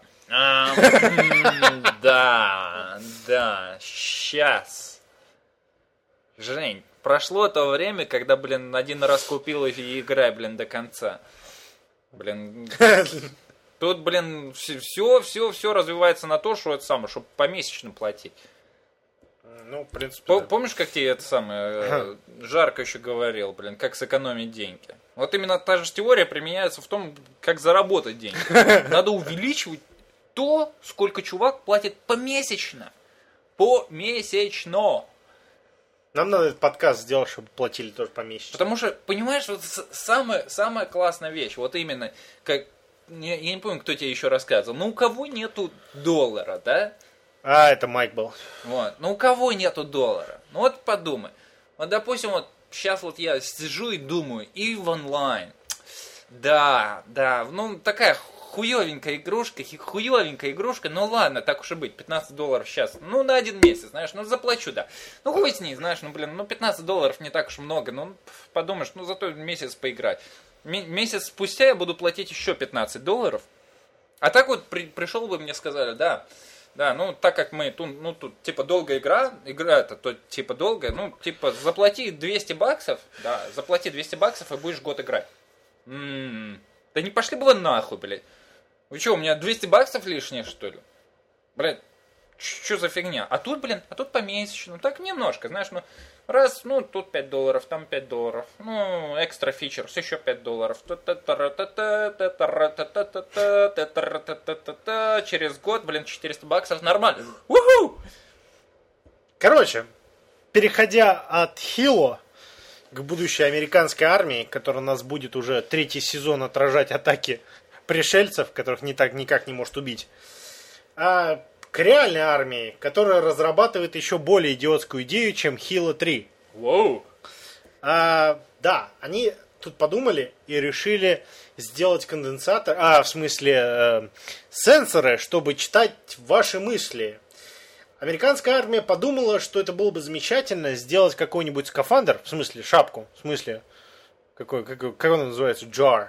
Да, сейчас. Жень, прошло то время, когда, блин, один раз купил и играй, блин, до конца. Блин. Тут, блин, все развивается на то, что это самое, чтобы помесячно платить. Ну, в принципе. Помнишь, как тебе это самое Жарко еще говорил, блин, как сэкономить деньги? Вот именно та же теория применяется в том, как заработать деньги. Надо увеличивать то, сколько чувак платит помесячно. Помесячно. Нам надо этот подкаст сделать, чтобы платили тоже помесячно. Потому что, понимаешь, вот самая классная вещь, вот именно, как я не помню, кто тебе еще рассказывал, но у кого нету доллара, да? Это Майк был. Вот. Ну у кого нету доллара? Ну вот подумай. Вот, допустим, вот сейчас вот я сижу и думаю, EVE Online. Да, ну такая хуевенькая игрушка, ну ладно, так уж и быть, $15 сейчас, ну на 1 месяц, знаешь, ну заплачу, да. Ну хуй с ней, знаешь, ну блин, ну $15 не так уж много, ну подумаешь, ну зато месяц поиграть. Месяц спустя я буду платить еще $15. А так вот пришел бы, мне сказали, да, ну так как мы тут типа долгая игра-то, то типа долгая, ну типа заплати $200, да, заплати $200 и будешь год играть. Да не пошли бы вы нахуй, блядь. Вы что, у меня $200 лишнее, что ли? Блядь, что за фигня? А тут, блин, помесячно, так немножко, знаешь, ну раз, ну тут $5, там $5, ну экстра фичерс, еще $5. Через год, блин, $400, нормально. Уху! Короче, переходя от Halo к будущей американской армии, которая нас будет уже 3-й сезон отражать атаки пришельцев, которых никак не может убить, а к реальной армии, которая разрабатывает еще более идиотскую идею, чем Halo 3. Воу! Да, они тут подумали и решили сделать конденсатор, в смысле сенсоры, чтобы читать ваши мысли. Американская армия подумала, что это было бы замечательно сделать какой-нибудь скафандр, в смысле шапку, в смысле, как он называется, jar.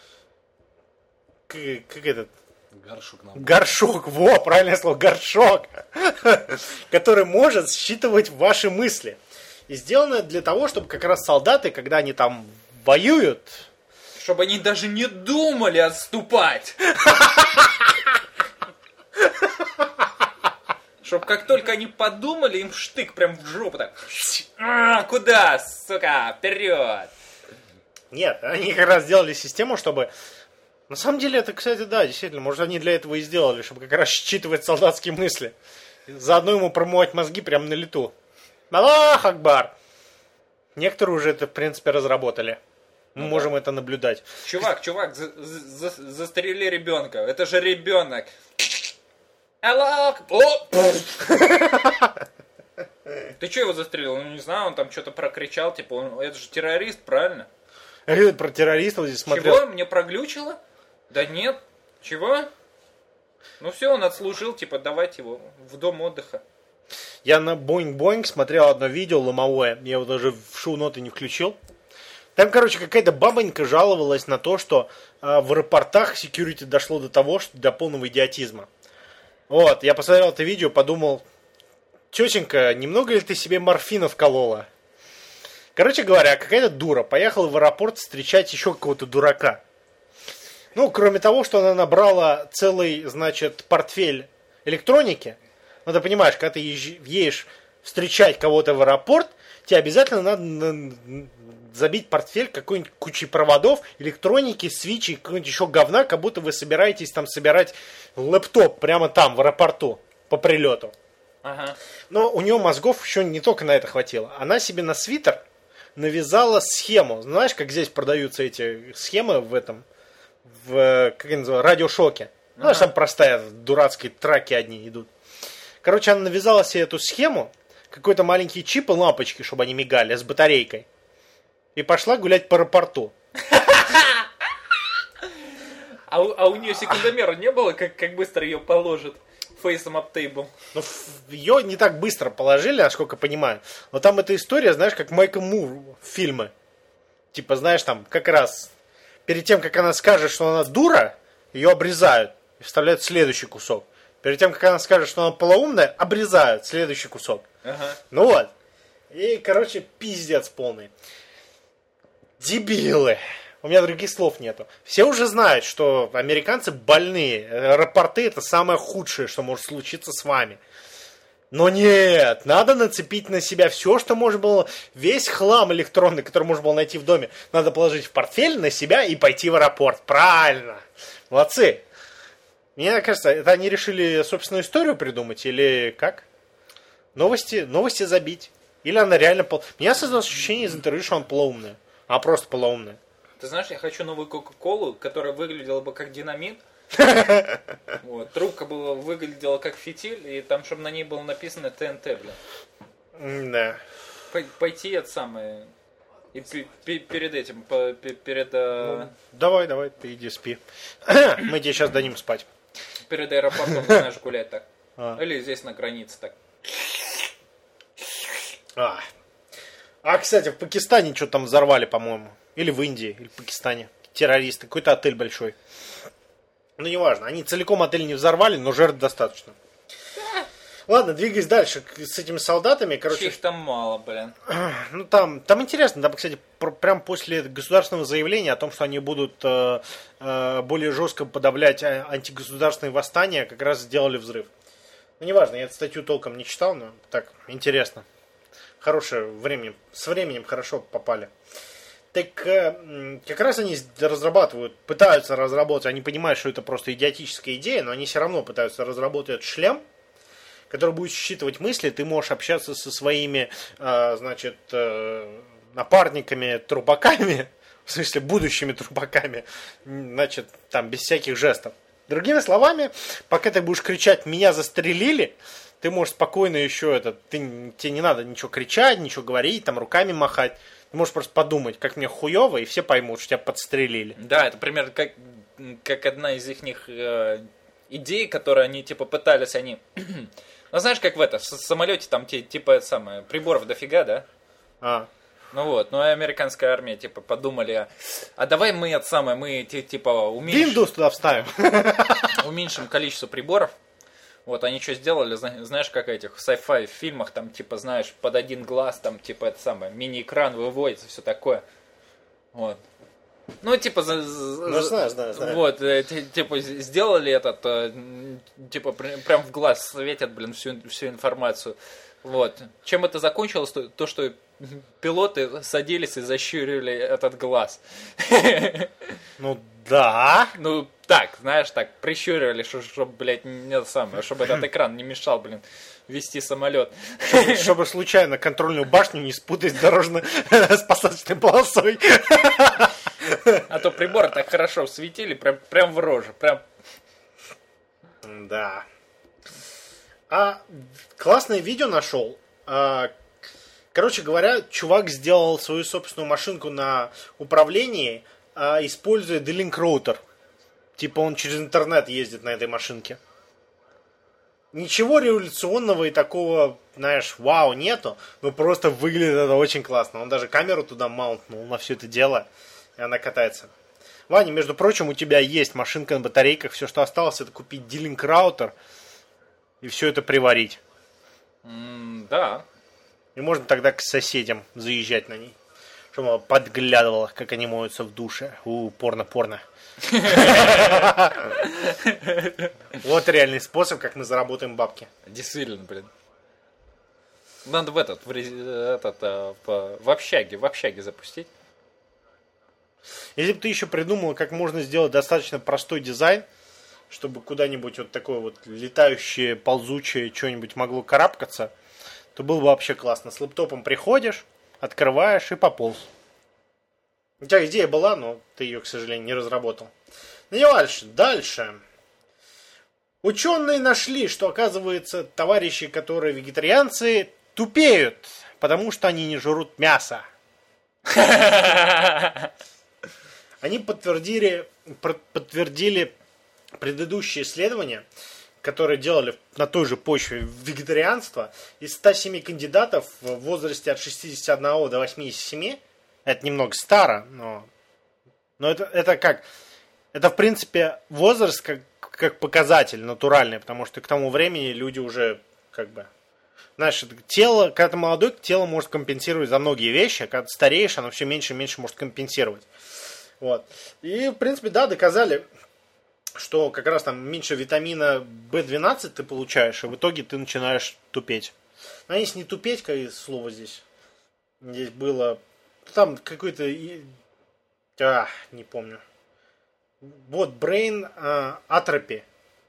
Как этот? Горшок, во, правильное слово, горшок, который может считывать ваши мысли. И сделано для того, чтобы как раз солдаты, когда они там воюют, чтобы они даже не думали отступать. Чтоб как только они подумали, им штык прям в жопу так. Куда, сука, вперед. Нет, они как раз сделали систему, чтобы... На самом деле, это, кстати, да, действительно, может, они для этого и сделали, чтобы как раз считывать солдатские мысли. Заодно ему промывать мозги прямо на лету. Аллах Акбар! Некоторые уже это, в принципе, разработали. Мы можем это наблюдать. Чувак, застрели ребенка. Это же ребенок. Алло! Ты что его застрелил? Ну, не знаю, он там что-то прокричал, типа, это же террорист, правильно? Я про террористов здесь смотрел. Чего? Мне проглючило? Да нет. Чего? Ну все, он отслужил, типа, давайте его в дом отдыха. Я на Boing смотрел одно видео ломовое, я его даже в шоу-ноты не включил. Там, короче, какая-то бабонька жаловалась на то, что в аэропортах security дошло до того, что до полного идиотизма. Вот, я посмотрел это видео, подумал, тетенька, немного ли ты себе морфина вколола? Короче говоря, какая-то дура поехала в аэропорт встречать еще какого-то дурака. Ну, кроме того, что она набрала целый, значит, портфель электроники. Ну, ты понимаешь, когда ты едешь встречать кого-то в аэропорт, тебе обязательно надо забить портфель какой-нибудь кучей проводов, электроники, свечи, какого-нибудь еще говна, как будто вы собираетесь там собирать лэптоп прямо там, в аэропорту, по прилету. Ага. Но у нее мозгов еще не только на это хватило. Она себе на свитер навязала схему. Знаешь, как здесь продаются эти схемы в этом, как они называют, радиошоке. Знаешь, там простая, дурацкие траки одни идут. Короче, она навязала себе эту схему, какой-то маленький чип и лампочки, чтобы они мигали, с батарейкой. И пошла гулять по аэропорту. А у нее секундомера не было, как быстро ее положат? Фейсом об тейбл. Ну, ее не так быстро положили, насколько понимаю. Но там эта история, знаешь, как Майкл Мур фильмы. Типа, знаешь, там как раз перед тем, как она скажет, что она дура, ее обрезают и вставляют следующий кусок. Перед тем, как она скажет, что она полоумная, обрезают следующий кусок. Ага. Ну вот. И, короче, пиздец полный. Дебилы. У меня других слов нету. Все уже знают, что американцы больные. Аэропорты — это самое худшее, что может случиться с вами. Но нет, надо нацепить на себя все, что можно было, весь хлам электронный, который можно было найти в доме, надо положить в портфель на себя и пойти в аэропорт. Правильно. Молодцы. Мне кажется, это они решили собственную историю придумать или как? Новости забить. Или она реально... У меня создалось ощущение из интервью, что она полоумная. А просто полоумная. Ты знаешь, я хочу новую Кока-Колу, которая выглядела бы как динамит. Вот. Трубка выглядела как фитиль, и там, чтобы на ней было написано ТНТ, блин. Да. Пойти это самое... И перед этим, Давай, ты иди спи. Мы тебе сейчас дадим спать. Перед аэропортом, знаешь, гулять так. Или здесь на границе так. А, кстати, в Пакистане что-то там взорвали, по-моему. Или в Индии, или в Пакистане. Террористы. Какой-то отель большой. Ну, неважно. Они целиком отель не взорвали, но жертв достаточно. Ладно, двигаясь дальше с этими солдатами. Короче, их там мало, блин. Ну, там интересно. Там, кстати, прям после государственного заявления о том, что они будут более жестко подавлять антигосударственные восстания, как раз сделали взрыв. Ну, неважно, я эту статью толком не читал, но так, интересно. Хорошее время, с временем хорошо попали. Так как раз они пытаются разработать, они понимают, что это просто идиотическая идея, но они все равно пытаются разработать шлем, который будет считывать мысли, ты можешь общаться со своими, значит, напарниками, трупаками, в смысле, будущими трупаками, значит, там, без всяких жестов. Другими словами, пока ты будешь кричать «меня застрелили», ты можешь спокойно еще тебе не надо ничего кричать, ничего говорить, там, руками махать. Ты можешь просто подумать, как мне хуево, и все поймут, что тебя подстрелили. Да, это примерно как одна из их идей, которые они, типа, пытались, они... Ну, знаешь, как в самолете там, типа, приборов дофига, да? Ну вот, ну и американская армия, типа, подумали, а давай мы типа, уменьшим... Windows туда вставим. Уменьшим количество приборов. Вот, они что сделали, знаешь, как этих sci-fi фильмах, там, типа, знаешь, под один глаз, там, типа, мини-экран выводится, все такое. Вот. Ну, типа, знаю. Вот, типа, сделали типа, прям в глаз светят, блин, всю информацию. Вот. Чем это закончилось, то, что пилоты садились и защурили этот глаз. Ну, да. Ну, так, знаешь, так, прищуривали, чтобы, блядь, чтобы этот экран не мешал, блин, вести самолет. Чтобы случайно контрольную башню не спутать с дорожно-спасательной полосой. А то приборы так хорошо светили, прям в рожу. Прям. Да. Классное видео нашел. Короче говоря, чувак сделал свою собственную машинку на управлении, используя D-Link роутер. Типа он через интернет ездит на этой машинке. Ничего революционного и такого, знаешь, вау, нету. Но просто выглядит это очень классно. Он даже камеру туда маунтнул на все это дело. И она катается. Ваня, между прочим, у тебя есть машинка на батарейках. Все, что осталось, это купить D-Link роутер. И все это приварить. Да. И можно тогда к соседям заезжать на ней. Чтобы она подглядывала, как они моются в душе. Порно. Вот реальный способ, как мы заработаем бабки. Действительно, блин. Надо в общаге запустить. Если бы ты еще придумал, как можно сделать достаточно простой дизайн, чтобы куда-нибудь вот такое вот летающее, ползучее что-нибудь могло карабкаться, то было бы вообще классно. С лэптопом приходишь, открываешь и пополз. У тебя идея была, но ты ее, к сожалению, не разработал. Ну, не дальше. Ученые нашли, что, оказывается, товарищи, которые вегетарианцы, тупеют, потому что они не жрут мясо. Они подтвердили предыдущие исследования, которые делали на той же почве вегетарианства. Из 107 кандидатов в возрасте от 61 до 87, это немного старо, но это как? Это, в принципе, возраст как показатель натуральный, потому что к тому времени люди уже как бы... Знаешь, тело, когда ты молодой, тело может компенсировать за многие вещи, а когда ты стареешь, оно все меньше и меньше может компенсировать. Вот. И, в принципе, да, доказали, что как раз там меньше витамина В12 ты получаешь, и в итоге ты начинаешь тупеть. Но если не тупеть, какое слово здесь? Здесь было... Там какой-то... не помню. Вот, brain atrophy.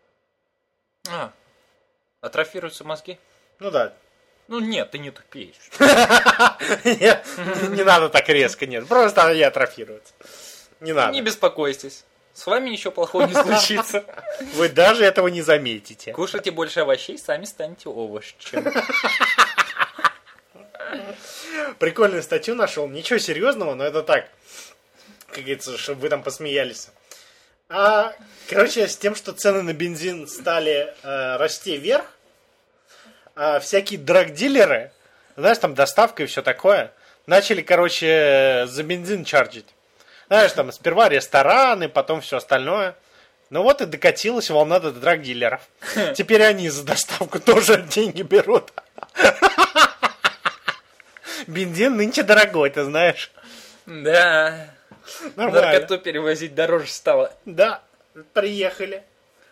Атрофируются мозги? Ну да. Ну нет, ты не тупеешь. Нет, не надо так резко, нет. Просто они атрофируются. Не надо. Не беспокойтесь. С вами ничего плохого не случится. Вы даже этого не заметите. Кушайте больше овощей, сами станете овощем. Прикольную статью нашел. Ничего серьезного, но это так. Как говорится, чтобы вы там посмеялись. Короче, с тем, что цены на бензин стали расти вверх, всякие драг-дилеры, знаешь, там доставка и все такое, начали, короче, за бензин чарджить. Знаешь, там сперва рестораны, потом все остальное. Ну вот и докатилась волна до драг-дилеров. Теперь они за доставку тоже деньги берут. Бензин нынче дорогой, ты знаешь. Да. Нормально. Наркоту перевозить дороже стало. Да, приехали.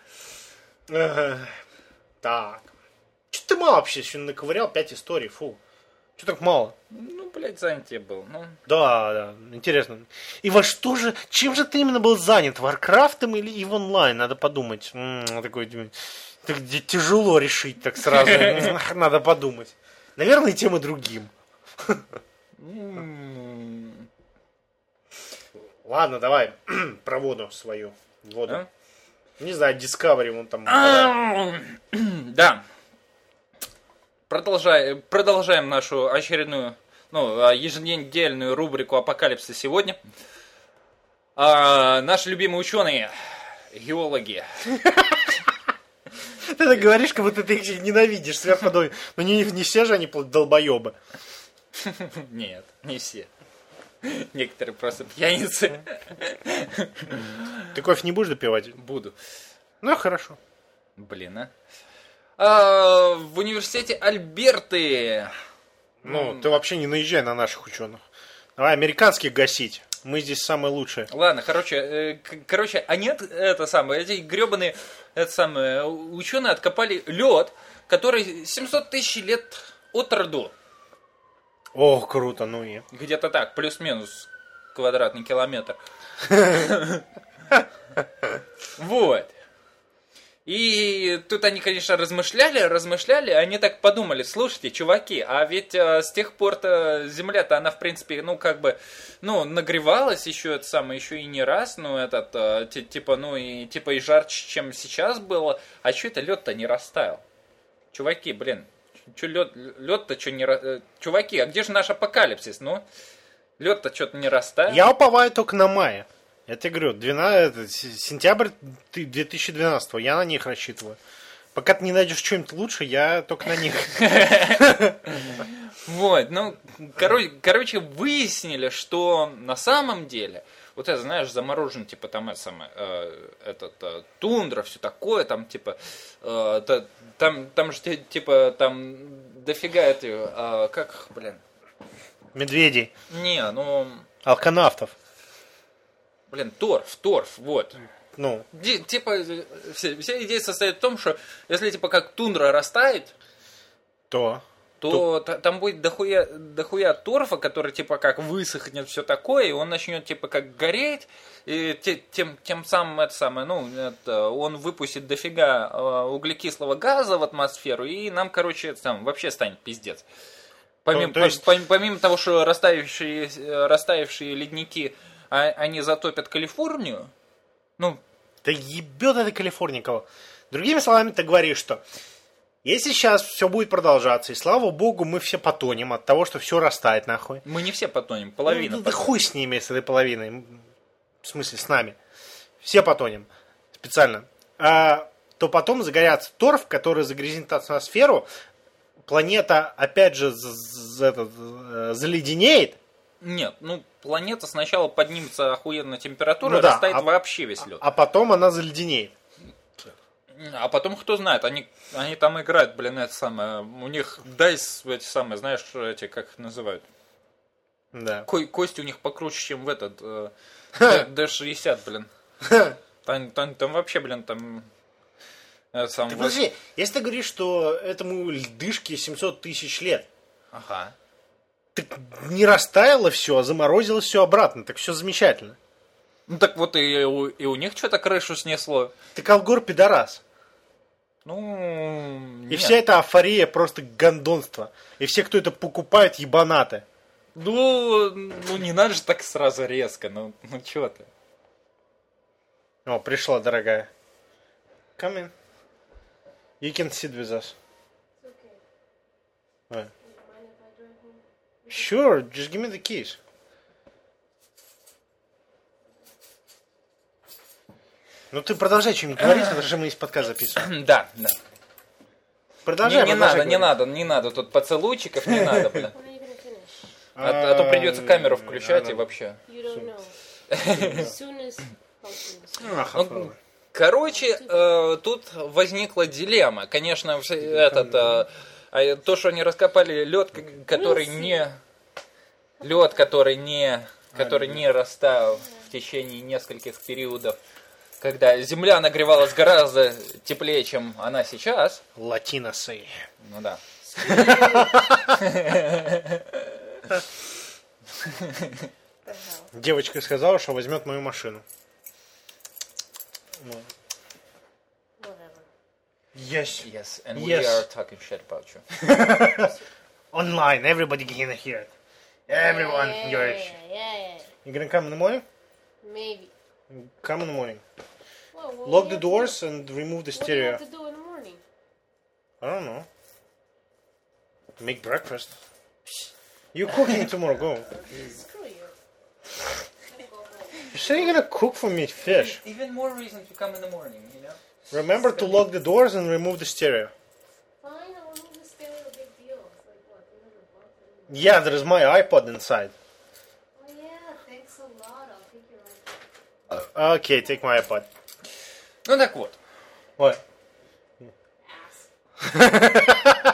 Так. Что ты мало вообще сегодня наковырял? 5 историй, фу. Что так мало? Ну, блядь, занят я был. Ну. Да, интересно. И во что же, чем же ты именно был занят? Варкрафтом или и в онлайн? Надо подумать. Такой, тяжело решить так сразу. Надо подумать. Наверное, и тем и другим. Ладно, давай про воду свою. Воду. А? Не знаю, Discovery вон там. Да. Продолжаем нашу очередную, еженедельную рубрику «Апокалипсис сегодня». Наши любимые ученые, геологи. Ты так говоришь, как будто ты их ненавидишь сверху. Но не все же они долбоебы. Нет, не все. Некоторые просто пьяницы. Ты кофе не будешь допивать? Буду. Ну, хорошо. Блин, в университете Альберты. Ну, ты вообще не наезжай на наших ученых. Давай американских гасить. Мы здесь самые лучшие. Ладно, короче, они эти гребаные ученые откопали лед, который 700 тысяч лет от роду. Ох, круто, ну и. Где-то так, плюс-минус квадратный километр. Вот. И тут они, конечно, размышляли, они так подумали, слушайте, чуваки, а ведь с тех пор-то Земля-то, она, в принципе, ну, как бы, ну, нагревалась еще, это самое, еще и не раз, ну, и жарче, чем сейчас было, а что это лед-то не растаял? Чуваки, блин, что лед-то что не... Чуваки, а где же наш апокалипсис, ну? Лед-то что-то не растаял. Я уповаю только на мая. Я тебе говорю, сентябрь 2012, я на них рассчитываю. Пока ты не найдешь что-нибудь лучше, я только на них. Вот, ну, короче, выяснили, что на самом деле, вот это, знаешь, заморожен, типа, там, тундра, все такое, там, типа, там же, типа, там, дофига это, как, блин? Медведей. Не, ну... Алканавтов. Блин, торф, вот. Ну. Типа, вся идея состоит в том, что если, типа, как тундра растает, то там будет дохуя торфа, который, типа, как высохнет, все такое, и он начнет, типа, как гореть, и тем самым, он выпустит дофига углекислого газа в атмосферу, и нам, короче, там вообще станет пиздец. Помимо того, что растаявшие ледники, они затопят Калифорнию, ну... Да ебет это Калифорния кого. Другими словами, ты говоришь, что если сейчас все будет продолжаться, и слава богу, мы все потонем от того, что все растает нахуй. Мы не все потонем, половина. Да хуй с ними, с этой половиной. В смысле, с нами. Все потонем. Специально. То потом загорятся торф, который загрязнит атмосферу. Планета, опять же, заледенеет. Нет, ну, планета сначала поднимется охуенная температура, и растает вообще весь лед. А потом она заледенеет. А потом, кто знает, они там играют, блин, это самое, у них дайс, эти самые, знаешь, эти, как их называют? Да. Кости у них покруче, чем в этот, D60, блин. Там вообще, блин, там... Ты подожди, если ты говоришь, что этому льдышке 700 тысяч лет, ага. Так не растаяло все, а заморозилось все обратно, так все замечательно. Ну так вот и у них что-то крышу снесло. Так Алгор пидорас. Ну, и вся эта афория просто гондонство. И все, кто это покупает, ебанаты. Ну, не надо же так сразу резко, ну чё ты. О, пришла, дорогая. Come in. You can sit with us. It's okay. Mind if I drive home? Sure, just give me the keys. Ну ты продолжай что-нибудь говорить, потому что мы здесь подкаст записываем. Да. Продолжай. Не надо, тут поцелуйчиков не надо, бля. When are you gonna finish? А то придется камеру включать и вообще. You don't know. As soon as how soon? Короче, тут возникла дилемма. Конечно, то, что они раскопали лед, который не растаял в течение нескольких периодов, когда Земля нагревалась гораздо теплее, чем она сейчас. Латиносы. Ну да. Девочка сказала, что возьмет мою машину. Whatever. Yes, and we Yes. are talking shit about you. Online, everybody can hear it. Everyone hears it. Yeah. You gonna come in the morning? Maybe. Come in the morning. Well, what Lock do the you doors and remove the What do you stereo. have to do in the morning? I don't know. Make breakfast. You're cooking tomorrow, go. Screw you. You said you're gonna cook for me fish. Even more reason to come in the morning, you know? Remember to lock the doors and remove the stereo. Fine, I'll remove the stereo, big deal. It's like, what, $300 anyway? Yeah, there's my iPod inside. Oh yeah, thanks a lot. I'll take your iPod. Okay, take my iPod. Ну так вот. What? Ass.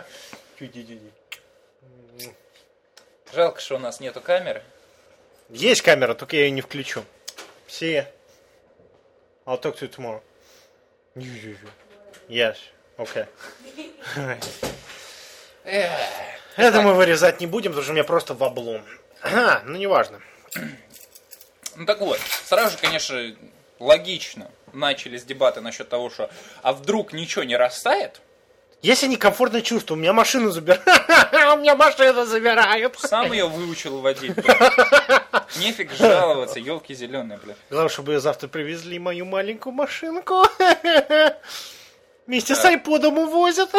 Жалко, что у нас нету камеры. Есть камера, только я ее не включу. See ya. I'll talk to you tomorrow. Yes. Okay. Это мы вырезать не будем, потому что у меня просто в облом. Ну, неважно. Ну так вот, сразу же, конечно, логично начались дебаты насчет того, что а вдруг ничего не растает, Если некомфортное чувство, у меня машину забирают. У меня машину забирают. сам ее выучил водить. Нефиг жаловаться, елки зеленые, блядь. Главное, чтобы ее завтра привезли мою маленькую машинку. Вместе с айподом увозят.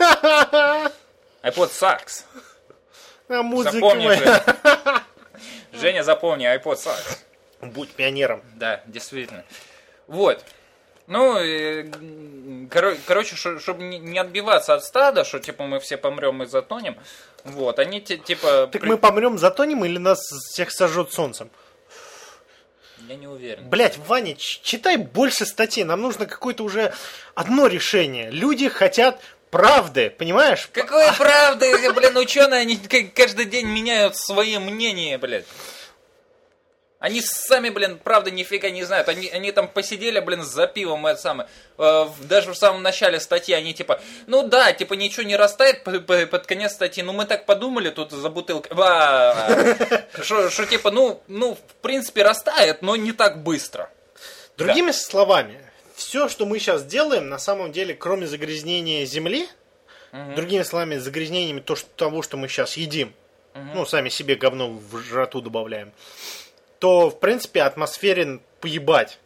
iPod sucks. А музыка Запомни, моя. Женя, запомни, iPod sucks. Будь пионером. Да, действительно. Вот. Ну, короче, чтобы не отбиваться от стада, что типа мы все помрем и затонем, вот, они типа... Так мы помрем, затонем или нас всех сожжет солнцем? Я не уверен. Блять, Ваня, читай больше статей. Нам нужно какое-то уже одно решение. Люди хотят правды, понимаешь? Какой правды, блин, ученые, они каждый день меняют свои мнения, блядь. Они сами, блин, правда нифига не знают. Они там посидели, блин, за пивом, это самое. Даже в самом начале статьи они типа, ну да, типа ничего не растает под конец статьи. Ну мы так подумали тут за бутылкой. Что типа, ну, в принципе растает, но не так быстро. Другими словами, все, что мы сейчас делаем, на самом деле, кроме загрязнения Земли, другими словами, загрязнениями того, что мы сейчас едим, ну, сами себе говно в жрату добавляем, то, в принципе, атмосфере поебать.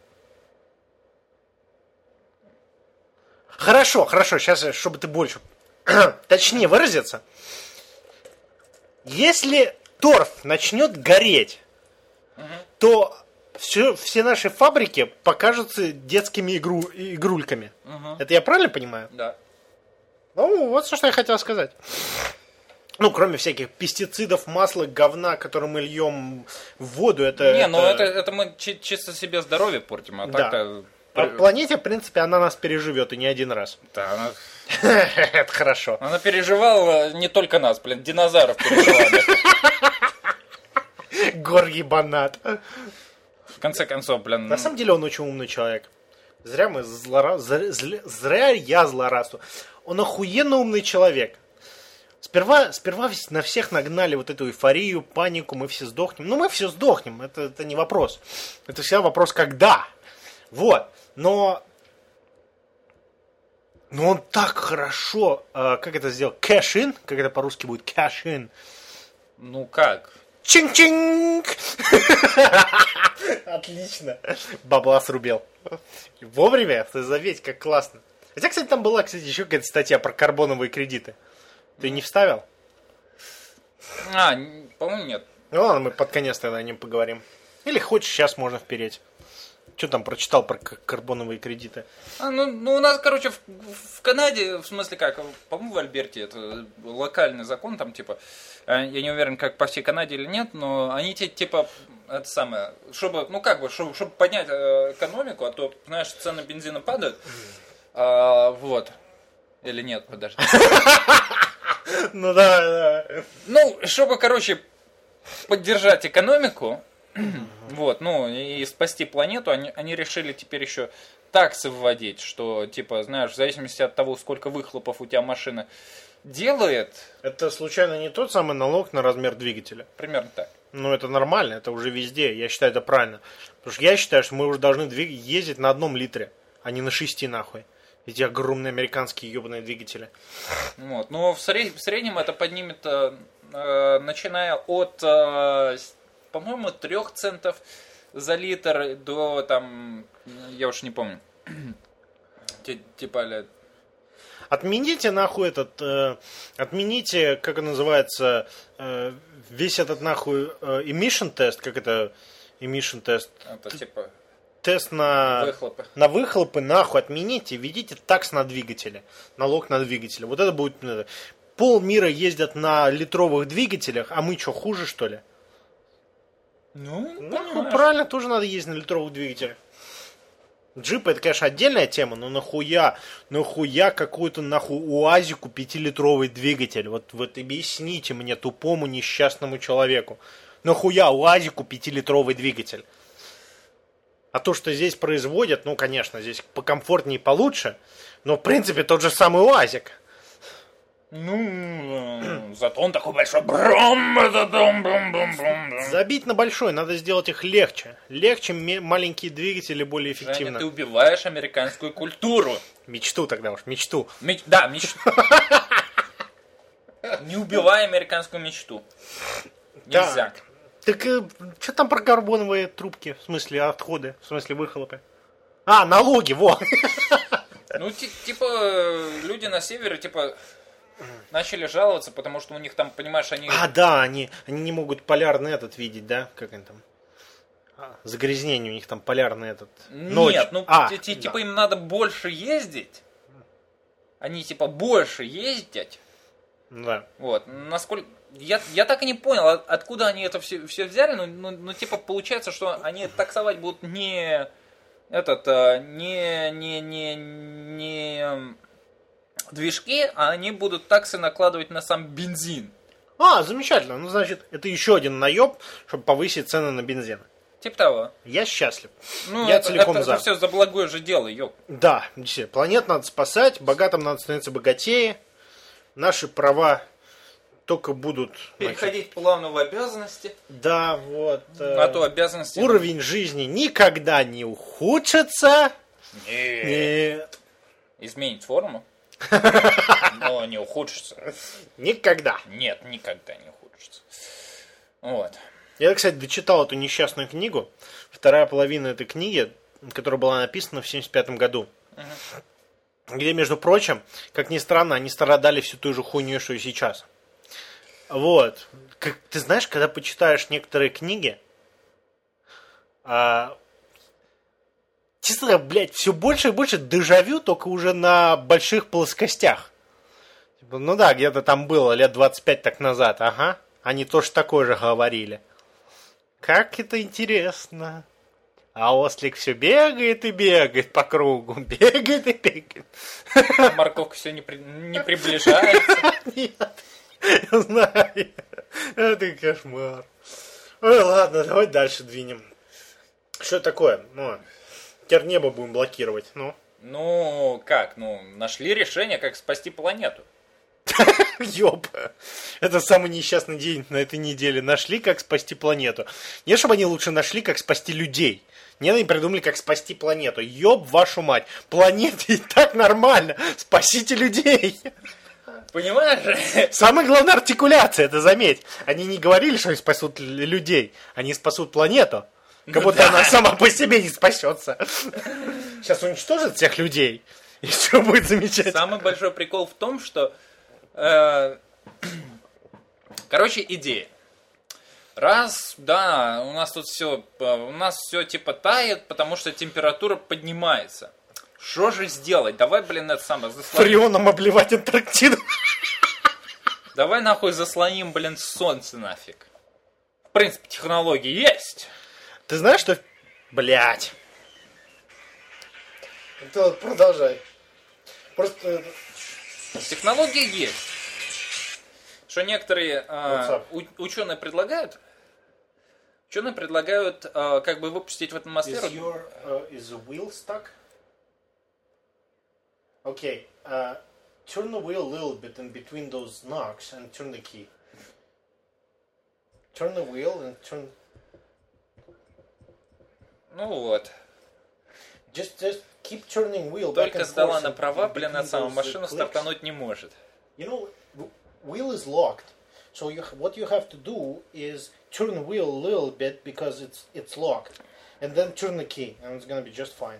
Хорошо, сейчас, чтобы ты больше точнее выразиться. Если торф начнет гореть, то все наши фабрики покажутся детскими игрульками. Это я правильно понимаю? Да. Ну, вот что я хотел сказать. Ну, кроме всяких пестицидов, масла, говна, которые мы льем в воду, это... Не, ну это мы чисто себе здоровье портим, а Да. так-то... А планете, в принципе, она нас переживет, и не один раз. Да, Это хорошо. она переживала не только нас, блин, динозавров переживала. Горгибанат. В конце концов, блин... На самом деле он очень умный человек. Зря я злорадствую. Он охуенно умный человек. Сперва на всех нагнали вот эту эйфорию, панику, мы все сдохнем. Ну, мы все сдохнем, это не вопрос. Это всегда вопрос, когда. Вот. Но он так хорошо, как это сделал, кэш-ин, как это по-русски будет, кэш-ин. Ну как? Чинг-чинг! Отлично. Бабла срубил. Вовремя, ты заметь, как классно. Хотя, кстати, там была, еще какая-то статья про карбоновые кредиты. Ты не вставил? По-моему, нет. Ну ладно, мы под конец тогда о нем поговорим. Или хочешь, сейчас можно впереть. Что там прочитал про карбоновые кредиты? Ну, у нас, короче, в Канаде, в смысле как, по-моему, в Альберте, это локальный закон, там, типа, я не уверен, как по всей Канаде или нет, но они, типа, это самое, чтобы поднять экономику, а то, знаешь, цены бензина падают, вот. Или нет, подожди. Ну да. Ну, чтобы, короче, поддержать экономику, вот, ну, и спасти планету, они решили теперь еще таксы вводить, что, типа, знаешь, в зависимости от того, сколько выхлопов у тебя машина делает... Это случайно не тот самый налог на размер двигателя? Примерно так. Ну, это нормально, это уже везде, я считаю, это правильно. Потому что я считаю, что мы уже должны ездить на 1 литре, а не на 6 нахуй. Эти огромные американские ебаные двигатели. Вот. Но в среднем это поднимет, начиная от, по-моему, 3 центов за литр до, там, я уж не помню, типа... Отмените нахуй отмените, как он называется, весь этот нахуй emission тест, как это emission тест? Это типа... Тест на выхлопы, нахуй отмените, введите такс на двигатели, налог на двигатели. Вот это будет... Полмира ездят на литровых двигателях, а мы что, хуже, что ли? Ну, правильно, тоже надо ездить на литровых двигателях. Джип это, конечно, отдельная тема, но нахуя какую-то нахуй УАЗику 5-литровый двигатель? Вот объясните мне, тупому несчастному человеку. Нахуя УАЗику 5-литровый двигатель? А то, что здесь производят, ну, конечно, здесь покомфортнее и получше, но, в принципе, тот же самый УАЗик. Ну, зато он такой большой. Бром-ба-да-дом-бум-бум-бум. Забить на большой, надо сделать их легче. Легче маленькие двигатели более Женя, эффективно. ты убиваешь американскую культуру. Мечту тогда уж, мечту. Да, мечту. Не убивай американскую мечту. Нельзя. Так, что там про карбоновые трубки? В смысле, отходы? В смысле, выхлопы? А, налоги, во! Ну, типа, люди на севере, типа, начали жаловаться, потому что у них там, понимаешь, они... А, да, они не могут полярный этот видеть, да? Как они там? Загрязнение у них там полярный этот. Ночь. Нет, ну, да. типа, им надо больше ездить. Они, типа, больше ездят. Да. Вот, насколько... Я так и не понял, откуда они это все взяли, ну, типа, получается, что они таксовать будут не движки, а они будут таксы накладывать на сам бензин. А, замечательно. Ну, значит, это еще один наеб, чтобы повысить цены на бензин. Типа того. Я счастлив. Ну, Я это целиком за. все за благое же дело, ёп. Да, действительно. Планет надо спасать, богатым надо становиться богатее. Наши права только будут... Переходить плавно в обязанности. Да, вот. А то обязанности... Уровень жизни никогда не ухудшится. Нет. Нет. Изменить форму. Но не ухудшится. Никогда. Нет, никогда не ухудшится. Вот. Я, кстати, дочитал эту несчастную книгу. Вторая половина этой книги, которая была написана в 1975 году. Где, между прочим, как ни странно, они страдали всю ту же хуйню, что и сейчас. Вот. Как, ты знаешь, когда почитаешь некоторые книги, честно, блядь, все больше и больше дежавю, только уже на больших плоскостях. Типа, ну да, где-то там было лет 25 так назад, ага. Они тоже такое же говорили. Как это интересно. А ослик все бегает и бегает по кругу. Бегает и бегает. Морковка все не приближается. Нет, я знаю. Это кошмар. Ой, ладно, давай дальше двинем. Что такое? Ну, теперь небо будем блокировать. Ну. Ну, как? Ну, нашли решение, как спасти планету. Ёб. Это самый несчастный день на этой неделе. Нашли, как спасти планету. Не, чтобы они лучше нашли, как спасти людей. Нет, они придумали, как спасти планету. Ёб вашу мать. Планета и так нормально. Спасите людей. Понимаешь? Самая главная артикуляция, это заметь. Они не говорили, что они спасут людей. Они спасут планету. Как будто она сама по себе не спасется. Сейчас уничтожат всех людей. И все будет замечательно. Самый большой прикол в том, что... короче, идея. Раз, да, у нас все типа тает, потому что температура поднимается. Что же сделать? Давай, блин, это самое заслоним. Фреоном обливать Антарктиду. Давай нахуй заслоним, блин, солнце нафиг. В принципе, технологии есть. Ты знаешь, что... Блять. Продолжай. Просто... Технологии есть. Что некоторые ученые предлагают, как бы выпустить в атмосферу... Is the wheel stuck? Okay. Turn the wheel a little bit in between those knocks and turn the key. Turn the wheel and turn... Ну вот. Just keep turning wheel back Только and сдала forth на права, блин, а сама between those машина clicks. стартануть не может. You know, wheel is locked. So what you have to do is turn the wheel a little bit because it's locked. And then turn the key. And it's going to be just fine.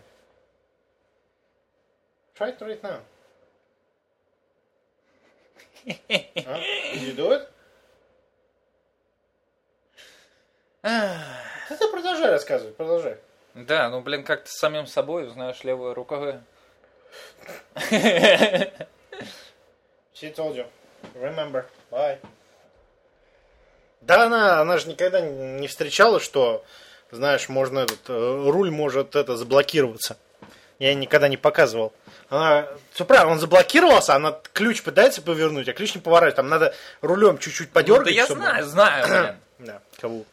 Try it right now. Huh? Did you do it? Ты продолжай рассказывать, продолжай. Да, ну, блин, как-то с самим собой, знаешь, левой рукой. She told you. Remember. Bye. Да, она же никогда не встречала, что, знаешь, можно руль может заблокироваться. Я никогда не показывал. Она, все правильно, он заблокировался, она ключ пытается повернуть, а ключ не поворачивает. Там надо рулем чуть-чуть подергать. Да я чтобы... знаю, блин. Да, кого?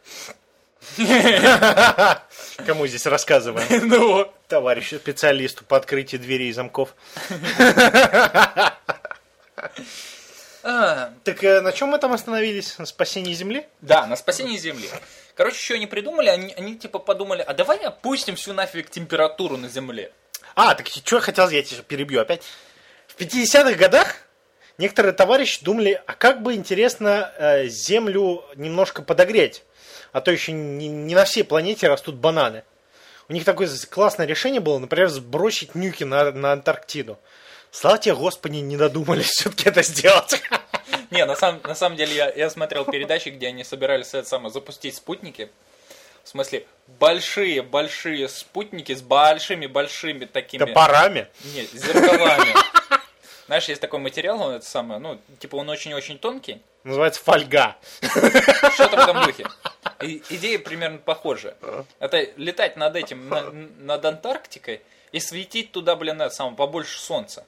Кому здесь рассказываем? Ну, Товарищу специалисту по открытию дверей и замков. Так на чем мы там остановились? На спасении Земли? Да, на спасение Земли. Короче, что они придумали? Они типа подумали, а давай опустим всю нафиг температуру на Земле. Так что я хотел, я тебя перебью опять. В 50-х годах некоторые товарищи думали, а как бы интересно Землю немножко подогреть. А то еще не на всей планете растут бананы. У них такое классное решение было, например, сбросить нюки на Антарктиду. Слава тебе, Господи, не додумались все-таки это сделать. Не, на самом деле я смотрел передачи, где они собирались запустить спутники. В смысле, большие спутники с большими такими... Топорами? Нет, зеркалами. Знаешь, есть такой материал, он он очень-очень тонкий. Называется фольга. Что-то в этом духе. Идея примерно похожая. Это летать над Антарктикой и светить туда, побольше солнца.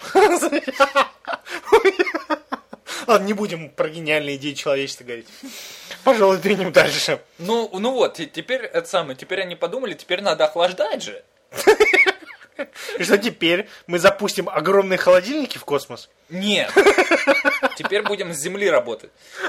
Ладно, не будем про гениальные идеи человечества говорить. Пожалуй, двинем дальше. Ну вот, теперь теперь они подумали, теперь надо охлаждать же. И что теперь? Мы запустим огромные холодильники в космос? Нет. Теперь будем с Земли работать.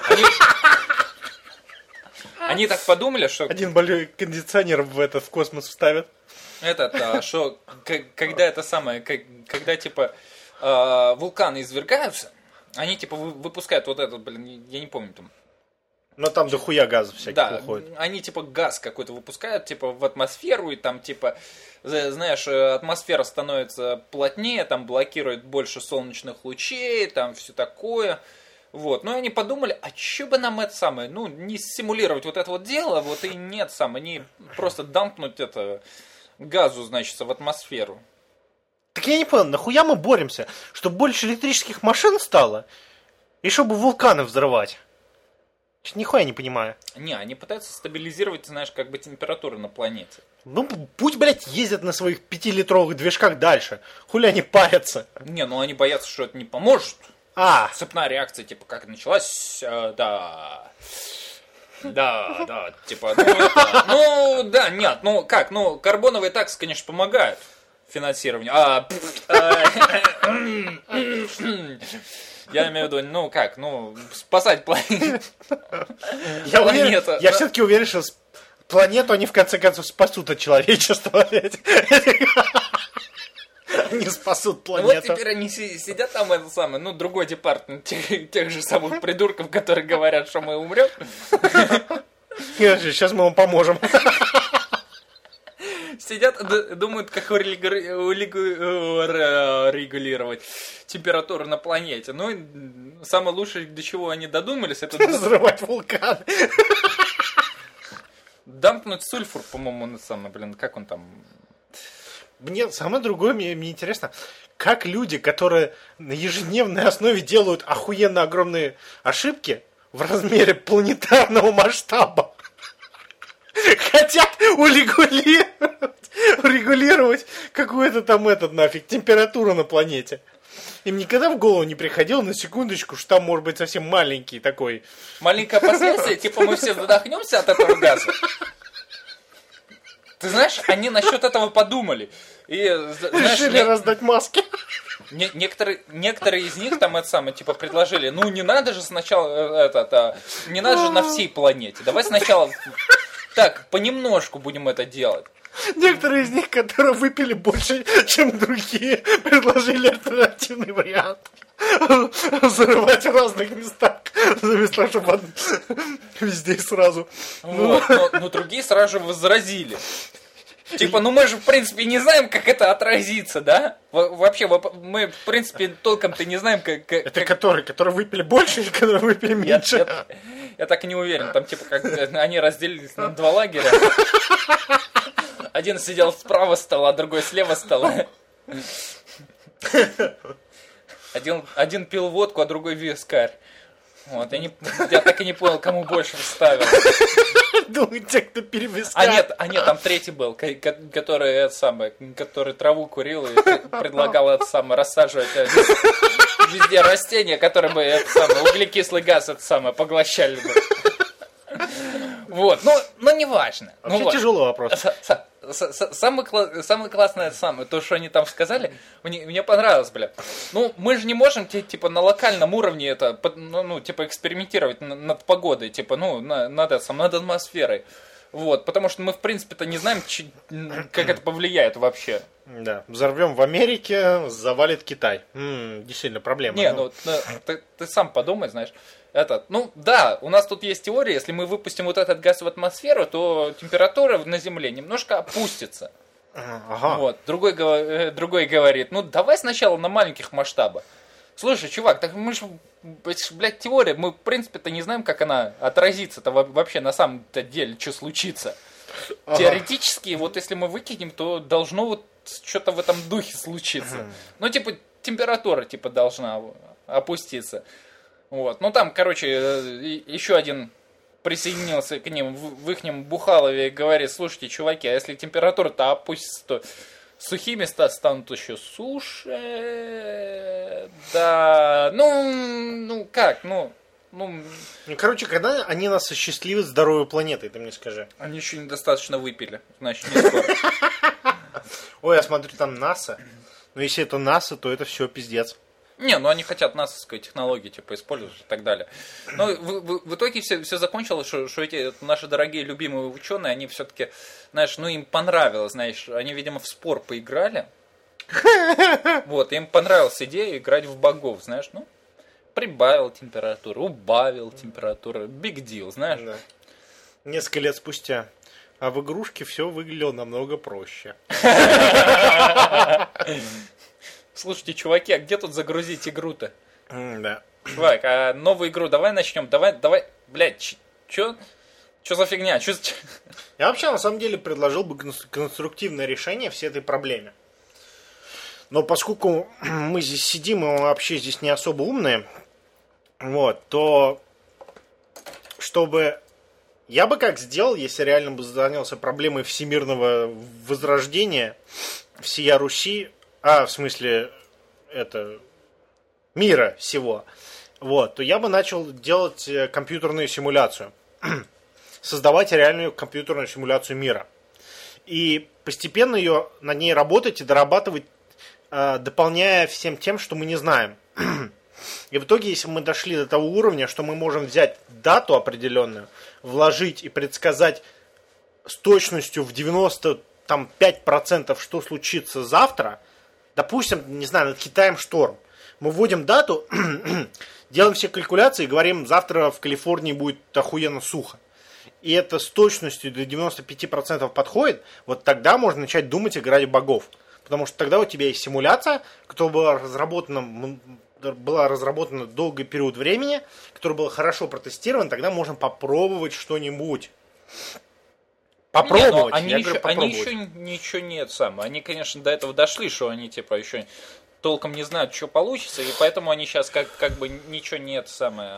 Они так подумали, что... Один большой кондиционер в космос вставят. Что когда вулканы извергаются, они выпускают я не помню там. Но там дохуя газов всяких уходит. Они газ какой-то выпускают, в атмосферу, и там знаешь, атмосфера становится плотнее, там блокирует больше солнечных лучей, там все такое. Вот. Ну и они подумали, а че бы нам не симулировать это дело, и не просто дампнуть газу, значит, в атмосферу. Так я не понял, нахуя мы боремся? Чтобы больше электрических машин стало? И чтобы вулканы взрывать? Нихуя не понимаю. Не, они пытаются стабилизировать, знаешь, температуру на планете. Ну, пусть, блядь, ездят на своих 5-литровых движках дальше. Хули они парятся? Не, они боятся, что это не поможет. Цепная реакция, как началась, да, карбоновые таксы, конечно, помогают финансированию. Я имею в виду, спасать планету. Я все-таки уверен, что планету они в конце концов спасут от человечества. Не спасут планету. Вот теперь они сидят там, другой департамент тех же самых придурков, которые говорят, что мы умрем. Сейчас мы вам поможем. Сидят, думают, как регулировать температуру на планете. Самое лучшее, до чего они додумались, это... Взрывать вулкан. Дампнуть сульфур, по-моему, как он там... Мне самое другое, мне интересно, как люди, которые на ежедневной основе делают охуенно огромные ошибки в размере планетарного масштаба, хотят урегулировать какую-то температуру на планете. Им никогда в голову не приходило, на секундочку, что там может быть совсем маленький такой... Маленькое последствие, мы все задохнемся от этого газа. Ты знаешь, они насчет этого подумали. И, решили раздать маски. Некоторые из них предложили, не надо же сначала не надо же на всей планете. Давай сначала понемножку будем это делать. Некоторые из них, которые выпили больше, чем другие, предложили альтернативный вариант. Взрывать в разных местах, заместо того, чтобы везде и сразу. Но другие сразу же возразили. Мы же, в принципе, не знаем, как это отразится, да? Вообще, мы, в принципе, толком-то не знаем, как... Это которые выпили больше или которые выпили меньше? Я так и не уверен. Там, как они разделились на два лагеря. Один сидел справа стола, а другой слева стола. Один пил водку, а другой вискарь. Я так и не понял, кому больше вставил. Думаю, те, кто перевискал. Нет, там третий был, который траву курил и предлагал рассаживать везде растения, которые бы углекислый газ поглощали бы. Вот, но не важно. Вообще тяжелый вопрос. самое классное то, что они там сказали, мне понравилось, бля. Ну, мы же не можем, типа, на локальном уровне это, ну, типа, экспериментировать над погодой, типа, ну, над атмосферой. Вот, потому что мы, в принципе-то, не знаем, как это повлияет вообще. Да, взорвем в Америке, завалит Китай. Действительно, проблема. Не, ну, ты сам подумай, знаешь. Ну, да, у нас тут есть теория, если мы выпустим вот этот газ в атмосферу, то температура на Земле немножко опустится. Ага. Вот, другой говорит, ну, давай сначала на маленьких масштабах. Слушай, чувак, так мы же, блядь, теория, мы, в принципе-то, не знаем, как она отразится-то вообще на самом-то деле, что случится. Ага. Теоретически, вот если мы выкинем, то должно вот что-то в этом духе случиться. Ну, типа, температура, типа, должна опуститься. Вот. Ну, там, короче, еще один присоединился к ним в ихнем Бухалове и говорит, слушайте, чуваки, а если температура-то опустится, то сухие места станут еще суше. Да, Короче, когда они нас осчастливят здоровой планетой, ты мне скажи. Они еще недостаточно выпили, значит, не скоро. Ой, я смотрю, там НАСА. Но если это НАСА, то это все пиздец. Не, ну они хотят насовскую технологию, типа, использовать и так далее. Но в итоге все закончилось, что эти наши дорогие любимые ученые, они все-таки, знаешь, ну им понравилось, знаешь, они, видимо, в спор поиграли. Вот, им понравилась идея играть в богов, знаешь, ну, прибавил температуру, убавил температуру, big deal, знаешь. Да. Несколько лет спустя. А в игрушке все выглядело намного проще. Слушайте, чуваки, а где тут загрузить игру-то? Да. Чувак, а новую игру давай начнем. Давай, блядь, чё за фигня? Я вообще, на самом деле, предложил бы конструктивное решение всей этой проблеме. Но поскольку мы здесь сидим, и мы вообще здесь не особо умные, вот, то чтобы... Я бы как сделал, если реально бы занялся проблемой всемирного возрождения всея Руси, в смысле, мира всего, вот, то я бы начал делать компьютерную симуляцию. Создавать реальную компьютерную симуляцию мира. И постепенно над ней работать и дорабатывать, дополняя всем тем, что мы не знаем. И в итоге, если мы дошли до того уровня, что мы можем взять дату определенную, вложить и предсказать с точностью в 95%, что случится завтра, допустим, не знаю, над Китаем шторм. Мы вводим дату, делаем все калькуляции и говорим, завтра в Калифорнии будет охуенно сухо. И это с точностью до 95% подходит, вот тогда можно начать думать играть в богов. Потому что тогда у тебя есть симуляция, которая была разработана долгий период времени, которая была хорошо протестирована, тогда можно попробовать что-нибудь. Попробовать. Они еще ничего нет сам. Они, конечно, до этого дошли, что они типа еще толком не знают, что получится, и поэтому они сейчас как бы ничего нет самое.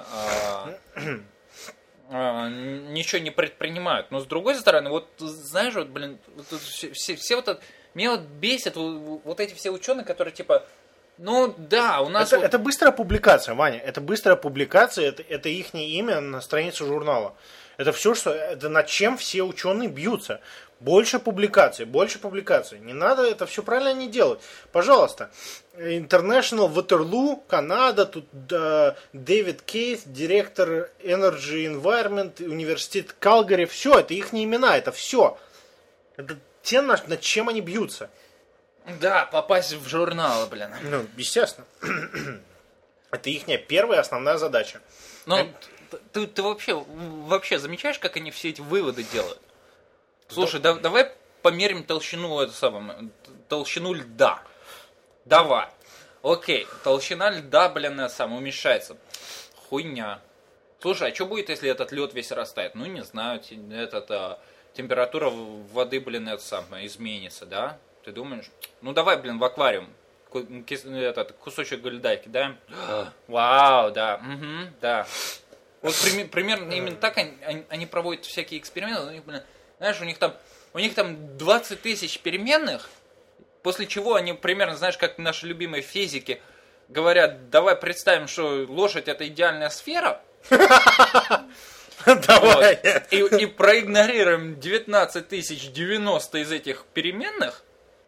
Ничего не предпринимают. Но с другой стороны, вот знаешь, вот, блин, вот, все вот это, меня вот бесит вот эти все ученые, которые типа, ну да, у нас... Это быстрая публикация, Ваня. Это быстрая публикация, это их имя на странице журнала. Это все, это над чем все ученые бьются. Больше публикаций, больше публикаций. Не надо, это все правильно не делать. Пожалуйста. International Waterloo, Канада, тут Дэвид Кейт, директор Energy Environment, университет Калгари. Все, это их имена, это все. Это те, над чем они бьются. Да, попасть в журнал, блин. Ну, естественно. Это их первая основная задача. Но ты вообще замечаешь, как они все эти выводы делают? Слушай, давай померим толщину льда. Давай. Окей, толщина льда, блин, уменьшается. Хуйня. Слушай, а что будет, если этот лед весь растает? Ну, не знаю, температура воды, блин, изменится, да? Ты думаешь? Ну, давай, блин, в аквариум кусочек льда кидаем. Вау, да, да. Вот примерно именно так они проводят всякие эксперименты. У них, блин, знаешь, у них там 20 тысяч переменных, после чего они примерно, знаешь, как наши любимые физики говорят, давай представим, что лошадь это идеальная сфера. Давай. И проигнорируем 19090 из этих переменных.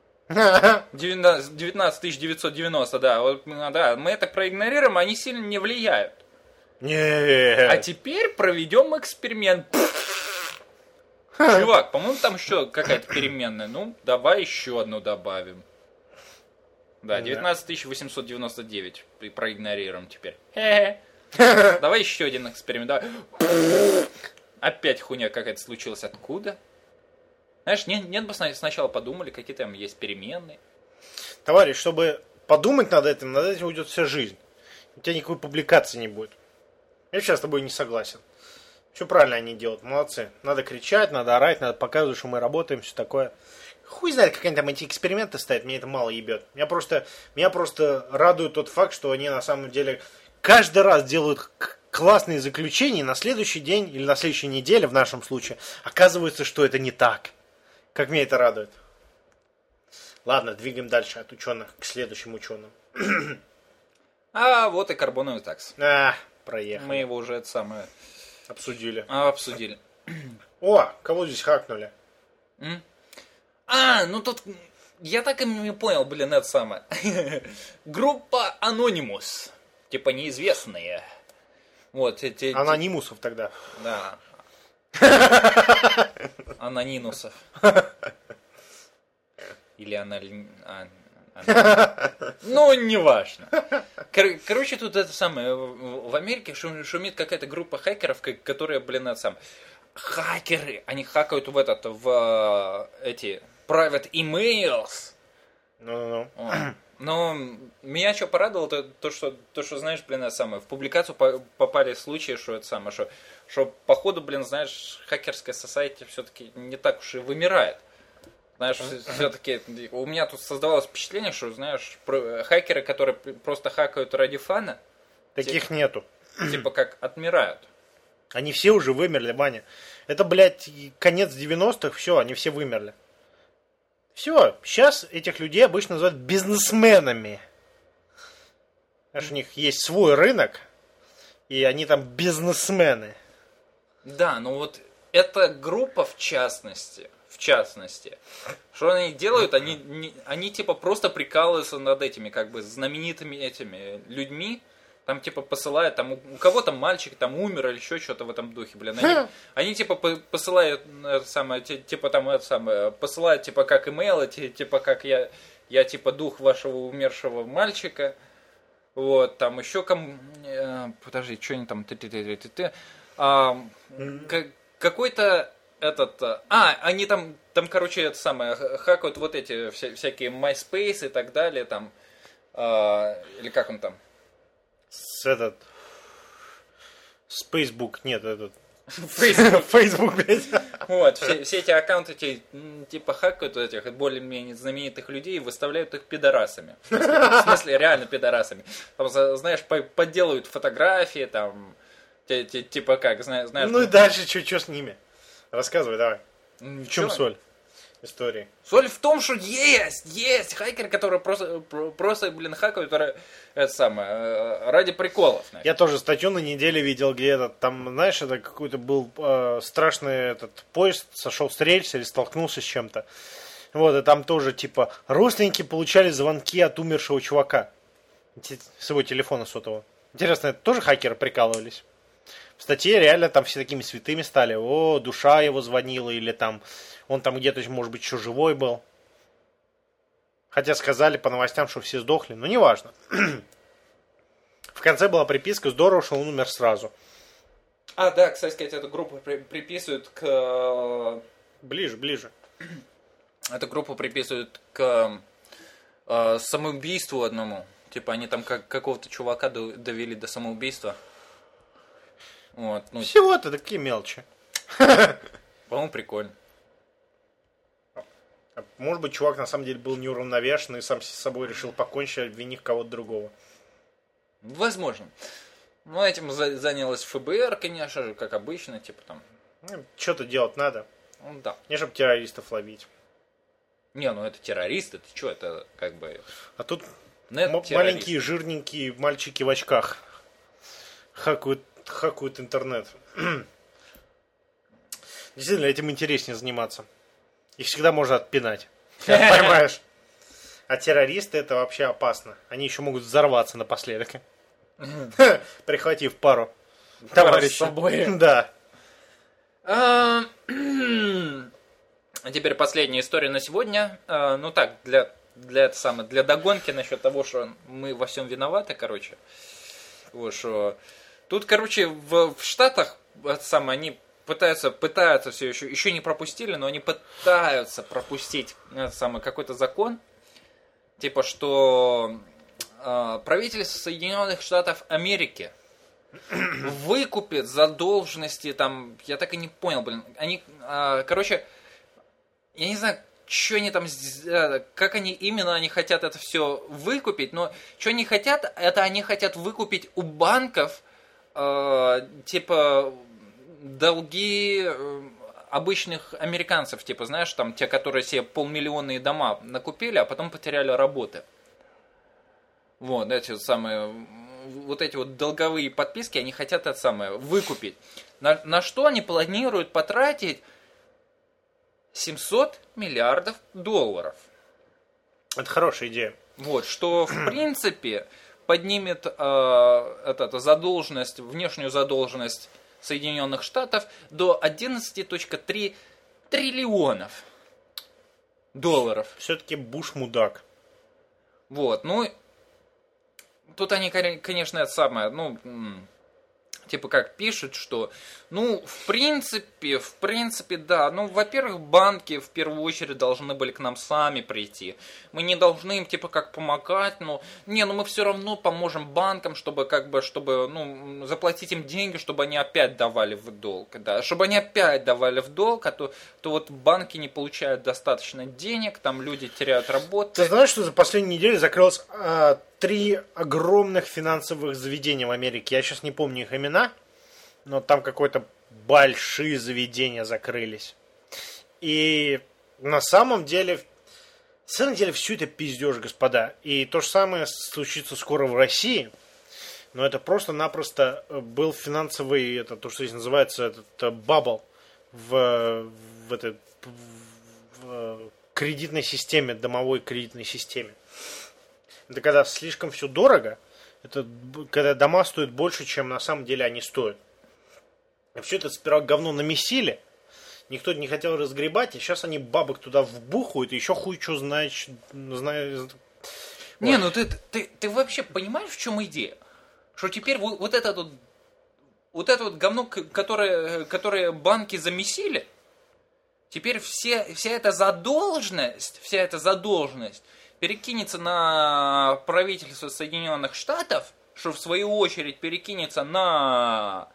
19990, да, вот, да, мы это проигнорируем, они сильно не влияют. А Нет. теперь проведем эксперимент. Чувак, по-моему, там еще какая-то переменная. Ну, давай еще одну добавим. Да, 19899 проигнорируем теперь. Давай еще один эксперимент. Давай. Опять хуйня какая-то случилась. Откуда? Знаешь, нет бы сначала подумали, какие там есть переменные. Товарищ, чтобы подумать над этим уйдет вся жизнь. У тебя никакой публикации не будет. Я сейчас с тобой не согласен. Все правильно они делают, молодцы. Надо кричать, надо орать, надо показывать, что мы работаем, все такое. Хуй знает, как они там эти эксперименты ставят, мне это мало ебет. Меня просто радует тот факт, что они на самом деле каждый раз делают классные заключения, и на следующий день или на следующей неделе, в нашем случае, оказывается, что это не так. Как меня это радует. Ладно, двигаем дальше от ученых к следующим ученым. А вот и карбоновый такс. Проехали. Мы его уже это самое Обсудили. обсудили. О, кого здесь хакнули? Ну тут я так и не понял, блин, это самое. Группа Anonymous. Типа неизвестные. Вот эти. Анонимусов тогда. Да. Анонинусов. Или ну, неважно. Короче, тут это самое. В Америке шумит какая-то группа хакеров, которая, блин, это самое. Хакеры, они хакают в эти private emails. Ну. Но меня что порадовало, то, что знаешь, блин, это самое, в публикацию попали случаи, что это самое, что походу, блин, знаешь, хакерская society все-таки не так уж и вымирает. Знаешь, все-таки у меня тут создавалось впечатление, что, знаешь, хакеры, которые просто хакают ради фана, Таких нету. типа как отмирают. Они все уже вымерли, Ваня. Это, блядь, конец 90-х, все, они все вымерли. Все, сейчас этих людей обычно называют бизнесменами. Знаешь, у них есть свой рынок, и они там бизнесмены. Да, ну вот эта группа в частности, что они делают, они типа просто прикалываются над этими как бы знаменитыми этими людьми, там типа посылают, там у кого-то мальчик там умер или еще что-то в этом духе, блин, они типа посылают это самое, типа там это самое, посылают типа как имейлы, типа как я типа дух вашего умершего мальчика, вот, там еще подожди, что они там, какой-то этот, они там, короче, это самое, хакают вот эти всякие MySpace и так далее, там, или как он там? Facebook, нет, этот. Facebook. Facebook, блядь. Вот, все эти аккаунты типа хакают этих более-менее знаменитых людей и выставляют их пидорасами. В смысле, реально пидорасами. Там, знаешь, подделывают фотографии, там, типа как, знаешь... Ну и дальше, что с ними? Рассказывай, давай. В чем соль истории? Соль в том, что есть хакеры, которые просто блин, хакают это самое, ради приколов. Знаешь. Я тоже статью на неделе видел, где там, знаешь, это какой-то был страшный этот поезд, сошел с рельс или столкнулся с чем-то. Вот, и там тоже, типа, родственники получали звонки от умершего чувака с его телефона сотового. Интересно, это тоже хакеры прикалывались? В статье реально там все такими святыми стали. О, душа его звонила, или там он там где-то, может быть, еще живой был. Хотя сказали по новостям, что все сдохли, но неважно. В конце была приписка, здорово, что он умер сразу. Да, кстати сказать, эту группу приписывают к... Ближе. Эту группу приписывают к самоубийству одному. Типа они там какого-то чувака довели до самоубийства. Вот, ну, всего-то такие мелочи. По-моему, прикольно. Может быть, чувак на самом деле был неуравновешен и сам с собой решил покончить, обвинив кого-то другого. Возможно. Ну, этим занялась ФБР, конечно же, как обычно, типа там. Что-то делать надо. Ну, да. Не чтобы террористов ловить. Не, ну это террористы, ты что, это как бы... А тут Нет, маленькие жирненькие мальчики в очках хакают интернет. Действительно, этим интереснее заниматься. Их всегда можно отпинать. Понимаешь? А террористы это вообще опасно. Они еще могут взорваться напоследок. Прихватив пару товарищей. с собой. Да. А теперь последняя история на сегодня. Ну так, для догонки насчет того, что мы во всем виноваты, короче. Вот что. Тут, короче, в Штатах они пытаются все еще не пропустили, но они пытаются пропустить какой-то закон, типа что правительство Соединенных Штатов Америки выкупит задолженности, там, я так и не понял, они, короче, я не знаю, что они там, как они именно они хотят это все выкупить, но что они хотят, это они хотят выкупить у банков, типа, долги обычных американцев, типа, знаешь, там, те, которые себе полмиллионные дома накупили, а потом потеряли работы. Вот, эти вот долговые подписки, они хотят это самое выкупить. На что они планируют потратить $700 миллиардов. Это хорошая идея. Вот, что в принципе поднимет задолженность, внешнюю задолженность Соединенных Штатов до 11,3 триллионов долларов. Все-таки Буш мудак. Вот, ну, тут они, конечно, это самое, ну, типа как пишут, что, ну, в принципе, да, ну, во-первых, банки в первую очередь должны были к нам сами прийти. Мы не должны им, типа, как помогать, ну, мы все равно поможем банкам, чтобы, заплатить им деньги, чтобы они опять давали в долг, да, чтобы они опять давали в долг, то вот банки не получают достаточно денег, там люди теряют работу. Ты знаешь, что за последнюю неделю закрылось 3 огромных финансовых заведения в Америке? Я сейчас не помню их имена, но там какие-то большие заведения закрылись. И на самом деле все это пиздеж, господа. И то же самое случится скоро в России. Но это просто-напросто был финансовый, это то, что здесь называется, бабл в кредитной системе, домовой кредитной системе. Это когда слишком все дорого, это когда дома стоят больше, чем на самом деле они стоят. И все это сперва говно намесили, никто не хотел разгребать, и сейчас они бабок туда вбухают, и еще хуй что знаешь. Не, ну ты вообще понимаешь, в чем идея? Что теперь вот это вот говно, которое банки замесили, теперь вся эта задолженность перекинется на правительство Соединенных Штатов, что в свою очередь перекинется на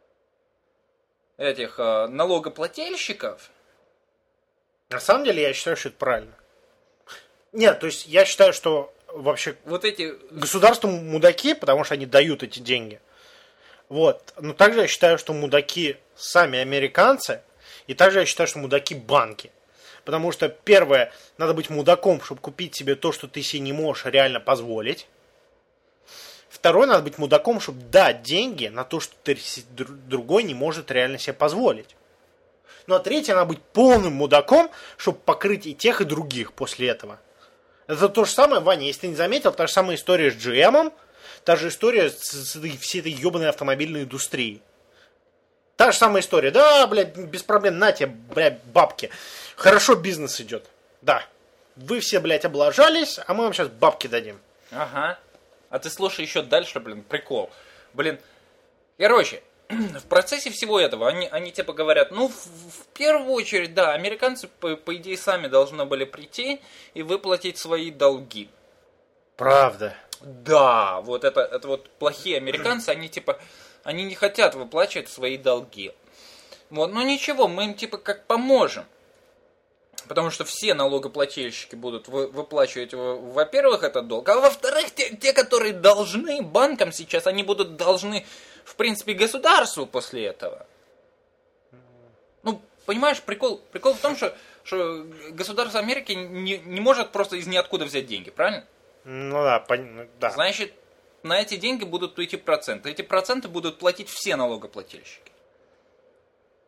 этих налогоплательщиков. На самом деле я считаю, что это правильно. Нет, то есть я считаю, что вообще вот эти государство мудаки, потому что они дают эти деньги. Вот. Но также я считаю, что мудаки сами американцы, и также я считаю, что мудаки банки. Потому что, первое, надо быть мудаком, чтобы купить себе то, что ты себе не можешь реально позволить. Второе, надо быть мудаком, чтобы дать деньги на то, что другой не может реально себе позволить. Ну а третье, надо быть полным мудаком, чтобы покрыть и тех, и других после этого. Это то же самое, Ваня, если ты не заметил, та же самая история с GM, та же история с всей этой ебаной автомобильной индустрией. Та же самая история. Да, блядь, без проблем, на тебе, блядь, бабки. Хорошо бизнес идет. Да. Вы все, блядь, облажались, а мы вам сейчас бабки дадим. Ага. А ты слушай еще дальше, прикол. Короче, в процессе всего этого они типа говорят, ну, в первую очередь, да, американцы, по идее, сами должны были прийти и выплатить свои долги. Правда. Да, вот это вот плохие американцы, они не хотят выплачивать свои долги. Вот, ну ничего, мы им типа как поможем. Потому что все налогоплательщики будут выплачивать, во-первых, этот долг, а во-вторых, те, которые должны банкам сейчас, они будут должны, в принципе, государству после этого. Ну, понимаешь, прикол в том, что государство Америки не может просто из ниоткуда взять деньги, правильно? Ну да, да. Значит, на эти деньги будут идти проценты. Эти проценты будут платить все налогоплательщики.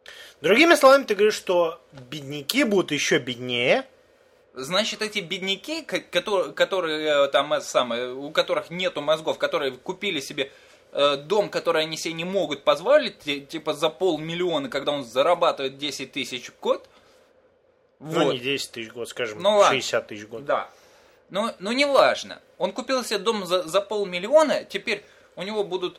Другими словами, ты говоришь, что бедняки будут еще беднее. Значит, эти бедняки, которые там, у которых нету мозгов, которые купили себе дом, который они себе не могут позволить, типа за 500 000, когда он зарабатывает 10 тысяч в год. Ну, не 10 тысяч в год, скажем, ну, 60 тысяч в год. Да. Но неважно. Он купил себе дом за 500 000, теперь у него будут,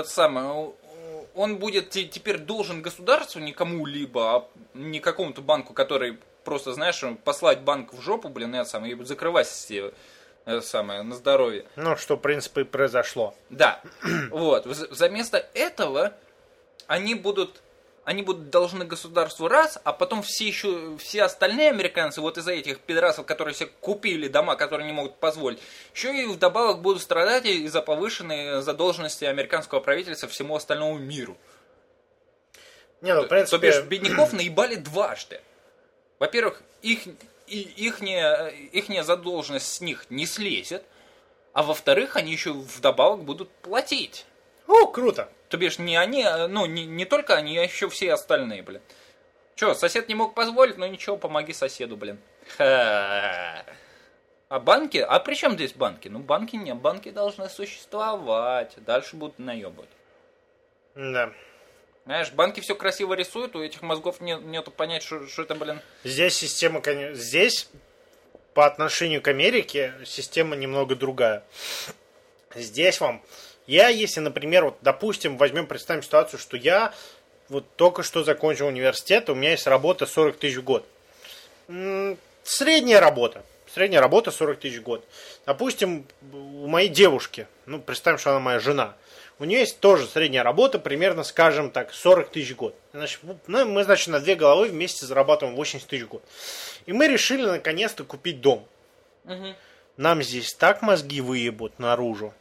он будет теперь должен государству, не кому-либо, а не какому-то банку, который просто, знаешь, послать банк в жопу, и закрывать все на здоровье. Ну, что, в принципе, и произошло. Да. Вот. Вместо этого они будут должны государству раз, а потом все остальные американцы, вот из-за этих пидорасов, которые себе купили дома, которые не могут позволить, еще и вдобавок будут страдать из-за повышенной задолженности американского правительства всему остальному миру. Не, ну, в принципе... То бишь, бедняков наебали дважды. Во-первых, ихняя задолженность с них не слезет, а во-вторых, они еще вдобавок будут платить. О, круто! То бишь, не они, не только они, а еще все остальные, блин. Че, сосед не мог позволить, но ничего, помоги соседу, блин. А банки? А при чем здесь банки? Ну, банки должны существовать. Дальше будут наебывать. Да. Знаешь, банки все красиво рисуют, у этих мозгов нету понять, что это, блин. Здесь система, здесь по отношению к Америке система немного другая. Здесь вам... если, например, вот, допустим, представим ситуацию, что я вот только что закончил университет, у меня есть работа 40 тысяч в год. Средняя работа 40 тысяч в год. Допустим, у моей девушки, представим, что она моя жена, у нее есть тоже средняя работа, примерно, скажем так, 40 тысяч в год. Значит, мы, на 2 головы вместе зарабатываем 80 тысяч в год. И мы решили, наконец-то, купить дом. Угу. Нам здесь так мозги выебут наружу.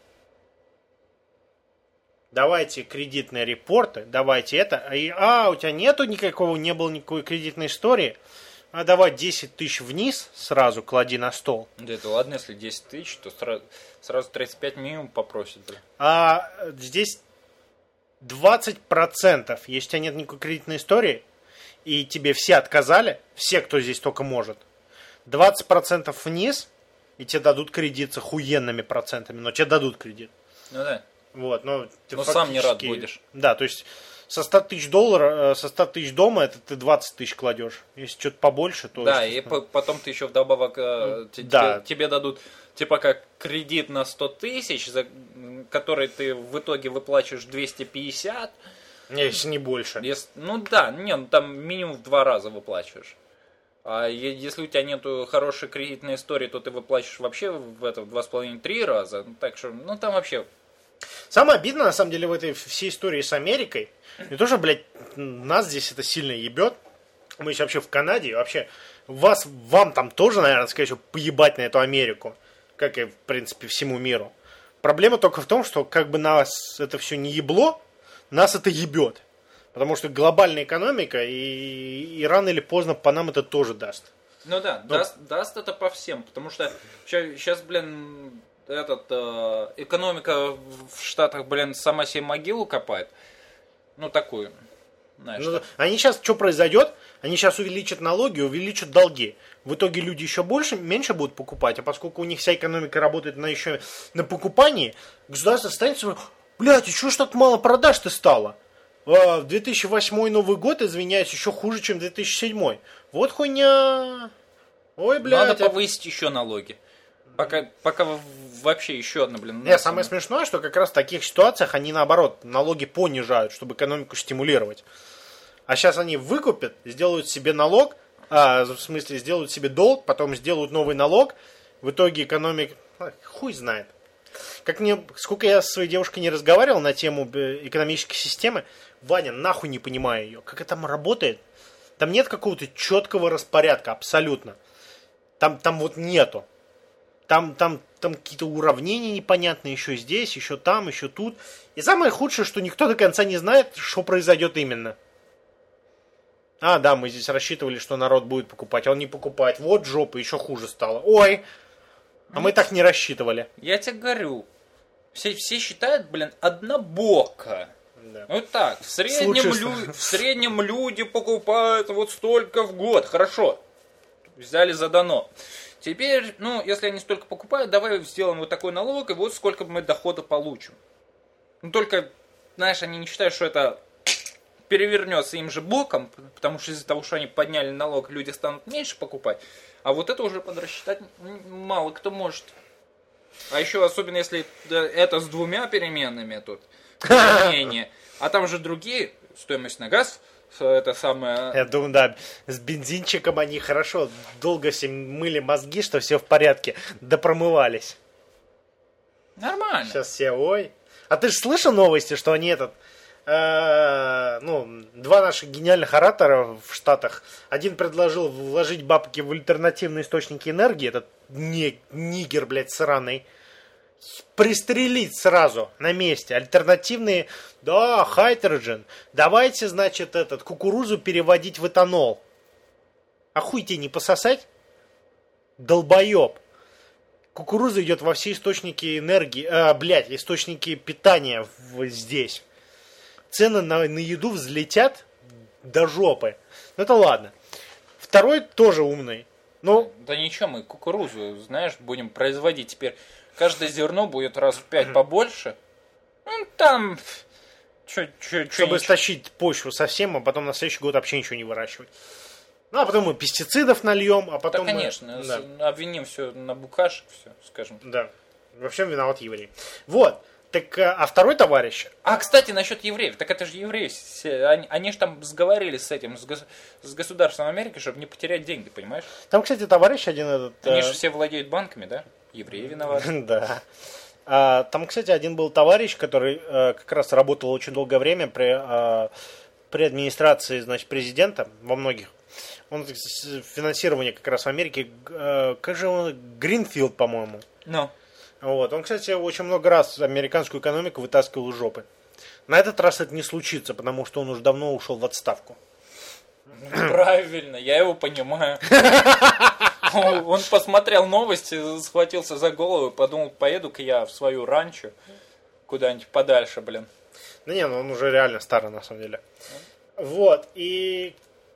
Давайте кредитные репорты, давайте это. У тебя не было никакой кредитной истории. А давай 10 тысяч вниз сразу клади на стол. Да это ладно, если 10 тысяч, то сразу 35 минимум попросят. Блин. А здесь 20%, если у тебя нет никакой кредитной истории, и тебе все отказали, все, кто здесь только может, 20% вниз, и тебе дадут кредит с охуенными процентами, но тебе дадут кредит. Ну да. Вот, но сам не рад будешь. Да, то есть со 100 тысяч долларов, со 100 тысяч дома, это ты 20 тысяч кладешь. Если что-то побольше, то... Да, и потом ты еще вдобавок тебе дадут, типа как кредит на 100 тысяч, за который ты в итоге выплачиваешь 250. Если не больше. Там минимум в 2 раза выплачиваешь. А если у тебя нету хорошей кредитной истории, то ты выплачиваешь вообще в 2,5-3 раза. Так что, там вообще... Самое обидное, на самом деле, в этой всей истории с Америкой, не то, что, блядь, нас здесь это сильно ебет, мы еще вообще в Канаде, вообще, вам там тоже, наверное, скорее всего, поебать на эту Америку, как и, в принципе, всему миру. Проблема только в том, что как бы нас это все не ебло, нас это ебет. Потому что глобальная экономика, и рано или поздно по нам это тоже даст. Ну да, даст это по всем, потому что сейчас, блин... экономика в Штатах, блин, сама себе могилу копает. Такую. Знаешь, они сейчас, что произойдет? Они сейчас увеличат налоги, увеличат долги. В итоге люди еще меньше будут покупать, а поскольку у них вся экономика работает еще на покупании, государство останется, блядь, и что ж так мало продаж-то стало? В 2008 Новый год, извиняюсь, еще хуже, чем 2007. Вот хуйня. Ой, блядь. Надо повысить еще налоги. Пока вообще еще одна, блин. Самое смешное, что как раз в таких ситуациях они наоборот налоги понижают, чтобы экономику стимулировать. А сейчас они выкупят, сделают себе налог, сделают себе долг, потом сделают новый налог. В итоге экономика... Хуй знает. Сколько я со своей девушкой не разговаривал на тему экономической системы, Ваня, нахуй не понимаю ее. Как это там работает? Там нет какого-то четкого распорядка, абсолютно. Там вот нету. Там какие-то уравнения непонятные еще здесь, еще там, еще тут. И самое худшее, что никто до конца не знает, что произойдет именно. Да, мы здесь рассчитывали, что народ будет покупать, а он не покупает. Вот жопа, еще хуже стало. Ой, а мы так не рассчитывали. Я тебе говорю, все считают, блин, однобоко. Да. Ну так, в Лучше- в среднем люди покупают вот столько в год. Хорошо, взяли задано. Теперь, ну, если они столько покупают, давай сделаем вот такой налог, и вот сколько мы дохода получим. Ну, только, знаешь, они не считают, что это перевернется им же боком, потому что из-за того, что они подняли налог, люди станут меньше покупать. А вот это уже подрасчитать мало кто может. А еще, особенно если это с двумя переменными тут, изменения, а там же другие, стоимость на газ, это самое... Я думаю, да, с бензинчиком они хорошо долго все мыли мозги, что все в порядке, да промывались. Нормально. Сейчас все, ой. А ты же слышал новости, что они два наших гениальных оратора в Штатах. Один предложил вложить бабки в альтернативные источники энергии, этот нигер, блядь, сраный. Пристрелить сразу на месте. Альтернативные, да, хайдроджен. Давайте, значит, кукурузу переводить в этанол. А хуй тебе не пососать? Долбоеб. Кукуруза идет во все источники энергии, источники питания здесь. Цены на еду взлетят до жопы. Ну это ладно. Второй тоже умный. Ну, Да ничего, мы кукурузу, знаешь, будем производить теперь. Каждое зерно будет раз в 5 побольше. Ну, там... чтобы стащить почву совсем, а потом на следующий год вообще ничего не выращивать. Ну, а потом мы пестицидов нальем, а потом... Да, конечно, обвиним все на букашек, все, скажем. Да. Во всем виноват еврей. Вот. Так, а второй товарищ... А, кстати, насчет евреев. Так это же евреи. Они же там сговорились с этим, с государством Америки, чтобы не потерять деньги, понимаешь? Там, кстати, товарищ один Они же все владеют банками, да? Евреи виноваты. Да. Там, кстати, один был товарищ, который как раз работал очень долгое время при администрации, значит, президента во многих. Он финансирование как раз в Америке, как же он, Гринфилд, по-моему. Ну. Вот. Он, кстати, очень много раз американскую экономику вытаскивал из жопы. На этот раз это не случится, потому что он уже давно ушел в отставку. Правильно, я его понимаю. Он посмотрел новости, схватился за голову и подумал, поеду-ка я в свою ранчо куда-нибудь подальше, блин. Да не, ну он уже реально старый, на самом деле. Вот, и...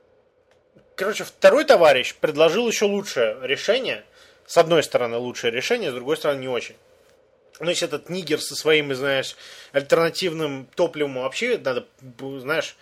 Короче, второй товарищ предложил еще лучшее решение. С одной стороны лучшее решение, с другой стороны не очень. Ну, если этот нигер со своим, знаешь, альтернативным топливом вообще надо, знаешь,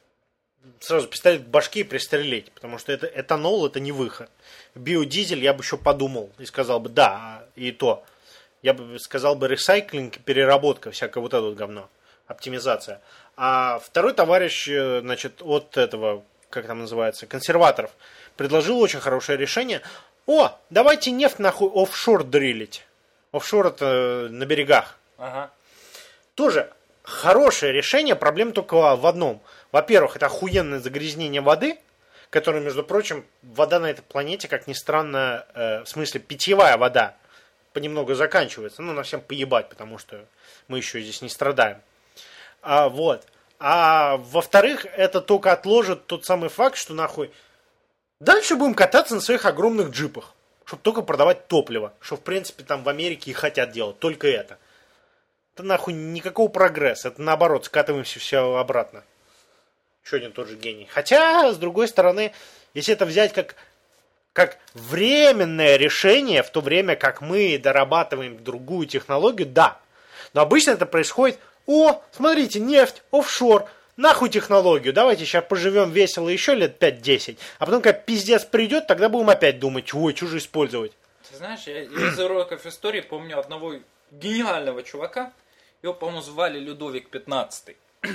сразу пистолет в башке и пристрелить. Потому что этанол это не выход. Биодизель я бы еще подумал и сказал бы, да, и то. Я бы сказал бы ресайклинг, переработка, всякое вот это вот говно. Оптимизация. А второй товарищ, значит, от этого, как там называется, консерваторов, предложил очень хорошее решение. О, давайте нефть нахуй офшор дрилить. Офшор это на берегах. Ага. Тоже хорошее решение, проблема только в одном. Во-первых, это охуенное загрязнение воды, которое, между прочим, вода на этой планете, как ни странно, в смысле питьевая вода, понемногу заканчивается. Ну, на всем поебать, потому что мы еще здесь не страдаем. Вот. А во-вторых, это только отложит тот самый факт, что нахуй дальше будем кататься на своих огромных джипах, чтобы только продавать топливо, что в принципе там в Америке и хотят делать, только это. Это нахуй никакого прогресса, это наоборот, скатываемся все обратно. Еще один тот же гений. Хотя, с другой стороны, если это взять как временное решение, в то время как мы дорабатываем другую технологию, да. Но обычно это происходит: о, смотрите, нефть, офшор, нахуй технологию, давайте сейчас поживем весело еще лет 5-10, а потом, когда пиздец придет, тогда будем опять думать, ой, что же использовать. Ты знаешь, я из уроков истории помню одного гениального чувака, его, по-моему, звали Людовик XV.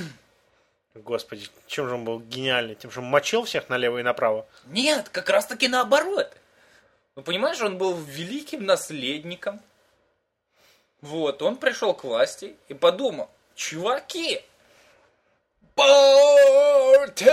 Господи, чем же он был гениальный? Тем, что он мочил всех налево и направо? Нет, как раз таки наоборот. Ну, понимаешь, он был великим наследником. Вот, он пришел к власти и подумал: чуваки, парти!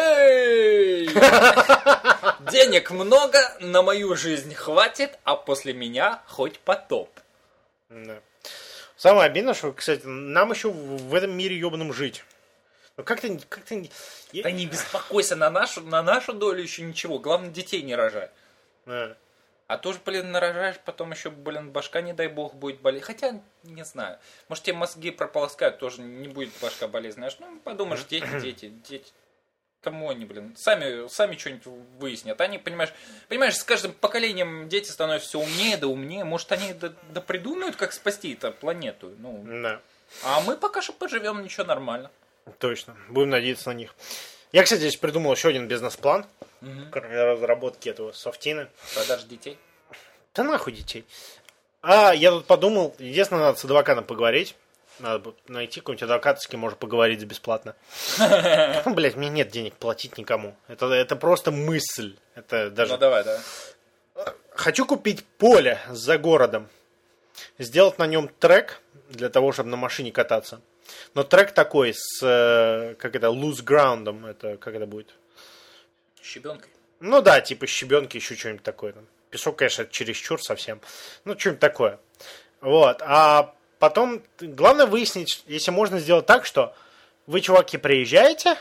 Денег много, на мою жизнь хватит, а после меня хоть потоп. Да. Самое обидное, что, кстати, нам еще в этом мире ебаном жить. Ну как-то... Да не беспокойся, на нашу долю еще ничего. Главное, детей не рожать. Да. А тоже, блин, нарожаешь, потом еще, блин, башка, не дай бог, будет болеть. Хотя, не знаю. Может, тебе мозги прополоскают, тоже не будет башка болеть, знаешь. Ну, подумаешь, дети. Кому они, блин? Сами что-нибудь выяснят. Они, понимаешь, с каждым поколением дети становятся все умнее, да умнее. Может, они да придумают, как спасти эту планету. Ну, Да. а мы пока что поживем, ничего, нормально. Точно. Будем надеяться на них. Я, кстати, здесь придумал еще один бизнес-план. Для разработки этого софтины. Продаж детей. Да нахуй детей. Я тут подумал, единственное, надо с адвокатом поговорить. Надо найти какой-нибудь адвоката, с кем можно поговорить за бесплатно. Ну, блядь, мне нет денег платить никому. Это просто мысль. Это даже... Ну, давай. Хочу купить поле за городом. Сделать на нем трек, для того, чтобы на машине кататься. Но трек такой с, loose ground'ом. Это, как это будет? Щебенкой. Ну да, типа щебенки, еще что-нибудь такое. Песок, конечно, чересчур совсем. Ну, что-нибудь такое. Вот. А потом, главное выяснить, если можно сделать так, что вы, чуваки, приезжаете,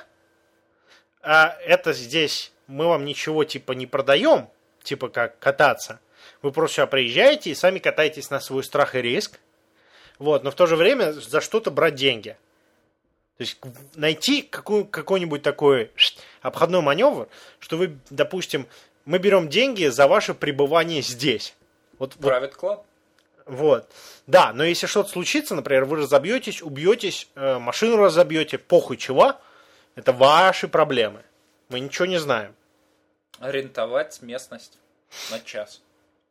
а это здесь мы вам ничего, типа, не продаем, типа, как кататься. Вы просто сюда приезжаете и сами катаетесь на свой страх и риск. Вот. Но в то же время за что-то брать деньги. То есть найти какой-нибудь такой обходной маневр, что вы, допустим, мы берем деньги за ваше пребывание здесь. Private Club? Вот. Да, но если что-то случится, например, вы разобьетесь, убьетесь, машину разобьете, похуй чего, это ваши проблемы. Мы ничего не знаем. Арендовать местность на час.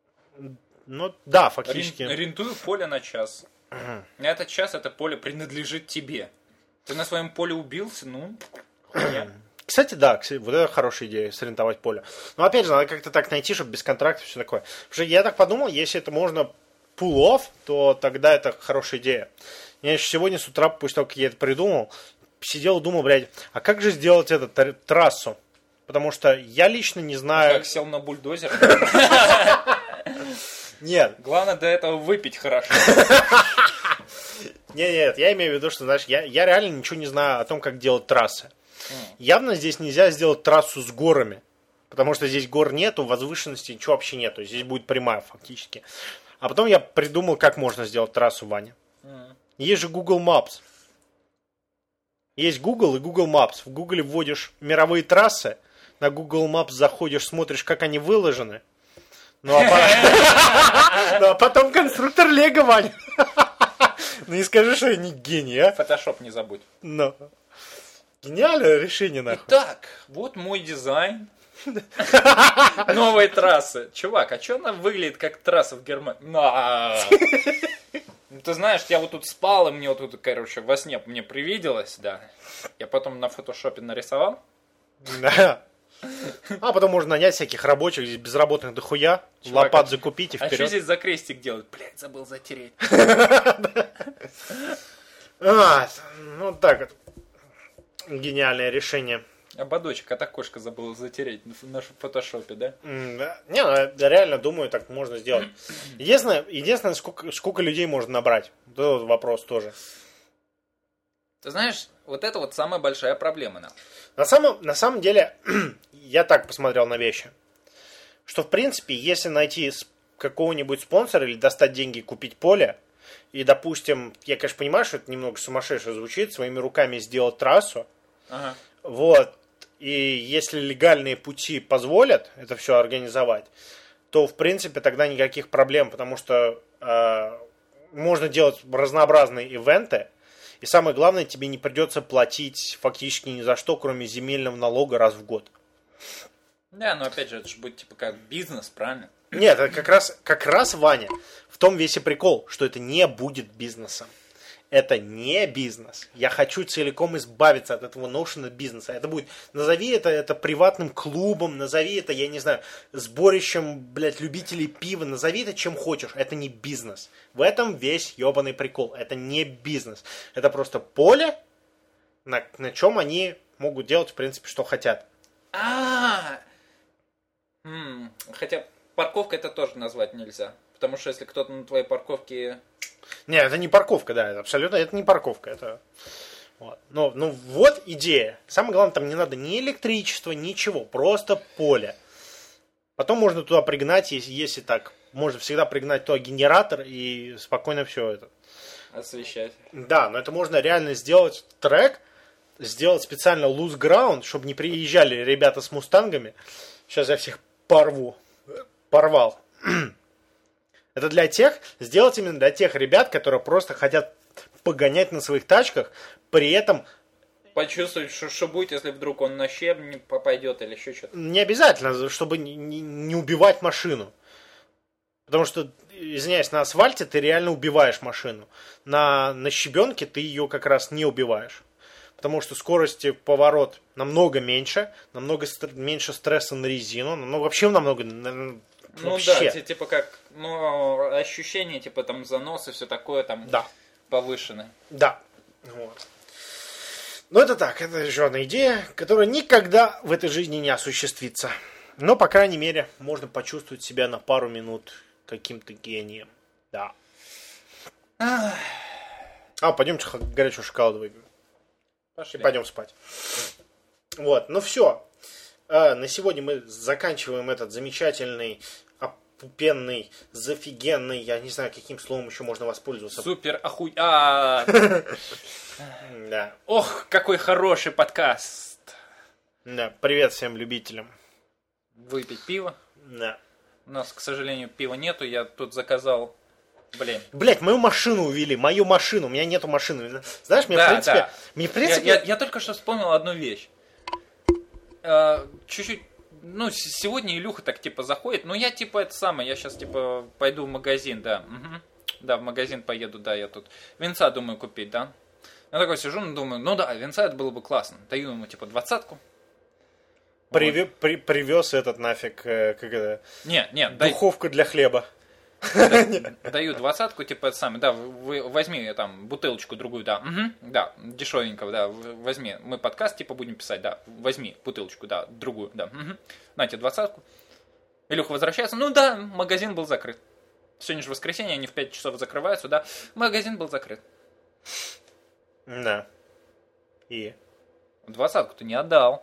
Ну да, фактически. Арендую поле на час. На этот час это поле принадлежит тебе. Ты на своем поле убился, ну, хуйня. Кстати, да, вот это хорошая идея, сорендовать поле. Но опять же, надо как-то так найти, чтобы без контракта все такое. Потому что я так подумал, если это можно pull-off, то тогда это хорошая идея. Я еще сегодня с утра, после того, как я это придумал, сидел и думал, блядь, а как же сделать эту трассу? Потому что я лично не знаю... Как сел на бульдозер? Нет. Главное до этого выпить хорошо. Нет, я имею в виду, что, знаешь, я реально ничего не знаю о том, как делать трассы. Явно здесь нельзя сделать трассу с горами, потому что здесь гор нету, возвышенности, ничего вообще нету. Здесь будет прямая фактически. А потом я придумал, как можно сделать трассу, Ваня. Есть же Google Maps. Есть Google и Google Maps. В Google вводишь мировые трассы, на Google Maps заходишь, смотришь, как они выложены. Ну а потом конструктор Лего, Ваня. Ну не скажи, что я не гений, а? Фотошоп не забудь. Ну. Гениальное решение, нахуй. Итак, вот мой дизайн новой трассы. Чувак, а что она выглядит как трасса в Германии? Ты знаешь, я вот тут спал, и мне вот тут, короче, во сне мне привиделось, да. Я потом на фотошопе нарисовал. Да. А потом можно нанять всяких рабочих, здесь безработных дохуя, лопат закупить и А что вперед. здесь за крестик делать? Блядь, забыл затереть. Ну так вот. Гениальное решение. Ободочек от окошка забыл затереть в нашем фотошопе, да? Не, я реально думаю, так можно сделать. Единственное, сколько людей можно набрать. Вот это вот вопрос тоже. Ты знаешь, вот это вот самая большая проблема. На самом деле, я так посмотрел на вещи. Что, в принципе, если найти какого-нибудь спонсора или достать деньги и купить поле, и, допустим, я, конечно, понимаю, что это немного сумасшедше звучит, своими руками сделать трассу, Ага. вот, и если легальные пути позволят это все организовать, то, в принципе, тогда никаких проблем, потому что можно делать разнообразные ивенты, и самое главное, тебе не придется платить фактически ни за что, кроме земельного налога раз в год. Да, но опять же, это же будет типа как бизнес, правильно? Нет, это как раз, Ваня, в том весь и прикол, что это не будет бизнесом. Это не бизнес. Я хочу целиком избавиться от этого ношена бизнеса. Это будет, назови это приватным клубом, назови это, я не знаю, сборищем, блядь, любителей пива, назови это чем хочешь. Это не бизнес. В этом весь ебаный прикол. Это не бизнес. Это просто поле, на чем они могут делать, в принципе, что хотят. Хотя парковка это тоже назвать нельзя. Потому что если кто-то на твоей парковке... Не, это не парковка, да, это абсолютно, это не парковка, это... Вот. Ну вот идея. Самое главное, там не надо ни электричества, ничего, просто поле. Потом можно туда пригнать, если так, можно всегда пригнать туда генератор и спокойно все это. Освещать. Да, но это можно реально сделать трек, сделать специально loose ground, чтобы не приезжали ребята с мустангами. Сейчас я всех порвал. Это сделать именно для тех ребят, которые просто хотят погонять на своих тачках, при этом Почувствовать, что будет, если вдруг он на щебень попадет или еще что-то. не обязательно, чтобы не убивать машину. Потому что, извиняюсь, на асфальте ты реально убиваешь машину. На щебенке ты ее как раз не убиваешь. Потому что скорости поворот намного меньше, намного меньше стресса на резину, вообще намного... Ну вообще. да, типа как, ощущение, типа там занос и все такое там Да. повышенное. Да. Вот. Но это так, это еще одна идея, которая никогда в этой жизни не осуществится. Но, по крайней мере, можно почувствовать себя на пару минут каким-то гением. Да. Пойдемте горячего шоколада выпьем. Пошли. И пойдем спать. Вот, ну все. На сегодня мы заканчиваем этот замечательный, опупенный, зафигенный, я не знаю, каким словом еще можно воспользоваться. Супер Да. Ох, какой хороший подкаст. Да. Привет всем любителям. Выпить пиво. Да. У нас, к сожалению, пива нету. Я тут заказал. Блять, мою машину увели, мою машину, у меня нету машины. Знаешь, мне Да, в принципе... да. Мне в принципе... Я только что вспомнил одну вещь. Чуть-чуть. Сегодня Илюха так типа заходит. Я типа это самое. Я сейчас типа пойду в магазин, да. Угу. Да, в магазин поеду, да, я тут винца думаю купить, да. Я такой сижу, думаю, да, винца это было бы классно. Даю ему типа 20-ку. Привез этот нафиг, как это... Духовку для хлеба. Даю 20-ку, типа это самое, да, возьми там бутылочку другую, да, да, дешевенького, да, возьми, мы подкаст типа будем писать, да, возьми бутылочку, да, другую, да, на тебе 20-ку. Илюха возвращается, да, магазин был закрыт. Сегодня же воскресенье, они в 5 часов закрываются, да, магазин был закрыт. Да. И? 20-ку ты не отдал.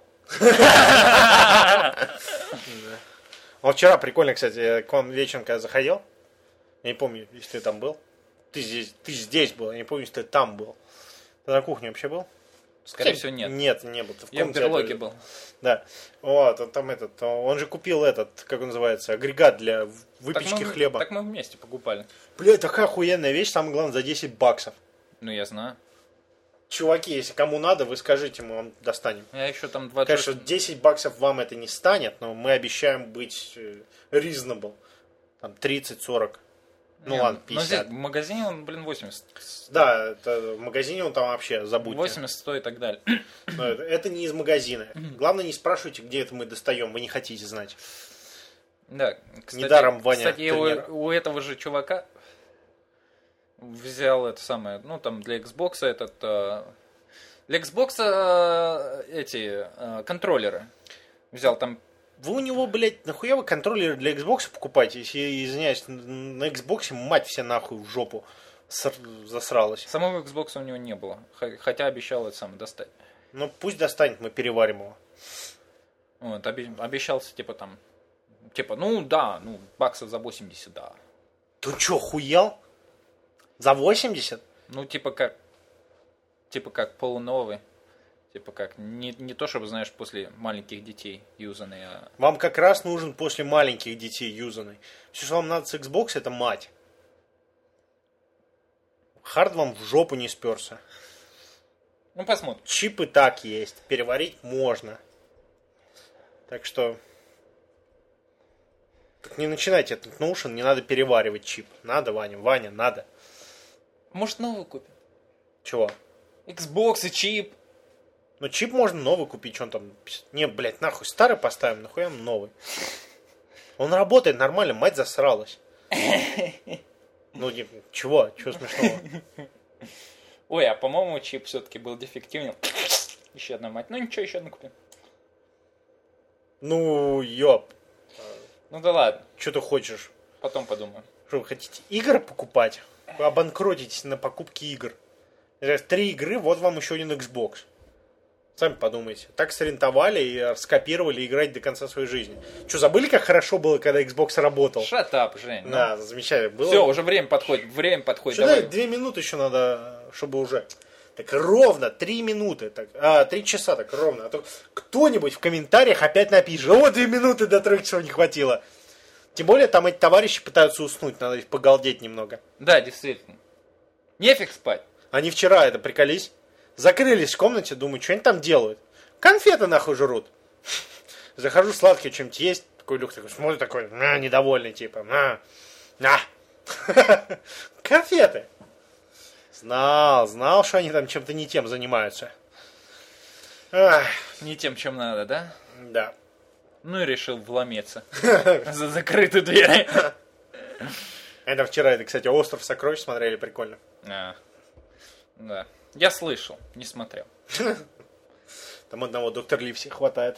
Вот вчера прикольно, кстати, я к вам вечером, когда заходил, я не помню, если ты там был. Ты здесь был, я не помню, если ты там был. Ты на кухне вообще был? Скорее всего, нет. Нет, не был. Ты Я в берлоге был. Да. Вот, он же купил как он называется, агрегат для выпечки хлеба. Так мы вместе покупали. Бля, такая охуенная вещь, самое главное, за $10. Я знаю. Чуваки, если кому надо, вы скажите, мы вам достанем. Я еще там 20... Конечно, $10 вам это не станет, но мы обещаем быть reasonable. Там 30-40. Ладно, 50. Здесь, в магазине он, 80. Да, это в магазине он там вообще, забудьте. 80, 100 и так далее. Но это не из магазина. Главное, не спрашивайте, где это мы достаем, вы не хотите знать. Да, кстати, недаром Ваня кстати, я у этого же чувака взял это самое, там для Xbox для Xbox эти контроллеры взял там. Вы у него, блядь, нахуя вы контроллеры для Xbox покупаете, если, извиняюсь, на Xbox мать вся нахуй в жопу засралась. Самого Xbox у него не было, хотя обещал это самое достать. Пусть достанет, мы переварим его. Вот, обещался, баксов за 80, да. Ты что, хуял? За 80? Как полуновый. Как не то, чтобы, знаешь, после маленьких детей юзанный, а... Вам как раз нужен после маленьких детей юзанный. Все, что вам надо с Xbox, это мать. Хард вам в жопу не сперся. Посмотрим. Чип и так есть. Переварить можно. Так что... Так не начинайте этот Notion, не надо переваривать чип. Надо, Ваня, надо. Может, новый купим? Чего? Xbox и чип. Чип можно новый купить, что он там... Не, блядь, нахуй старый поставим, нахуя новый. Он работает нормально, мать засралась. Чего смешного? Ой, а по-моему чип все-таки был дефективнее. Еще одна мать. Ничего, еще одну купим. Ёп. Да ладно. Что ты хочешь? Потом подумаю. Что, вы хотите игры покупать? Вы обанкротитесь на покупке игр. 3 игры, вот вам еще один Xbox. Сами подумайте. Так сорентовали и скопировали играть до конца своей жизни. Что, забыли, как хорошо было, когда Xbox работал? Shut up, Жень. Да, замечательно было. Все, уже время подходит. Давай. 2 минуты еще надо, чтобы уже... Так ровно 3 минуты. 3 часа так ровно. А то кто-нибудь в комментариях опять напишет: о, 2 минуты до 3 часов не хватило. Тем более там эти товарищи пытаются уснуть. Надо их погалдеть немного. Да, действительно. Нефиг спать. Они вчера приколись. Закрылись в комнате, думаю, что они там делают. Конфеты нахуй жрут. Захожу, сладкое чем-нибудь есть. Такой Люк такой смотрит, такой, недовольный, типа, на. Конфеты. Знал, что они там чем-то не тем занимаются. Ах, Не тем, чем надо, да? да. Ну и решил вломиться. За закрытую дверь. Это вчера, кстати, «Остров сокровищ» смотрели, прикольно. Да. Я слышал, не смотрел. Там одного доктора Ливси хватает.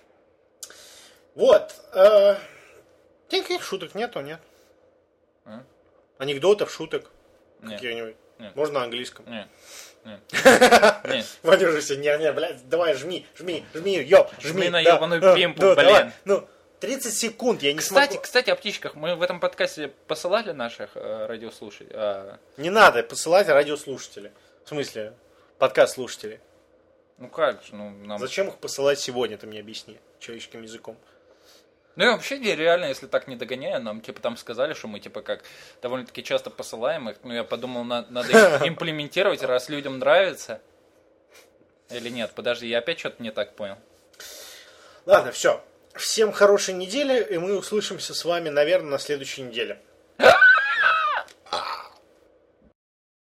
Вот. Никаких шуток нету, нет? Анекдотов, шуток Нет. каких-нибудь. Нет. Можно на английском. Нет. Нет. Ваня уже все, не, блядь, давай, жми, ёп, жми. на да, ёбаную пимпу, да, блин. давай, 30 секунд, я не смогу. Кстати, о птичках. Мы в этом подкасте посылали наших радиослушателей. Не надо посылать радиослушателей. В смысле, подкаст-слушателей. Ну как же, нам... Зачем их посылать сегодня, ты мне объясни, человеческим языком. Ну и вообще, реально, если так не догоняю, нам типа там сказали, что мы типа как довольно-таки часто посылаем их. Ну я подумал, надо их имплементировать, раз людям нравится. Или нет? Подожди, я опять что-то не так понял. Ладно, все. Всем хорошей недели, и мы услышимся с вами, наверное, на следующей неделе.